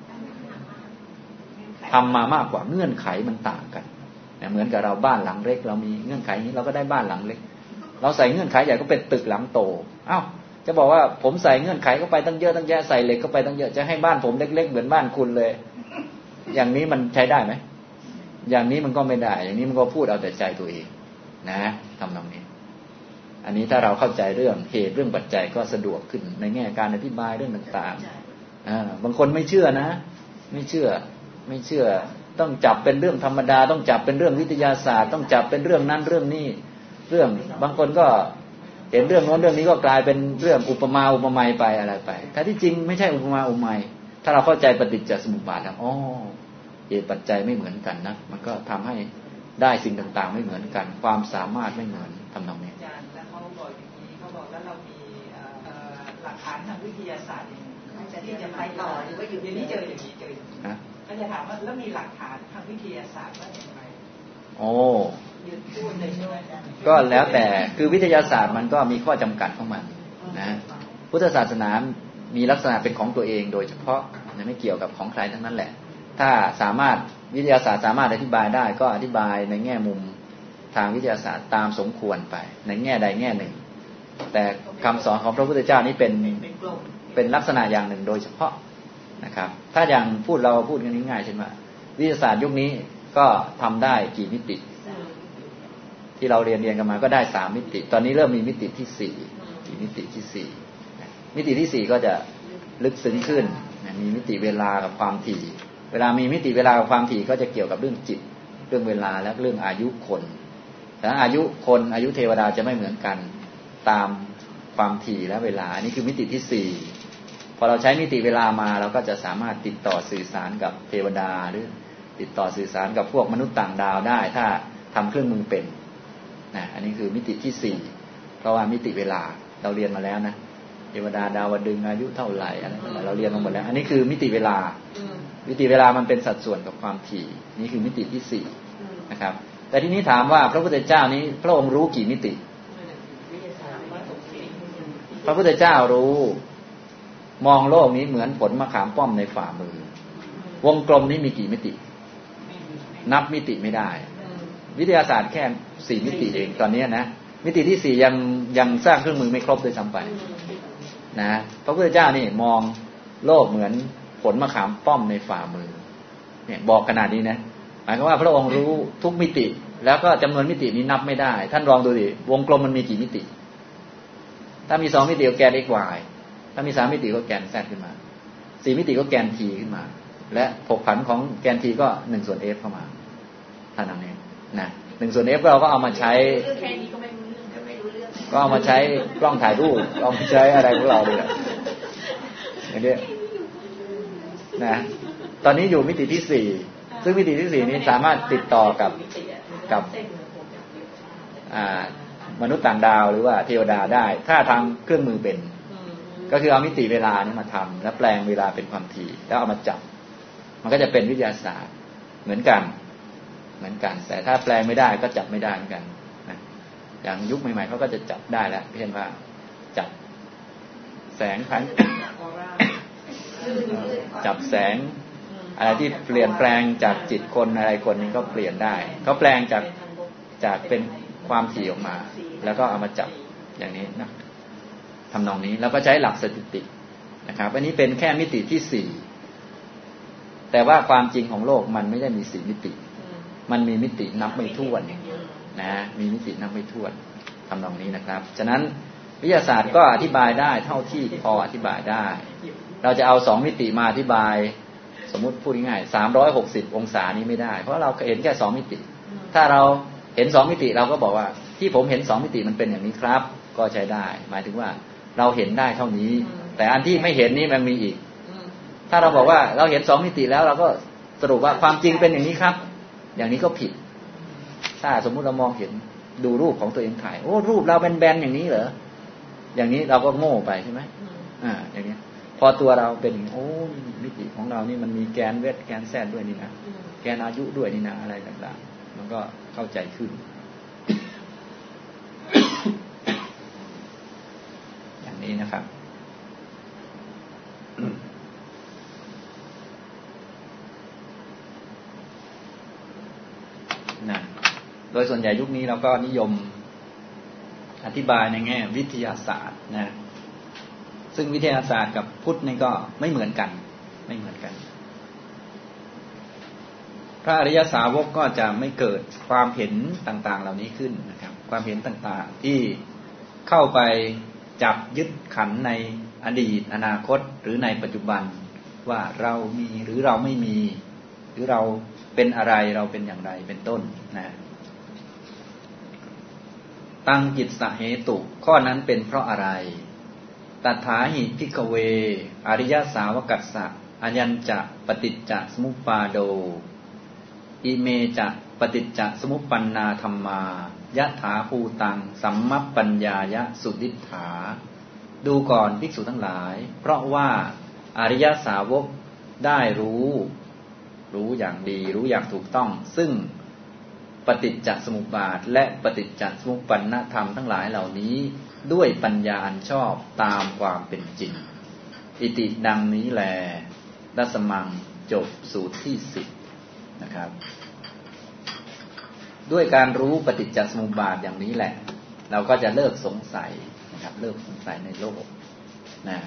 ทำมามากกว่าเงื่อนไขมันต่างกันเหมือนกับเราบ้านหลังเล็กเรามีเงื่อนไขนี้เราก็ได้บ้านหลังเล็กเราใส่เงื่อนไขใหญ่ก็เป็นตึกหลังโตอ้าวจะบอกว่าผมใส่เงื่อนไขเข้าไปตั้งเยอะตั้งแยะใส่เหล็กเข้าไปตั้งเยอะจะให้บ้านผมเล็กๆเหมือนบ้านคุณเลยอย่างนี้มันใช้ได้ไหมอย่างนี้มันก็ไม่ได้อย่างนี้มันก็พูดเอาแต่ใจตัวเองนะทำตรงนี้อันนี้ถ้าเราเข้าใจเรื่องเหตุเรื่องปัจจัยก็สะดวกขึ้นในแง่การอธิบายเรื่องต่างๆอ่าบางคนไม่เชื่อนะไม่เชื่อไม่เชื่อต้องจับเป็นเรื่องธรรมดาต้องจับเป็นเรื่องวิทยาศาสตร์ต้องจับเป็นเรื่องนั้นเรื่องนี้เรื่องบางคนก็เห็นเรื่องโน้นเรื่องนี้ก็กลายเป็นเรื่องอุปมาอุปไมยไปอะไรไปแต่ที่จริงไม่ใช่อุปมาอุปไมยถ้าเราเข้าใจปฏิจจสมุปบาทแล้วอ๋อเหตุปัจจัยไม่เหมือนกันนะมันก็ทำให้ได้สิ่งต่างๆไม่เหมือนกันความสามารถไม่เหมือนทำนองนี้อาจารย์แล้วเขาบอกอย่างนี้เขาบอกแล้วเรามีหลักฐานทางวิทยาศาสตร์ที่จะไปต่อหรือว่าอยู่ในนี้เจออย่างนี้เจอเขาจะถามว่าแล้วมีหลักฐานทางวิทยาศาสตร์ว่าอย่างไรโอ้ก็แล้วแต่คือวิทยาศาสตร์มันก็มีข้อจำกัดของมันนะพุทธศาสนามีลักษณะเป็นของตัวเองโดยเฉพาะไม่เกี่ยวกับของใครทั้งนั้นแหละถ้าสามารถวิทยาศาสตร์สามารถอธิบายได้ก็อธิบายในแง่มุมทางวิทยาศาสตร์ตามสมควรไปในแง่ใดแง่หนึ่งแต่คำสอนของพระพุทธเจ้านี้เป็นเป็นลักษณะอย่างหนึ่งโดยเฉพาะนะครับถ้าอย่างพูดเราพูดกันง่ายๆเช่นว่าวิทยาศาสตร์ยุคนี้ก็ทำได้กี่มิติที่เราเรียนเรียนกันมาก็ได้สามมิติตอนนี้เริ่มมีมิติที่สี่มิติที่สี่มิติที่สี่ก็จะลึกซึ้งขึ้นมีมิติเวลากับความถี่เวลามีมิติเวลากับความถี่ก็จะเกี่ยวกับเรื่องจิตเรื่องเวลาและเรื่องอายุคนแต่อายุคนอายุเทวดาจะไม่เหมือนกันตามความถี่และเวลาอันนี้คือมิติที่สี่พอเราใช้มิติเวลามาเราก็จะสามารถติดต่อสื่อสารกับเทวดาหรือติดต่อสื่อสารกับพวกมนุษย์ต่างดาวได้ถ้าทำเครื่องมือเป็นนะอันนี้คือมิติที่สี่เพราะว่ามิติเวลาเราเรียนมาแล้วนะเทวดาดาวดึงอายุเท่าไหร่อะไรต่างๆเราเรียนมาหมดแล้วอันนี้คือมิติเวลามิติเวลามันเป็นสัดส่วนกับความถี่นี่คือมิติที่สี่นะครับแต่ทีนี้ถามว่าพระพุทธเจ้านี้พระองค์รู้กี่มิติพระพุทธเจ้ารู้มองโลกนี้เหมือนผลมะขามป้อมในฝ่ามือวงกลมนี้มีกี่มิตินับมิติไม่ได้วิทยาศาสตร์แค่สี่มิติเองตอนนี้นะมิติที่สี่ยังยังสร้างเครื่องมือไม่ครบโดยซ้ำไปนะพระพุทธเจ้านี่มองโลกเหมือนผลมะขามป้อมในฝ่ามือเนี่ยบอกขนาดนี้นะหมายความว่าพระองค์รู้ทุกมิติแล้วก็จำนวนมิตินี้นับไม่ได้ท่านลองดูดิวงกลมมันมีกี่มิติถ้ามีสองมิติก็แกน x y ถ้ามีสามมิติก็แกน z ขึ้นมาสี่มิติก็แกน t ขึ้นมาและผกผันของแกน t ก็หนึ่งส่วน f เข้ามาท่านนั้นเองนะหนึ่งส่วน f เราก็เอามาใช้ก็เอามาใช้กล้องถ่ายรูปเอามาใช้อะไรของเราเลยอย่างนี้นะตอนนี้อยู่มิติที่สี่ซึ่งมิติที่สี่นี้สามารถติดต่อกับกับมนุษย์ต่างดาวหรือว่าเทวดาได้ถ้าทำเครื่องมือเป็นก็คือเอามิติเวลานี้มาทำแล้วแปลงเวลาเป็นความถี่แล้วเอามาจับมันก็จะเป็นวิทยาศาสตร์เหมือนกันเหมือนกันแต่ถ้าแปลงไม่ได้ก็จับไม่ได้เหมือนกันนะอย่างยุคใหม่ๆเขาก็จะจับได้แล้วเช่นว่าจับแสงพันจับแสงอะไรที่เปลี่ยนแปลงจากจิตคนอะไรคนนึงก็เปลี่ยนได้เขาแปลงจากจากเป็นความถี่ออกมาแล้วก็เอามาจับอย่างนี้นะทำนองนี้แล้วก็ใช้หลักสถิตินะครับอันนี้เป็นแค่มิติที่สี่แต่ว่าความจริงของโลกมันไม่ได้มีสี่มิติมันมีมิตินับไม่ถ้วนนะมีมิตินับไม่ถ้วนทำนองนี้นะครับฉะนั้นวิทยาศาสตร์ก็อธิบายได้เท่าที่พออธิบายได้เราจะเอาสองมิติมาอธิบายสมมุติพูดง่ายๆสามร้อยหกสิบองศานี้ไม่ได้เพราะเราเห็นแค่สองมิติถ้าเราเห็นสองมิติเราก็บอกว่าที่ผมเห็นสองมิติมันเป็นอย่างนี้ครับก็ใช้ได้หมายถึงว่าเราเห็นได้เท่านี้แต่อันที่ไม่เห็นนี้มันมีอีกถ้าเราบอกว่าเราเห็นสองมิติแล้วเราก็สรุปว่าความจริงเป็นอย่างนี้ครับอย่างนี้ก็ผิดถ้าสมมุติเรามองเห็นดูรูปของตัวเองถ่ายโอ้รูปเราเป็นแบนอย่างนี้เหรออย่างนี้เราก็โง่ไปใช่ไหมอ่าอย่างนี้พอตัวเราเป็นโอ้มิติของเรานี่มันมีแกนเวทแกนแซดด้วยนี่นะแกนอายุด้วยนี่นะอะไรต่างๆมันก็เข้าใจขึ้น อย่างนี้นะครับนะโดยส่วนใหญ่ยุคนี้เราก็นิยมอธิบายในแง่วิทยาศาสตร์นะซึ่งวิทยาศาสตร์กับพุทธนี่ก็ไม่เหมือนกันไม่เหมือนกันพระอริยสาวกก็จะไม่เกิดความเห็นต่างๆเหล่านี้ขึ้นนะครับความเห็นต่างๆที่เข้าไปจับยึดขันในอดีตอนาคตหรือในปัจจุบันว่าเรามีหรือเราไม่มีหรือเราเป็นอะไรเราเป็นอย่างไรเป็นต้นนะตั้งจิตสเหตุข้อนั้นเป็นเพราะอะไรตัทธาหิภิกขเวอริยสาวกัสสะอัญญัญจะปฏิจจสมุปปาโดอิเมจะปฏิจจสมุปปันนาธัมมายะถาภูตังสัมมัปปัญญายะสุดิฏฐาดูก่อนภิกษุทั้งหลายเพราะว่าอริยสาวกได้รู้รู้อย่างดีรู้อย่างถูกต้องซึ่งปฏิจจสมุปบาทและปฏิจจสมุปปันนธรรมทั้งหลายเหล่านี้ด้วยปัญญาอันชอบตามความเป็นจริงอิติดังนี้แลรัสมังจบสูตรที่สิบนะครับด้วยการรู้ปฏิจจสมุปบาทอย่างนี้แหละเราก็จะเลิกสงสัยนะครับเลิกสงสัยในโลกนะ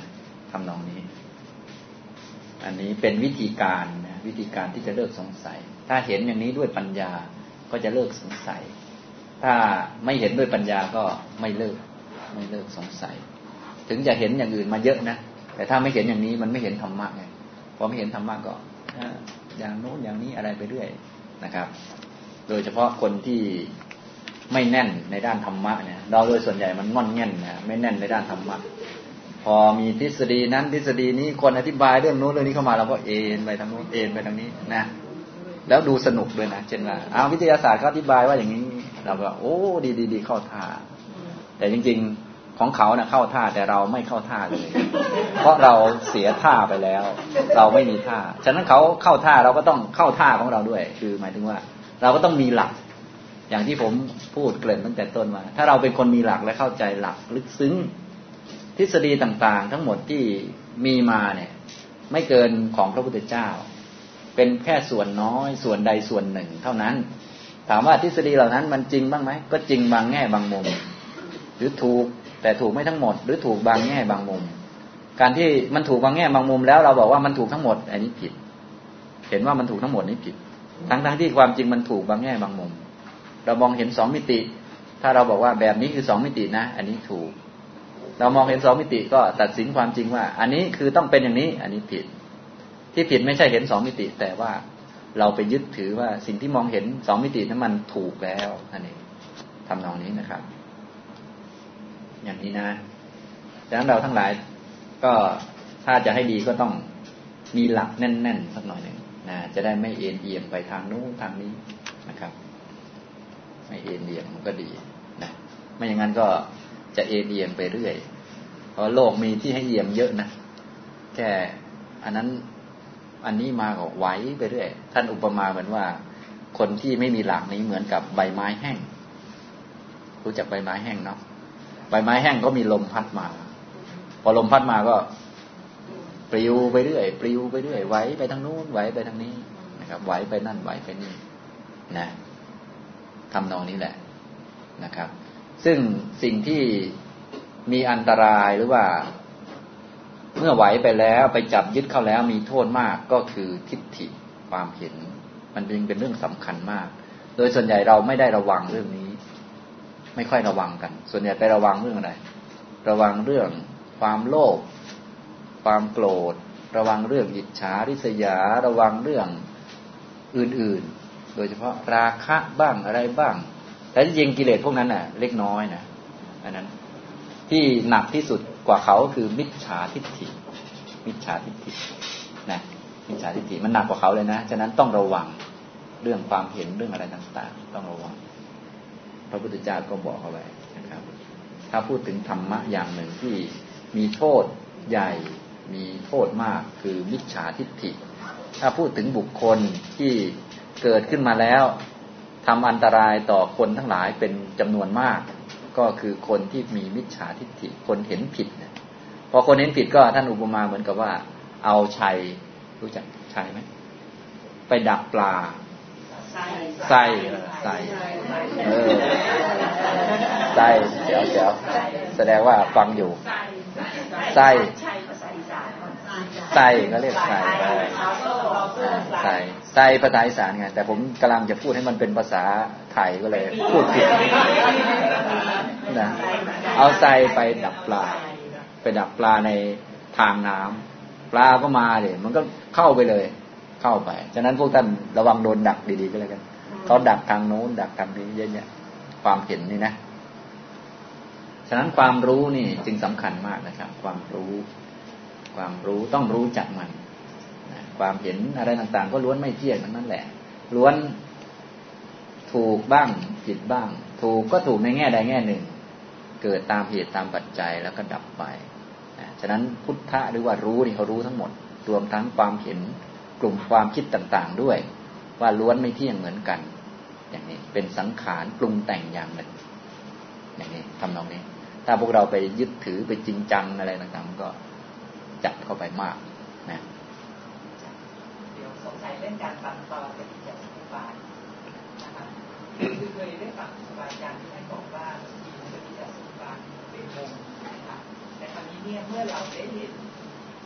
ทำนองนี้อันนี้เป็นวิธีการนะวิธีการที่จะเลิกสงสัยถ้าเห็นอย่างนี้ด้วยปัญญาก็จะเลิกสงสัยถ้าไม่เห็นด้วยปัญญาก็ไม่เลิกไม่เลิกสงสัยถึงจะเห็นอย่างอื่นมาเยอะนะแต่ถ้าไม่เห็นอย่างนี้มันไม่เห็นธรรมะไงพอไม่เห็นธรรมะก็อย่างโน้นอย่างนี้อะไรไปเรื่อยนะครับโดยเฉพาะคนที่ไม่แน่นในด้านธรรมะเนี่ยเราโดยส่วนใหญ่มันงอนแง่นนะไม่แน่นในด้านธรรมะพอมีทฤษฎีนั้นทฤษฎีนี้คนอธิบายเรื่องโน้นเรื่องนี้เข้ามาเราก็เอ็นไปทางโน้นเอ็นไปทางนี้นะแล้วดูสนุกด้วยนะเช่นว่าเอาวิทยาศาสตร์เขาอธิบายว่าอย่างนี้เราก็โอ้ดีดีดีเข้าท่าแต่จริงๆของเขาเนี่ยเข้าท่าแต่เราไม่เข้าท่าเลยเพราะเราเสียท่าไปแล้วเราไม่มีท่าฉะนั้นเขาเข้าท่าเราก็ต้องเข้าท่าของเราด้วยคือหมายถึงว่าเราก็ต้องมีหลักอย่างที่ผมพูดเกริ่นตั้งแต่ต้นมาถ้าเราเป็นคนมีหลักและเข้าใจหลักลึกซึ้งทฤษฎีต่างๆทั้งหมดที่มีมาเนี่ยไม่เกินของพระพุทธเจ้าเป็นแค่ส่วนน้อยส่วนใดส่วนหนึ่งเท่านั้นถามว่าทฤษฎีเหล่านั้นมันจริงบ้างไหมก็จริงบางแง่บางมุมหรือถูกแต่ถูกไม่ทั้งหมดหรือถูกบางแง่บางมุมการที่มันถูกบางแง่บางมุมแล้วเราบอกว่ามันถูกทั้งหมดอันนี้ผิดเห็นว่ามันถูกทั้งหมดนี่ผิดทั้งๆที่ความจริงมันถูกบางแง่บางมุมเรามองเห็นสองมิติถ้าเราบอกว่าแบบนี้คือสองมิตินะอันนี้ถูกเรามองเห็นสองมิติก็ตัดสินความจริงว่าอันนี้คือต้องเป็นอย่างนี้อันนี้ผิดที่ผิดไม่ใช่เห็นสองมิติแต่ว่าเราไปยึดถือว่าสิ่งที่มองเห็นสองมิตินั้นมันถูกแล้วนั่นเองทำนองนี้นะครับอย่างนี้นะดังนั้นเราทั้งหลายก็ถ้าจะให้ดีก็ต้องมีหลักแน่นๆสักหน่อยหนึ่งนะจะได้ไม่เอ็นเอียงไปทางนู้นทางนี้นะครับไม่เอ็นเอียงมันก็ดีนะไม่อย่างนั้นก็จะเอ็นเอียงไปเรื่อยเพราะโลกมีที่ให้เอียงเยอะนะแค่อันนั้นอันนี้มาก็ไหวไปเรื่อยท่านอุปมาเหมือนว่าคนที่ไม่มีหลักนี้เหมือนกับใบไม้แห้งรู้จักใบไม้แห้งเนาะใบไม้แห้งก็มีลมพัดมาพอลมพัดมาก็ปลิวไปเรื่อยปลิวไปเรื่อยไหวไปทางนู้นไหวไปทางนี้นะครับไหวไปนั่นไหวไปนี่นะทำนองนี้แหละนะครับซึ่งสิ่งที่มีอันตรายหรือว่าเมื่อไหวไปแล้วไปจับยึดเข้าแล้วมีโทษมากก็คือทิฏฐิความเห็นมันจึงเป็นเรื่องสำคัญมากโดยส่วนใหญ่เราไม่ได้ระวังเรื่องนี้ไม่ค่อยระวังกันส่วนใหญ่ไประวังเรื่องอะไรระวังเรื่องความโลภความโกรธระวังเรื่องอิจฉาริษยาระวังเรื่องอื่นๆโดยเฉพาะราคะบ้างอะไรบ้างแต่จริงกิเลสพวกนั้นน่ะเล็กน้อยนะอันนั้นที่หนักที่สุดกว่าเขาคือมิจฉาทิฏฐิมิจฉาทิฏฐินะมิจฉาทิฏฐิมันหนักกว่าเขาเลยนะฉะนั้นต้องระวังเรื่องความเห็นเรื่องอะไรต่างๆต้องระวังพระพุทธเจ้าก็บอกเอาไว้นะครับถ้าพูดถึงธรรมะอย่างหนึ่งที่มีโทษใหญ่มีโทษมากคือมิจฉาทิฏฐิถ้าพูดถึงบุคคลที่เกิดขึ้นมาแล้วทำอันตรายต่อคนทั้งหลายเป็นจำนวนมากก็คือคนที่มีมิจฉาทิฏฐิคนเห็นผิดเนี่ยพอคนเห็นผิดก็ท่านอุปมาเหมือนกับว่าเอาชัยรู้จักชัยไหมไปดักปลาไส้ไส้เออไส้เจ๋วเจ๋วแสดงว่าฟังอยู่ไส้ไส้ก็เรียกไส้ไส้ไส้ภาษาอีสานไงแต่ผมกำลังจะพูดให้มันเป็นภาษาไทยก็เลยพูดผิดนะเอาไส้ไปดักปลาไปดักปลาในทางน้ำปลาก็มาเลยมันก็เข้าไปเลยเข้าไปฉะนั้นพวกท่านระวังโดนดักดีๆก็แล้วกันเขาดักทางโน้นดักทางนี้เยอะแยะความเห็นนี่นะฉะนั้นความรู้นี่จึงสำคัญมากนะครับความรู้ความรู้ต้องรู้จักมันนะความเห็นอะไรต่างๆก็ล้วนไม่เที่ยงทั้งนั้นแหละล้วนถูกบ้างผิดบ้างถูกก็ถูกในแง่ใดแง่หนึ่งเกิดตามเหตุตามปัจจัยแล้วก็ดับไปนะฉะนั้นพุทธะหรือว่ารู้นี่เขารู้ทั้งหมดรวมทั้งความเห็นกลุ่มความคิดต่างๆด้วยว่าล้วนไม่เที่ยงเหมือนกันอย่างนี้เป็นสังขารปรุงแต่งอย่างหนึ่งอย่างนี้ทำนองนี้ถ้าพวกเราไปยึดถือไปจริงจังอะไรต่างๆก็จับเข้าไปมากนะเดี๋ยวสงสัยเรื่องการตัดต่อปฏิจจสมุปบาทนะคะคือเคยได้ฟังครูบาอาจารย์ที่ท่านบอกว่ามีปฏิจจสมุปบาทเป็นวงนะคะแต่คราวนี้เนี่ยเมื่อเราได้เห็น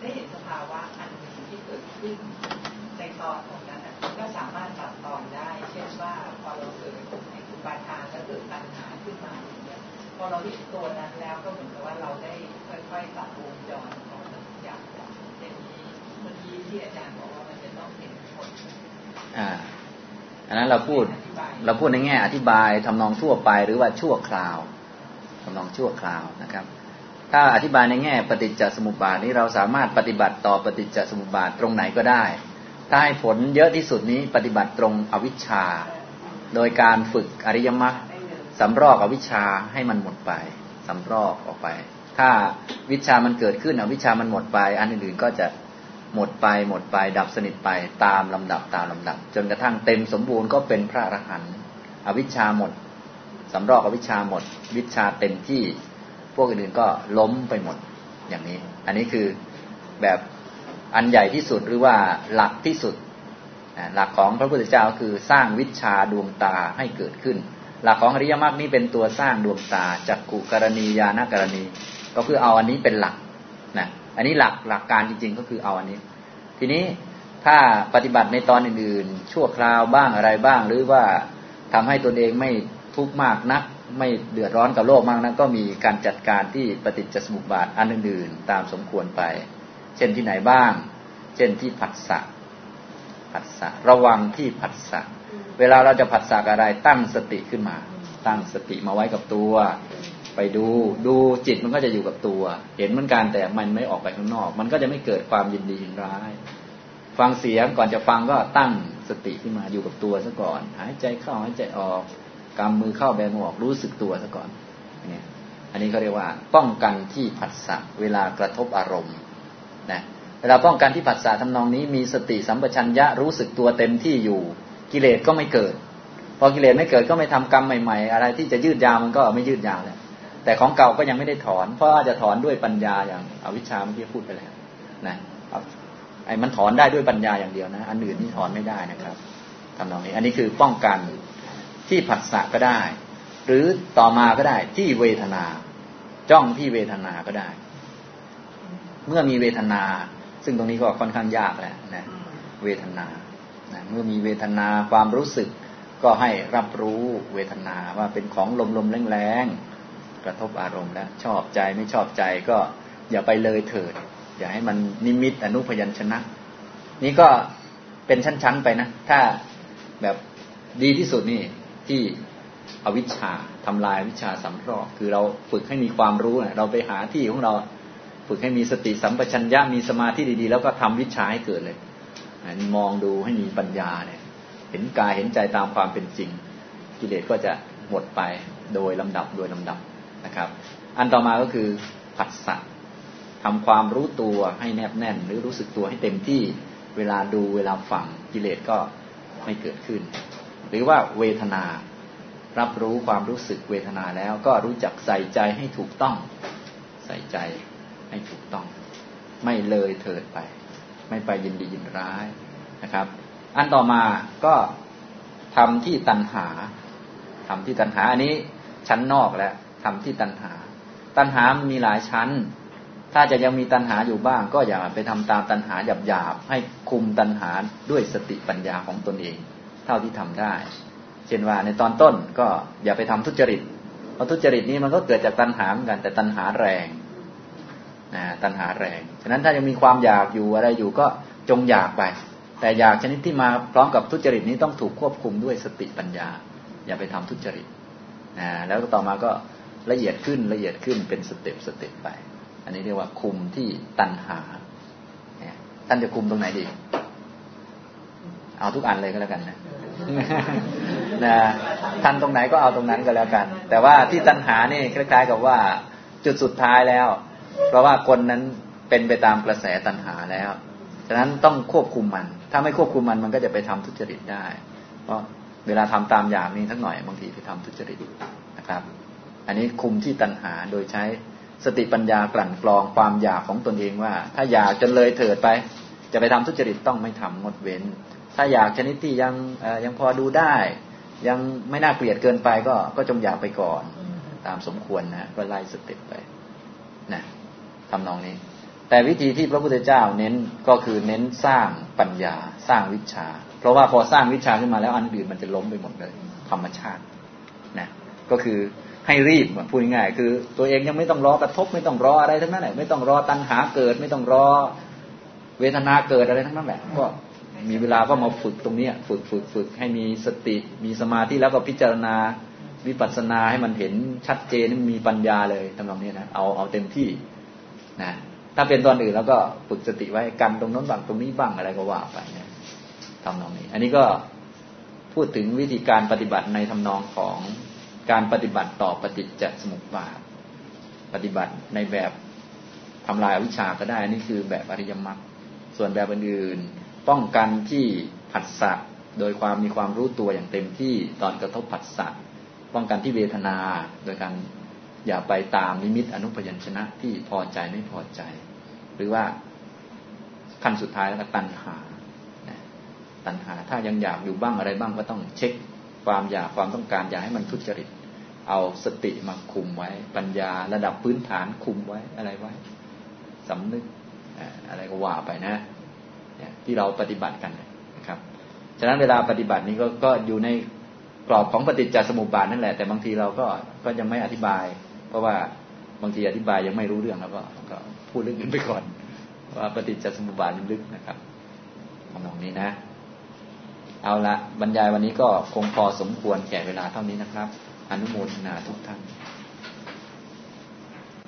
ได้เห็นสภาวะอันหนึ่งที่เกิดขึ้นในตอนของนั้นก็สามารถตัดตอนได้เช่นว่าพอเราเกิดในอุปาทานแล้วเกิดตัณหาขึ้นมาอย่างเงี้ยพอเรารู้ตัวนั้นแล้วก็เหมือนกับว่าเราได้ค่อยๆตัดวงจรของมันอย่างอย่างนี้เมื่อกี้ที่อาจารย์บอกว่ามันจะต้องเห็นผลอ่าอันนั้นเราพูดเราพูดในแง่อธิบายทำนองทั่วไปหรือว่าชั่วคราวทำนองชั่วคราวนะครับถ้าอธิบายในแง่ปฏิจจสมุปบาทนี้เราสามารถปฏิบัติต่อปฏิจจสมุปบาทตรงไหนก็ได้ถ้าให้ผลเยอะที่สุดนี้ปฏิบัติตรงอวิชชาโดยการฝึกอริยมรรคสำรอกอวิชชาให้มันหมดไปสำรอกออกไปถ้าวิชชามันเกิดขึ้นอวิชชามันหมดไปอันอื่นๆก็จะหมดไปหมดไปดับสนิทไปตามลำดับตามลำดับจนกระทั่งเต็มสมบูรณ์ก็เป็นพระอรหันต์อวิชชาหมดสำรอกอวิชชาหมดวิชชาเต็มที่พวกอื่นๆก็ล้มไปหมดอย่างนี้อันนี้คือแบบอันใหญ่ที่สุดหรือว่าหลักที่สุดหลักของพระพุทธเจ้าคือสร้างวิชชาดวงตาให้เกิดขึ้นหลักของอริยมรรคนี้เป็นตัวสร้างดวงตาจักขุกรณีญาณกรณีก็คือเอาอันนี้เป็นหลักนะอันนี้หลักหลักการจริงๆก็คือเอาอันนี้ทีนี้ถ้าปฏิบัติในตอนอื่นๆชั่วคราวบ้างอะไรบ้างหรือว่าทำให้ตนเองไม่ทุกข์มากนักไม่เดือดร้อนกับโลกมากนักก็มีการจัดการที่ปฏิจจสมุปบาทอันอื่นๆตามสมควรไปเช่นที่ไหนบ้างเช่นที่ผัสสะผัสสะระวังที่ผัสสะเวลาเราจะผัสสะอะไรตั้งสติขึ้นมาตั้งสติมาไว้กับตัวไปดูดูจิตมันก็จะอยู่กับตัวเห็นเหมือนกันแต่มันไม่ออกไปข้างนอกมันก็จะไม่เกิดความยินดียินร้ายฟังเสียงก่อนจะฟังก็ตั้งสติขึ้นมาอยู่กับตัวซะก่อนหายใจเข้าหายใจออกกำมือเข้าแบมือออกรู้สึกตัวซะก่อนเนี่ยอันนี้เขาเรียกว่าป้องกันที่ผัสสะเวลากระทบอารมณ์นะเวลาป้องกันที่ผัสสะทำนองนี้มีสติสัมปชัญญะรู้สึกตัวเต็มที่อยู่กิเลสก็ไม่เกิดพอกิเลสไม่เกิดก็ไม่ทำกรรมใหม่ๆอะไรที่จะยืดยาวมันก็ไม่ยืดยาวแล้วแต่ของเก่าก็ยังไม่ได้ถอนเพราะว่าจะถอนด้วยปัญญาอย่างอวิชชาเมื่อกี้พูดไปแล้วนะไอ้มันถอนได้ด้วยปัญญาอย่างเดียวนะอันอื่นนี่ถอนไม่ได้นะครับทำนองนี้อันนี้คือป้องกันที่ผัสสะก็ได้หรือต่อมาก็ได้ที่เวทนาจ้องที่เวทนาก็ได้เมื่อมีเวทนาซึ่งตรงนี้ก็ค่อนข้างยากแหละนะเวทนานะเมื่อมีเวทนาความรู้สึกก็ให้รับรู้เวทนาว่าเป็นของลมๆแรงๆกระทบอารมณ์แล้วชอบใจไม่ชอบใจก็อย่าไปเลยเถิดอย่าให้มันนิมิตอนุพยัญชนะนี่ก็เป็นชั้นๆไปนะถ้าแบบดีที่สุดนี่ที่อวิชชาทำลายวิชาสำรอกคือเราฝึกให้มีความรู้นะเราไปหาที่ของเราฝึกให้มีสติสัมปชัญญะมีสมาธิดีๆแล้วก็ทำวิชาให้เกิดเลยมองดูให้มีปัญญาเนี่ยเห็นกายเห็นใจตามความเป็นจริงกิเลสก็จะหมดไปโดยลำดับโดยลำดับนะครับอันต่อมาก็คือผัสสะทำความรู้ตัวให้แนบแน่นหรือรู้สึกตัวให้เต็มที่เวลาดูเวลาฟังกิเลสก็ไม่เกิดขึ้นหรือว่าเวทนารับรู้ความรู้สึกเวทนาแล้วก็รู้จักใส่ใจให้ถูกต้องใส่ใจให้ถูกต้องไม่เลยเถิดไปไม่ไปยินดียินร้ายนะครับอันต่อมาก็ทำที่ตัณหาทำที่ตัณหาอันนี้ชั้นนอกแล้วทำที่ตัณหาตัณหามันมีหลายชั้นถ้าจะยังมีตัณหาอยู่บ้างก็อย่าไปทำตามตัณหาหยาบๆให้คุมตัณหาด้วยสติปัญญาของตนเองเท่าที่ทำได้เช่นว่าในตอนต้นก็อย่าไปทำทุจริตเพราะทุจริตนี้มันก็เกิดจากตัณหาเหมือนกันแต่ตัณหาแรงนะตัณหาแรงฉะนั้นถ้ายังมีความอยากอยู่อะไรอยู่ก็จงอยากไปแต่อยากชนิดที่มาพร้อมกับทุจริตนี้ต้องถูกควบคุมด้วยสติปัญญาอย่าไปทำทุจริตนะแล้วก็ต่อมาก็ละเอียดขึ้นละเอียดขึ้นเป็นสเต็ปสเต็ปไปอันนี้เรียกว่าคุมที่ตัณหาท่านจะคุมตรงไหนดีเอาทุกอันเลยก็แล้วกันนะนะท่านตรงไหนก็เอาตรงนั้นก็แล้วกันแต่ว่าที่ตัณหานี่คล้ายๆกับว่าจุดสุดท้ายแล้วเพราะว่าคนนั้นเป็นไปตามกระแสตัณหาแล้วฉะนั้นต้องควบคุมมันถ้าไม่ควบคุมมันมันก็จะไปทำทุจริตได้เพราะเวลาทำตามอยากนี่สักหน่อยบางทีไปทำทุจริตนะครับอันนี้คุมที่ตัณหาโดยใช้สติปัญญากลั่นกรองความอยากของตนเองว่าถ้าอยากจนเลยเถิดไปจะไปทำทุจริตต้องไม่ทำงดเว้นถ้าอยากชนิดที่ยังยังพอดูได้ยังไม่น่าเกลียดเกินไปก็ก็จงอยากไปก่อนตามสมควรนะก็ไล่สเต็ปไปนะทำนองนี้แต่วิธีที่พระพุทธเจ้าเน้นก็คือเน้นสร้างปัญญาสร้างวิชาเพราะว่าพอสร้างวิชาขึ้นมาแล้วอันอื่นมันจะล้มไปหมดเลยธรรมชาตินะก็คือให้รีบพูดง่ายๆคือตัวเองยังไม่ต้องรอกระทบไม่ต้องรออะไรทั้งนั้นแหละไม่ต้องรอตัณหาเกิดไม่ต้องรอเวทนาเกิดอะไรทั้งนั้นแหละก็มีเวลาก็มาฝึกตรงนี้ฝึกฝึกฝึกให้มีสติมีสมาธิแล้วก็พิจารณาวิปัสสนาให้มันเห็นชัดเจนมีปัญญาเลยทำนองนี้นะเอาเอาเต็มที่นะถ้าเป็นตอนอื่นแล้วก็ฝึกสติไว้กันตรงนั้นบ้างตรงนี้บ้างอะไรก็ว่าไปนะทำนองนี้อันนี้ก็พูดถึงวิธีการปฏิบัติในทำนองของการปฏิบัติต่อปฏิจจสมุปบาทปฏิบัติในแบบทำลายอวิชชาก็ได้นี่คือแบบอริยมรรคส่วนแบบอื่นๆป้องกันที่ผัสสะโดยความมีความรู้ตัวอย่างเต็มที่ตอนกระทบผัสสะป้องกันที่เวทนาโดยการอย่าไปตามนิมิตอนุพยัญชนะที่พอใจไม่พอใจหรือว่าขั้นสุดท้ายแล้วก็ตัณหาตัณหาถ้ายังอยากอยู่บ้างอะไรบ้างก็ต้องเช็คความอยากความต้องการอย่าให้มันทุจริตเอาสติมาคุมไว้ปัญญาระดับพื้นฐานคุมไว้อะไรไว้สำนึกอะไรก็ว่าไปนะที่เราปฏิบัติกันนะครับฉะนั้นเวลาปฏิบัตินี้ก็ก็อยู่ในกรอบของปฏิจจสมุปบาทนั่นแหละแต่บางทีเราก็ก็ยังไม่อธิบายเพราะว่าบางทีอธิบายยังไม่รู้เรื่องแล้วก็ก็พูดเรื่องอื่นไปก่อนว่าปฏิจจสมุปบาทมันลึกนะครับทำตรงนี้นะเอาละบรรยายวันนี้ก็คงพอสมควรแก่เวลาเท่านี้นะครับอนุโมทนาทุกท่าน